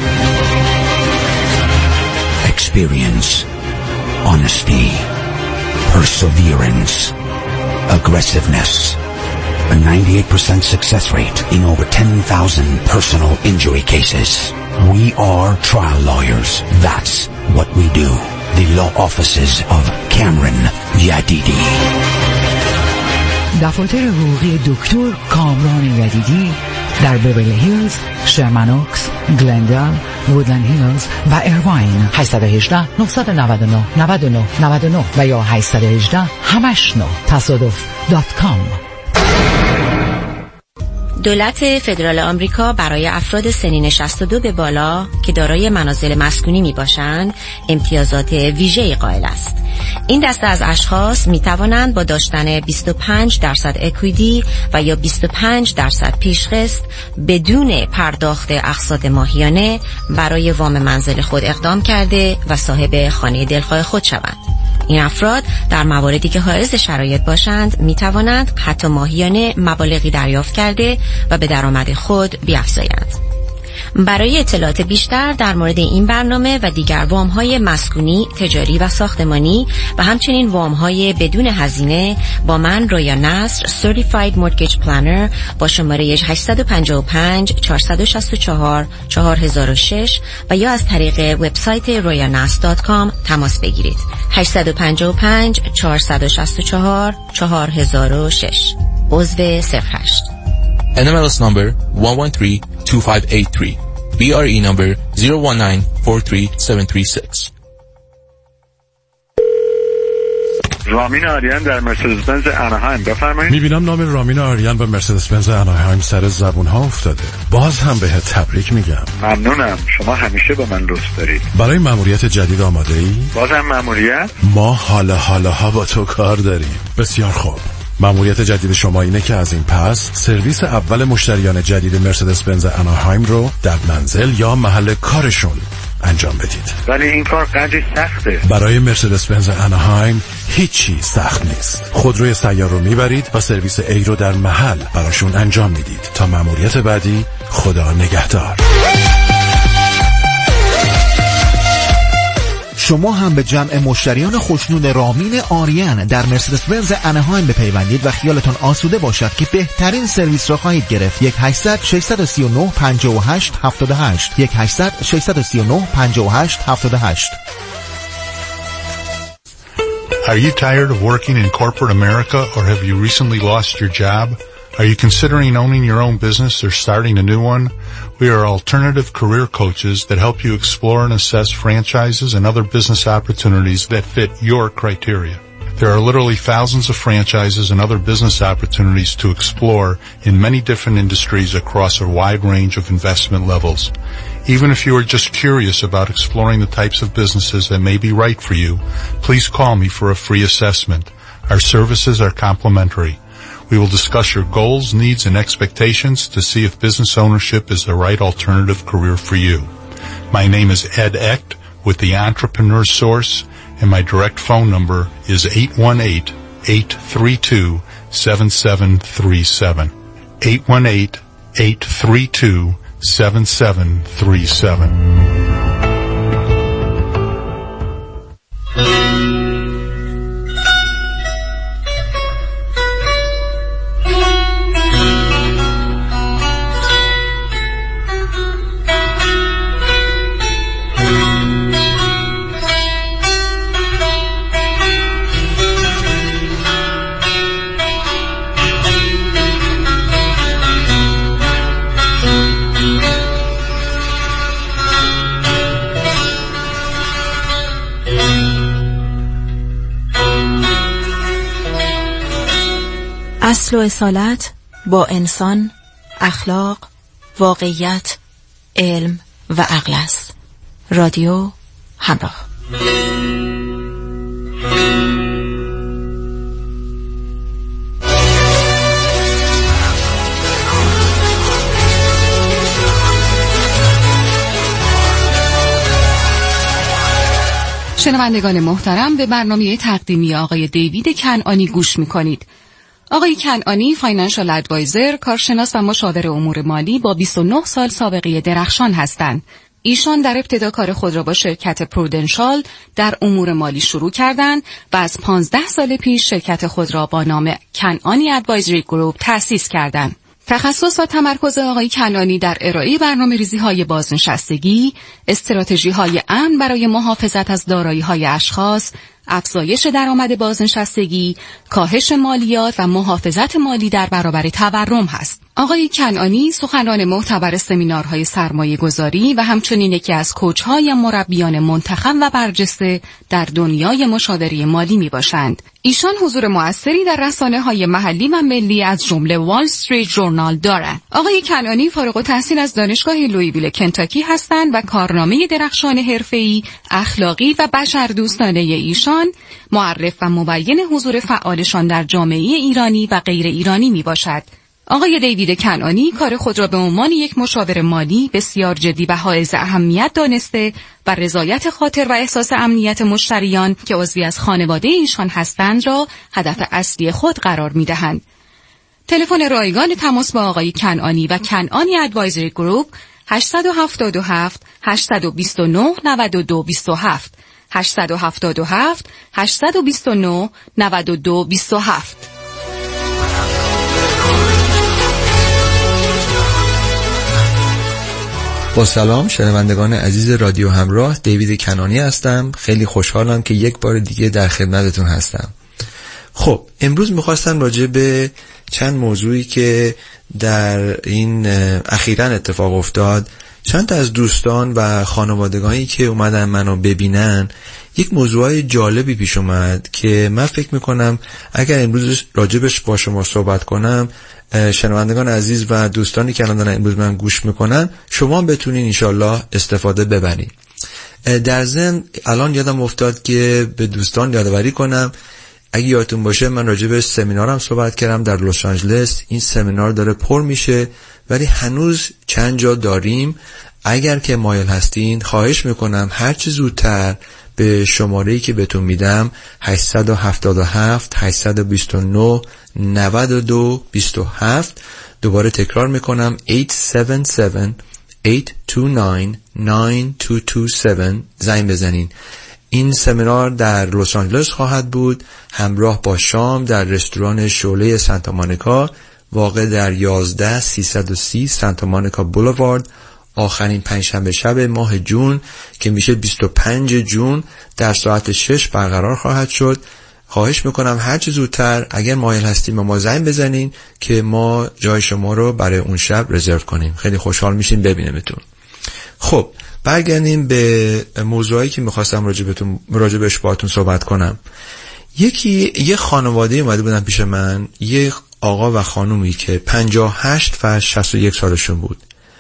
Experience, honesty, perseverance, aggressiveness. A ninety-eight percent success rate in over ten thousand personal injury cases. We are trial lawyers. That's what we do. The law offices of Cameron Yadidi. دفاتر حقوقی دکتر کامران یدیدی در بیورلی هیلز، شرمن اوکس، گلندال، وودلند هیلز و ایرواین. هشت یک هشت، نه نه نه، نه نه نه نه و یا هشت یک هشت، همش نه تصادف دات کام. دولت فدرال آمریکا برای افراد سنین شصت و دو به بالا که دارای منازل مسکونی می باشند امتیازات ویژه‌ای قائل است. این دسته از اشخاص می توانند با داشتن بیست و پنج درصد اکویتی و یا بیست و پنج درصد پیشقسط بدون پرداخت اقساط ماهیانه برای وام منزل خود اقدام کرده و صاحب خانه دلخواه خود شوند. این افراد در مواردی که حائز شرایط باشند می توانند حتی ماهیانه مبالغی دریافت کرده و به درآمد خود بیفزایند. برای اطلاعات بیشتر در مورد این برنامه و دیگر وام‌های مسکونی، تجاری و ساختمانی و همچنین وام‌های بدون هزینه با من رویا نصر Certified Mortgage Planner با شماره هشت پنج پنج چهار شش چهار چهار صفر صفر شش و یا از طریق وبسایت رویا نصر دات کام تماس بگیرید. هشت پنج پنج چهار شش چهار چهار صفر صفر شش عضو صفر هشت. N M L S number one one three two five eight three. B R E number zero one nine four three seven three six. رامین آریان در مرسدس بنز اناهایم، بفرمایید. میبینم نام رامین آریان و مرسدس بنز اناهایم سر زبون ها افتاده. باز هم بهت تبریک میگم. ممنونم، شما همیشه با من لطف دارید. برای مأموریت جدید آماده ای؟ بازم مأموریت؟ ما حالا حالا ها با تو کار داریم. بسیار خوب. مأموریت جدید شما اینه که از این پس سرویس اول مشتریان جدید مرسدس بنز اناهایم رو در منزل یا محل کارشون انجام بدید. ولی این کار قدری سخته. برای مرسدس بنز اناهایم هیچی سخت نیست. خودروی سیار رو میبرید و سرویس ای رو در محل براشون انجام میدید. تا مأموریت بعدی، خدا نگهدار. شما هم به جمع مشتریان خوشنود رامین آریان در مرسدس بنز اناهایم بپیوندید و خیالتان آسوده باشد که بهترین سرویس را خواهید گرفت. یک هشتصد ششصد و سی و نه پنجاه و هشت هفتاد و هشت یک هشتصد ششصد و سی و نه پنجاه و هشت هفتاد و هشت. Are you tired of working in corporate America, or have you recently lost your job? Are you considering owning your own business or starting a new one? We are alternative career coaches that help you explore and assess franchises and other business opportunities that fit your criteria. There are literally thousands of franchises and other business opportunities to explore in many different industries across a wide range of investment levels. Even if you are just curious about exploring the types of businesses that may be right for you, please call me for a free assessment. Our services are complimentary. We will discuss your goals, needs, and expectations to see if business ownership is the right alternative career for you. My name is Ed Echt with the Entrepreneur Source, and my direct phone number is eight one eight, eight three two, seven seven three seven. eight one eight, eight three two, seven seven three seven. اصل و اصالت با انسان، اخلاق، واقعیت، علم و عقل است. رادیو همراه. شنوندگان محترم، به برنامه تقدیمی آقای دیوید کنعانی گوش می‌کنید. آقای کنعانی فاینانشال ادوایزر، کارشناس و مشاور امور مالی با بیست و نه سال سابقه درخشان هستند. ایشان در ابتدا کار خود را با شرکت پرودنشال در امور مالی شروع کردند و از پانزده سال پیش شرکت خود را با نام کنعانی ادوایزری گروپ تأسیس کردند. تخصص و تمرکز آقای کنعانی در ارائه برنامه‌ریزی‌های بازنشستگی، استراتژی‌های امن برای محافظت از دارایی‌های اشخاص، افزایش درآمد بازنشستگی، کاهش مالیات و محافظت مالی در برابر تورم هست. آقای کنعانی سخنران معتبر سمینارهای سرمایه‌گذاری و همچنین یکی از کوچ‌های مربیان منتخب و برجسته در دنیای مشاوره مالی میباشند. ایشان حضور مؤثری در رسانه‌های محلی و ملی از جمله وال استریت ژورنال دارند. آقای کنعانی فارغ التحصیل از دانشگاه لویویل کنتاکی هستند و کارنامه درخشان حرفه‌ای، اخلاقی و بشردوستانه ایشان معرف و مبین حضور فعالشان در جامعه ایرانی و غیر ایرانی میباشد. آقای دیوید کنعانی کار خود را به عنوان یک مشاور مالی بسیار جدی و حائز اهمیت دانسته و رضایت خاطر و احساس امنیت مشتریان که عضوی از خانواده ایشان هستند را هدف اصلی خود قرار می‌دهند. تلفن رایگان تماس با آقای کنعانی و کنعانی ادوایزری گروپ هشت هفت هفت هشت دو نه نه دو دو هفت هشت هفت هفت هشت دو نه نه دو دو هفت. با سلام شنوندگان عزیز رادیو همراه، دیوید کنعانی هستم. خیلی خوشحالم که یک بار دیگه در خدمتتون هستم. خب امروز میخواستم راجع به چند موضوعی که در این اخیراً اتفاق افتاد، چند تا از دوستان و خانوادگانی که اومدن منو ببینن، یک موضوعای جالبی پیش اومد که من فکر میکنم اگر امروز راجبش با شما صحبت کنم، شنوندگان عزیز و دوستانی که الان امروز من گوش میکنن، شما بتونین انشالله استفاده ببرین. در ضمن الان یادم افتاد که به دوستان یادآوری کنم، اگه یادتون باشه من راجب سمینارم صحبت کردم در لس آنجلس. این سمینار داره پر میشه ولی هنوز چند جا داریم. اگر که مایل هستین خواهش میکنم هر چه زودتر به شماره‌ای که بهتون میدم هشت هفت هفت هشت دو نه نه دو دو هفت، دوباره تکرار میکنم هشت هفت هفت هشت دو نه نه دو دو هفت، زنگ بزنین. این سمینار در لس آنجلس خواهد بود همراه با شام در رستوران شعله سانتا مونیکا واقع در یازده سیصد و سی سانتا مونیکا بولوارد، آخرین پنجشنبه شب ماه جون که میشه بیست و پنجم جون در ساعت شش برقرار خواهد شد. خواهش میکنم هر چه زودتر اگر مایل هستیم ما زنگ بزنین که ما جای شما رو برای اون شب رزرو کنیم. خیلی خوشحال میشیم ببینیمتون. خب برگردیم به موضوعی که میخواستم راجبتون راجبش باهاتون صحبت کنم. یکی یه خانواده اومده بودن پیش من، یه آقا و خانومی که پنجاه و هشت و شصت و یک سالشون بود.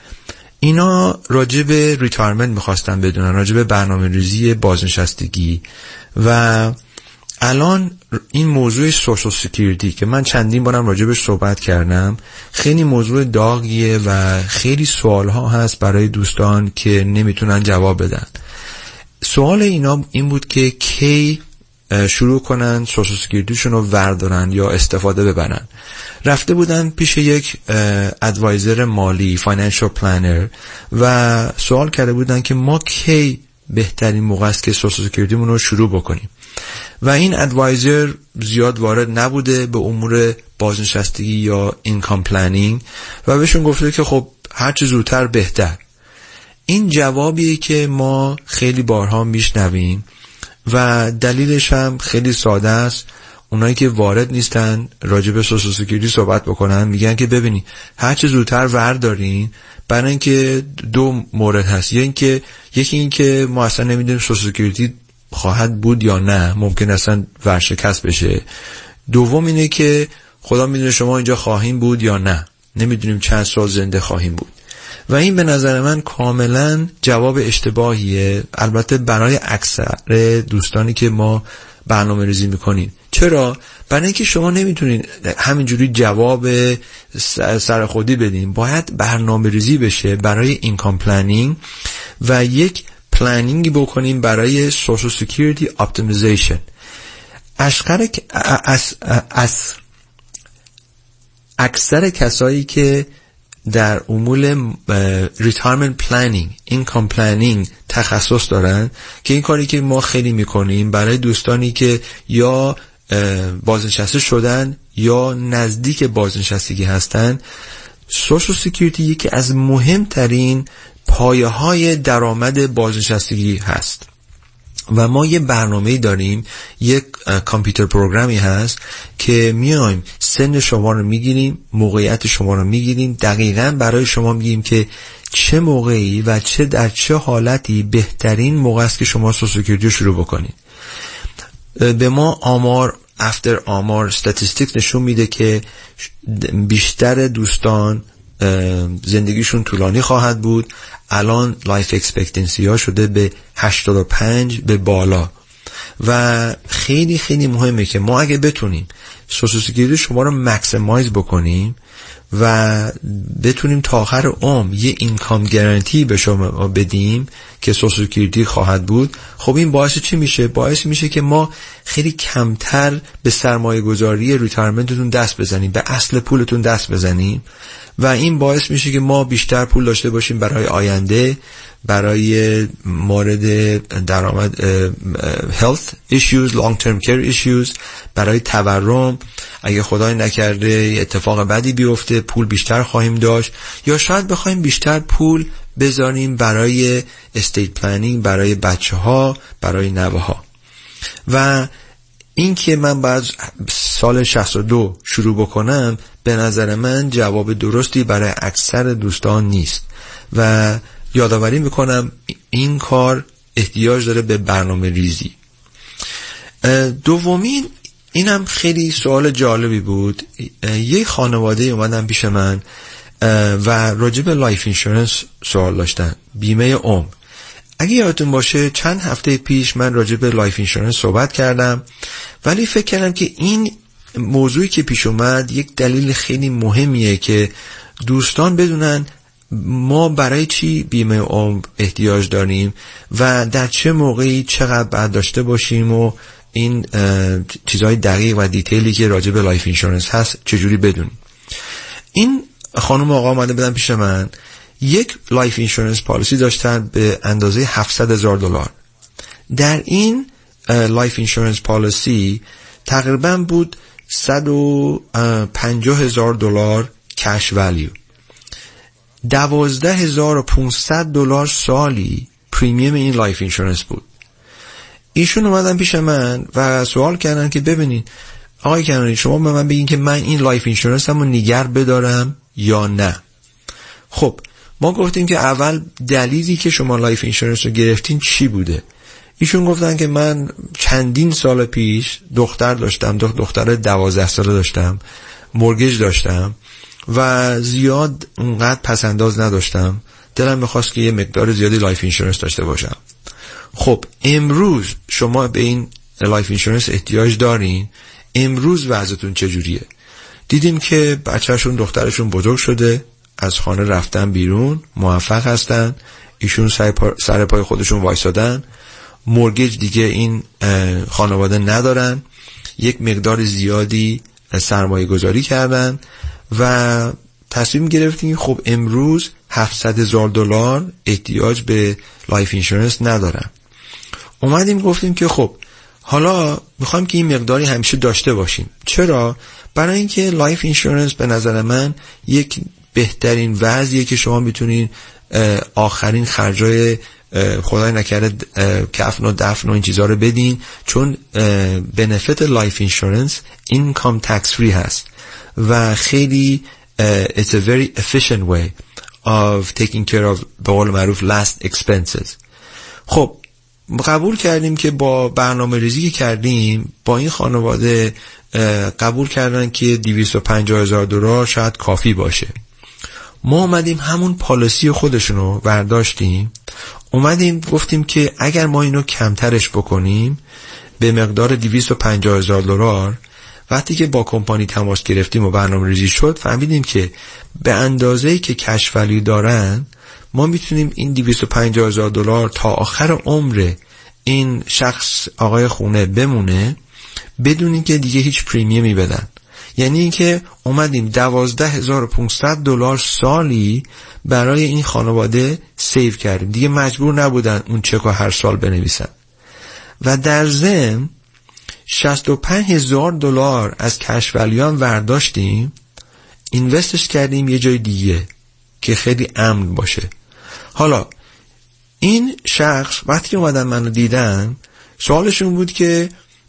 اینا راجب ریتایرمنت میخواستن بدونن، راجب برنامه ریزی بازنشستگی و الان این موضوع سوشال سکیوریتی که من چندین بارم راجبش صحبت کردم، خیلی موضوع داغیه و خیلی سوال ها هست برای دوستان که نمیتونن جواب بدن. سوال اینا این بود که کی شروع کنن سوشال سکیوریتیشون رو وردارن یا استفاده ببرن. رفته بودن پیش یک ادوایزر مالی، فاینانشال پلانر، و سوال کرده بودن که ما کی بهترین موقع است که سوشال سکیوریتیمون رو شروع بکنیم. و این ادوایزر زیاد وارد نبوده به امور بازنشستگی یا اینکام پلنینگ و بهشون گفته که خب هر چه زودتر بهتر. این جوابیه که ما خیلی بارها میشنویم و دلیلش هم خیلی ساده است. اونایی که وارد نیستن راجع به سوشال سکیوریتی صحبت بکنن میگن که ببینی هر چه زودتر وردارین، برای اینکه دو مورد هست. یکی اینکه یکی این که ما اصلا نمیدونیم سوشال سکیوریتی خواهد بود یا نه، ممکن اصلا ورشکست بشه. دوم اینه که خدا میدونه شما اینجا خواهیم بود یا نه، نمیدونیم چند سال زنده خواهیم بود. و این به نظر من کاملا جواب اشتباهیه، البته برای اکثر دوستانی که ما برنامه ریزی میکنیم. چرا؟ برای اینکه شما نمیتونین همینجوری جواب سر خودی بدین، باید برنامه ریزی بشه برای اینکام پلنینگ و یک پلنینگی بکنیم برای سوشال سکیوریتی اپتیمیزیشن. اشکر از از اکثر کسایی که در امور ریتایرمنت پلنینگ، اینکام پلنینگ تخصص دارن، که این کاری که ما خیلی میکنیم برای دوستانی که یا بازنشسته شدن یا نزدیک بازنشستگی هستن، سوشال سکیوریتی یکی از مهمترین پایه های درآمد بازنشستگی هست و ما یه برنامه‌ای داریم، یک کامپیوتر پروگرامی هست که میایم سن شما رو میگیریم، موقعیت شما رو میگیریم، دقیقاً برای شما میگیم که چه موقعی و چه در چه حالتی بهترین موقع است که شما سوشال سکیوریتی رو شروع بکنید. به ما آمار افتر آمار استاتستیک نشون میده که بیشتر دوستان زندگیشون طولانی خواهد بود. الان لایف اکسپکتنسی ها شده به هشتاد و پنج به بالا و خیلی خیلی مهمه که ما اگه بتونیم سوشال سکیوریتی شما رو مکسیمایز بکنیم و بتونیم تا آخر عمر یه اینکام گارانتی به شما بدیم که سوشال سکیوریتی خواهد بود، خب این باعث چی میشه؟ باعث میشه که ما خیلی کمتر به سرمایه گذاری ریتایرمنتتون دست بزنیم، به اصل پولتون دست بزنیم و این باعث میشه که ما بیشتر پول داشته باشیم برای آینده، برای مورد درآمد health issues, long term care issues، برای تورم، اگه خدای نکرده اتفاق بدی بیفته پول بیشتر خواهیم داشت، یا شاید بخوایم بیشتر پول بذاریم برای estate planning، برای بچه ها، برای نوه ها. و این که من بعد سال شصت و دو شروع بکنم به نظر من جواب درستی برای اکثر دوستان نیست و یادآوری میکنم این کار احتیاج داره به برنامه ریزی. دومین، اینم خیلی سوال جالبی بود، یه خانواده اومدن پیش من و راجع به لایف اینشورنس سوال داشتن، بیمه عمر. اگه یادتون باشه چند هفته پیش من راجع به لایف اینشورنس صحبت کردم، ولی فکر کردم که این موضوعی که پیش اومد یک دلیل خیلی مهمیه که دوستان بدونن ما برای چی بیمه عمر احتیاج داریم و در چه موقعی چقدر باید داشته باشیم و این چیزهای دقیق و دیتیلی که راجع به لایف اینشورنس هست چجوری بدونیم. این خانم آقا آمده بدن پیش من، یک لایف اینشورنس پالیسی داشتن به اندازه هفتصد هزار دلار. در این لایف اینشورنس پالیسی تقریبا بود صد و پنجاه هزار دلار کش ولیو، دوازده هزار و پانصد دلار سالی پریمیم این لایف اینشورنس بود. ایشون اومدن پیش من و سوال کردن که ببینید آقای کنانی، شما به من بگین که من این لایف اینشورنس همو نگر بدارم یا نه. خب ما گفتیم که اول دلیلی که شما لایف اینشورنس رو گرفتین چی بوده؟ ایشون گفتن که من چندین سال پیش دختر داشتم، دختر دوازده ساله داشتم، مورگیج داشتم و زیاد اونقدر پسنداز نداشتم، دلم میخواست که یه مقدار زیادی لایف اینشورنس داشته باشم. خب امروز شما به این لایف اینشورنس احتیاج دارین؟ امروز وضعتون چجوریه؟ دیدیم که بچهشون دخترشون بزرگ شده، از خانه رفتن بیرون، موفق هستن، ایشون سر پای خودشون وایسادن، مورگیج دیگه این خانواده ندارن، یک مقدار زیادی سرمایه گذاری کردن و تصمیم گرفتیم خب امروز هفتصد هزار دلار احتیاج به لایف اینشورنس ندارن. اومدیم گفتیم که خب حالا میخوایم که این مقداری همیشه داشته باشیم. چرا؟ برای اینکه لایف اینشورنس به نظر من یک بهترین وضعیه که شما میتونین آخرین خرجای خدای نکرده کفن و دفن و این چیزا رو بدین، چون بنفیت لایف اینشورنس اینکام تکس فری هست و خیلی it's a very efficient way of taking care of به قول معروف last expenses. خب قبول کردیم که با برنامه ریزی کردیم با این خانواده قبول کردن که دویست و پنجاه هزار دلار شاید کافی باشه. ما اومدیم همون پالیسی خودشونو برداشتیم، اومدیم گفتیم که اگر ما اینو کمترش بکنیم به مقدار دویست و پنجاه هزار دلار، وقتی که با کمپانی تماس گرفتیم و برنامه ریزی شد فهمیدیم که به اندازه‌ای که کش ولی دارن ما میتونیم این دویست و پنجاه هزار دلار تا آخر عمر این شخص آقای خونه بمونه بدون اینکه دیگه هیچ پریمیومی بدن. یعنی اینکه اومدیم دوازده هزار و پانصد دلار سالی برای این خانواده سیو کردیم، دیگه مجبور نبودن اون چک رو هر سال بنویسن. و در ضمن شصت و پنج هزار دلار از کش ولیان ورداشتیم اینوستش کردیم یه جای دیگه که خیلی امن باشه. حالا این شخص وقتی اومدن منو دیدن سوالشون بود که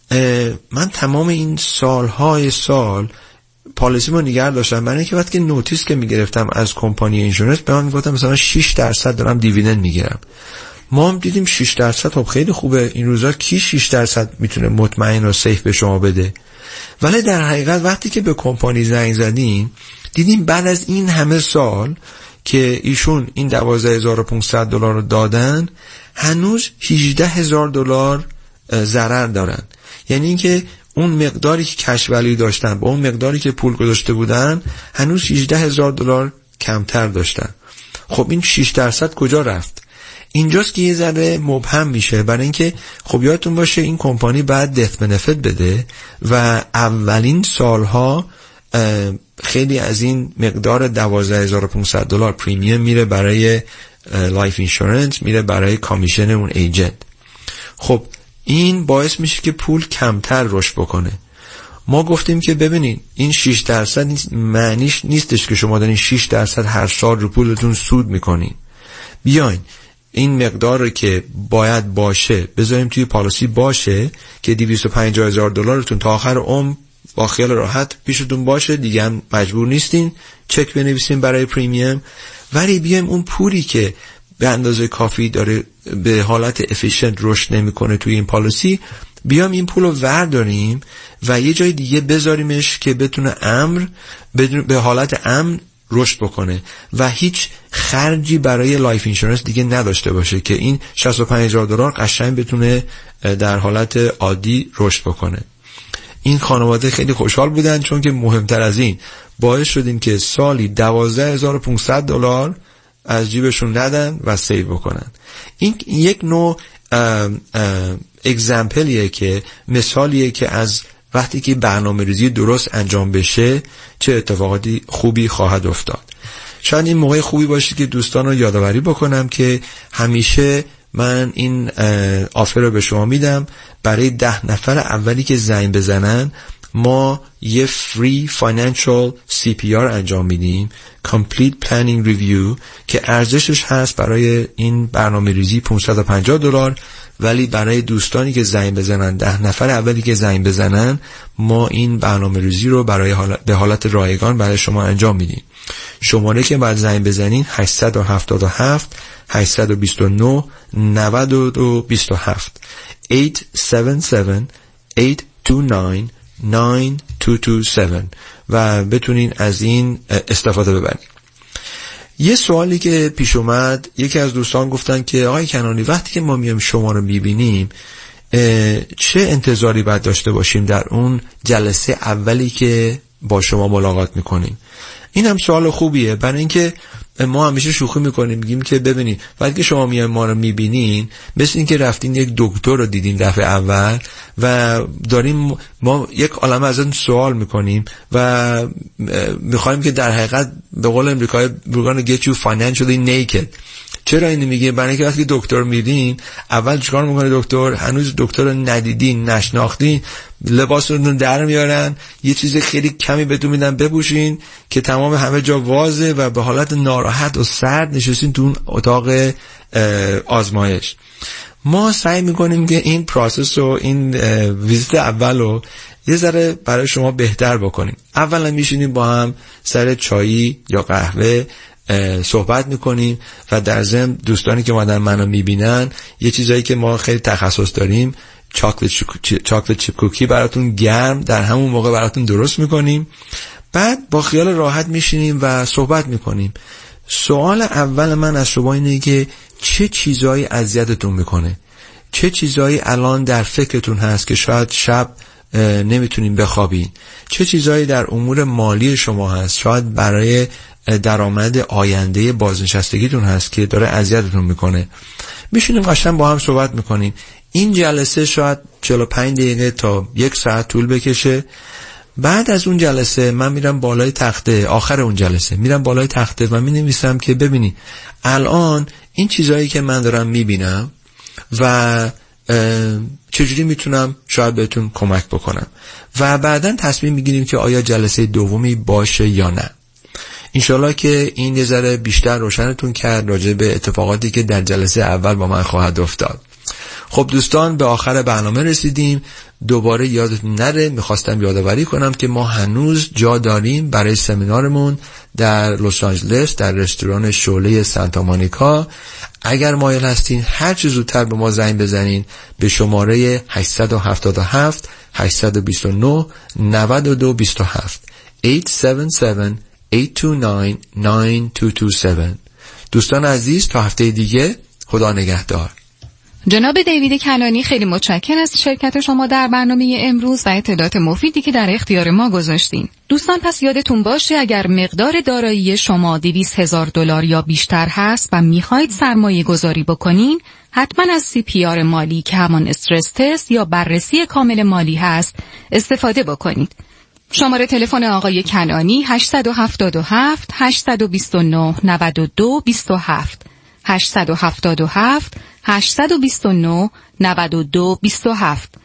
من تمام این سالهای سال پالیسی ما نگه داشتم، برای اینکه وقتی که نوتیس که میگرفتم از کمپانی اینشورنس به من میگفتم مثلا شش درصد دارم دیویدند میگیرم. ما هم دیدیم شش درصد خب خیلی خوبه، این روزا کی شش درصد میتونه مطمئن و سیف به شما بده؟ ولی در حقیقت وقتی که به کمپانی زنگ زدیم دیدیم بعد از این همه سال که ایشون این دوازده هزار و پانصد دلار رو دادن هنوز هجده هزار دلار ضرر دارن. یعنی اینکه اون مقداری که کش ولی داشتن با اون مقداری که پول گذاشته بودن هنوز هجده هزار دلار کمتر داشتن. خب این شش درصد کجا رفت؟ اینجاست که یه ذره مبهم میشه، برای اینکه خب یادتون باشه این کمپانی بعد دث بنفیت بده و اولین سالها خیلی از این مقدار دوازده هزار و پانصد دلار پریمیوم میره برای لایف اینشورنس، میره برای کامیشن اون ایجنت. خب این باعث میشه که پول کمتر رشد بکنه. ما گفتیم که ببینین این شش درصد معنیش نیستش که شما دارین شش درصد هر سال رو پولتون سود میکنین. بیاین این مقدار که باید باشه بذاریم توی پالیسی باشه که دویست و پنجاه هزار دلارتون تا آخر عمر با خیال راحت پیشتون باشه، دیگه هم مجبور نیستین چک بنویسین برای پریمیوم. ولی بیایم اون پولی که به اندازه کافی داره به حالت افیشنت رشد نمیکنه توی این پالیسی، بیام این پول رو ورداریم و یه جای دیگه بذاریمش که بتونه امر به حالت امن رشد بکنه و هیچ خرجی برای لایف اینشورنس دیگه نداشته باشه که این شصت و پنج هزار دلار قشنگ بتونه در حالت عادی رشد بکنه. این خانواده خیلی خوشحال بودن چون که مهمتر از این باعث شدیم که سالی دوازده هزار و پانصد دلار از جیبشون ندن و سیو بکنن. این یک نوع اگزمپلیه که مثالیه که از وقتی که برنامه ریزی درست انجام بشه چه اتفاقاتی خوبی خواهد افتاد. شاید این موقع خوبی باشه که دوستان رو یادآوری بکنم که همیشه من این آفر رو به شما میدم برای ده نفر اولی که زنگ بزنن ما یه فری فاینانشال سی پی آر انجام میدیم، Complete Planning Review، که ارزشش هست برای این برنامه ریزی پانصد و پنجاه دلار، ولی برای دوستانی که زنگ بزنن ده نفر اولی که زنگ بزنن ما این برنامه ریزی رو برای حالت به حالت رایگان برای شما انجام میدیم. شماره که بعد زنگ بزنین هشت هفت هفت هشت دو نه نه دو دو هفت هشت هفت هفت هشت دو نه نه دو دو هفت و بتونین از این استفاده ببرید. یه سوالی که پیش اومد، یکی از دوستان گفتن که آقای کنانی وقتی که ما میام شما رو میبینیم چه انتظاری باید داشته باشیم در اون جلسه اولی که با شما ملاقات میکنیم؟ این هم سوال خوبیه، برای اینکه ما همیشه شوخی میکنیم میگیم که ببینید وقتی که شما میان ما رو میبینین مثل این که رفتین یک دکتر رو دیدین دفعه اول و داریم ما یک عالمه از اون سوال میکنیم و میخوایم که در حقیقت به قول امریکایی we're gonna get you financially naked. چرا اینو میگه؟ برای اینکه وقتی دکتر میدین اول چیکار میکنه دکتر؟ هنوز دکتر رو ندیدین نشناختین، لباستون در میارن، یه چیز خیلی کمی بهتون میدن بپوشین که تمام همه جا واضحه و به حالت ناراحت و سرد نشستین تو اون اتاق آزمایش. ما سعی میکنیم که این پروسس و این ویزیت اول رو یه ذره برای شما بهتر بکنیم. اولا میشینیم با هم سر چایی یا قهوه صحبت میکنیم و در ضمن دوستانی که اومدن منو میبینن یه چیزایی که ما خیلی تخصص داریم، چاکلت چاکلت چیپ کوکی براتون گرم در همون موقع براتون درست میکنیم. بعد با خیال راحت میشینیم و صحبت میکنیم. سوال اول من از شما اینه که چه چیزایی اذیتتون میکنه؟ چه چیزایی الان در فکرتون هست که شاید شب نمیتونین بخوابین؟ چه چیزایی در امور مالی شما هست شاید برای درآمد آینده بازنشستگیتون هست که داره اذیتتون میکنه؟ میشینیم قشنگ با هم صحبت میکنیم. این جلسه شاید چهل و پنج دقیقه تا یک ساعت طول بکشه. بعد از اون جلسه من میرم بالای تخته، آخر اون جلسه میرم بالای تخته و مینویسم که ببینی الان این چیزایی که من دارم میبینم و چجوری میتونم شاید بهتون کمک بکنم و بعداً تصمیم میگیریم که آیا جلسه دومی باشه یا نه. انشالله که این یه ذره بیشتر روشنتون کرد راجع به اتفاقاتی که در جلسه اول با من خواهد افتاد. خب دوستان، به آخر برنامه رسیدیم. دوباره یادتون نره، میخواستم یادآوری کنم که ما هنوز جا داریم برای سمینارمون در لس آنجلس در رستوران شعله سانتا مونیکا. اگر مایل هستین هر چه زودتر به ما زنگ بزنین به شماره هشت هفت هفت هشت دو نه نه دو دو هفت هشت هفت هفت هشت دو نه نه دو دو هفت. دوستان عزیز، تا هفته دیگه، خدا نگهدار. جناب دیوید کنانی، خیلی متشکرم از شرکت شما در برنامه امروز و اطلاعات مفیدی که در اختیار ما گذاشتین. دوستان، پس یادتون باشه اگر مقدار دارایی شما دویست هزار دلار یا بیشتر هست و میخواید سرمایه گذاری بکنین، حتما از سی پی آر مالی که همان استرس تست یا بررسی کامل مالی هست استفاده بکنید. شماره تلفن آقای کنانی هشت هفت هفت هشت دو نه نه دو دو هفت هشت هفت هفت هشت دو نه نه دو دو هفت.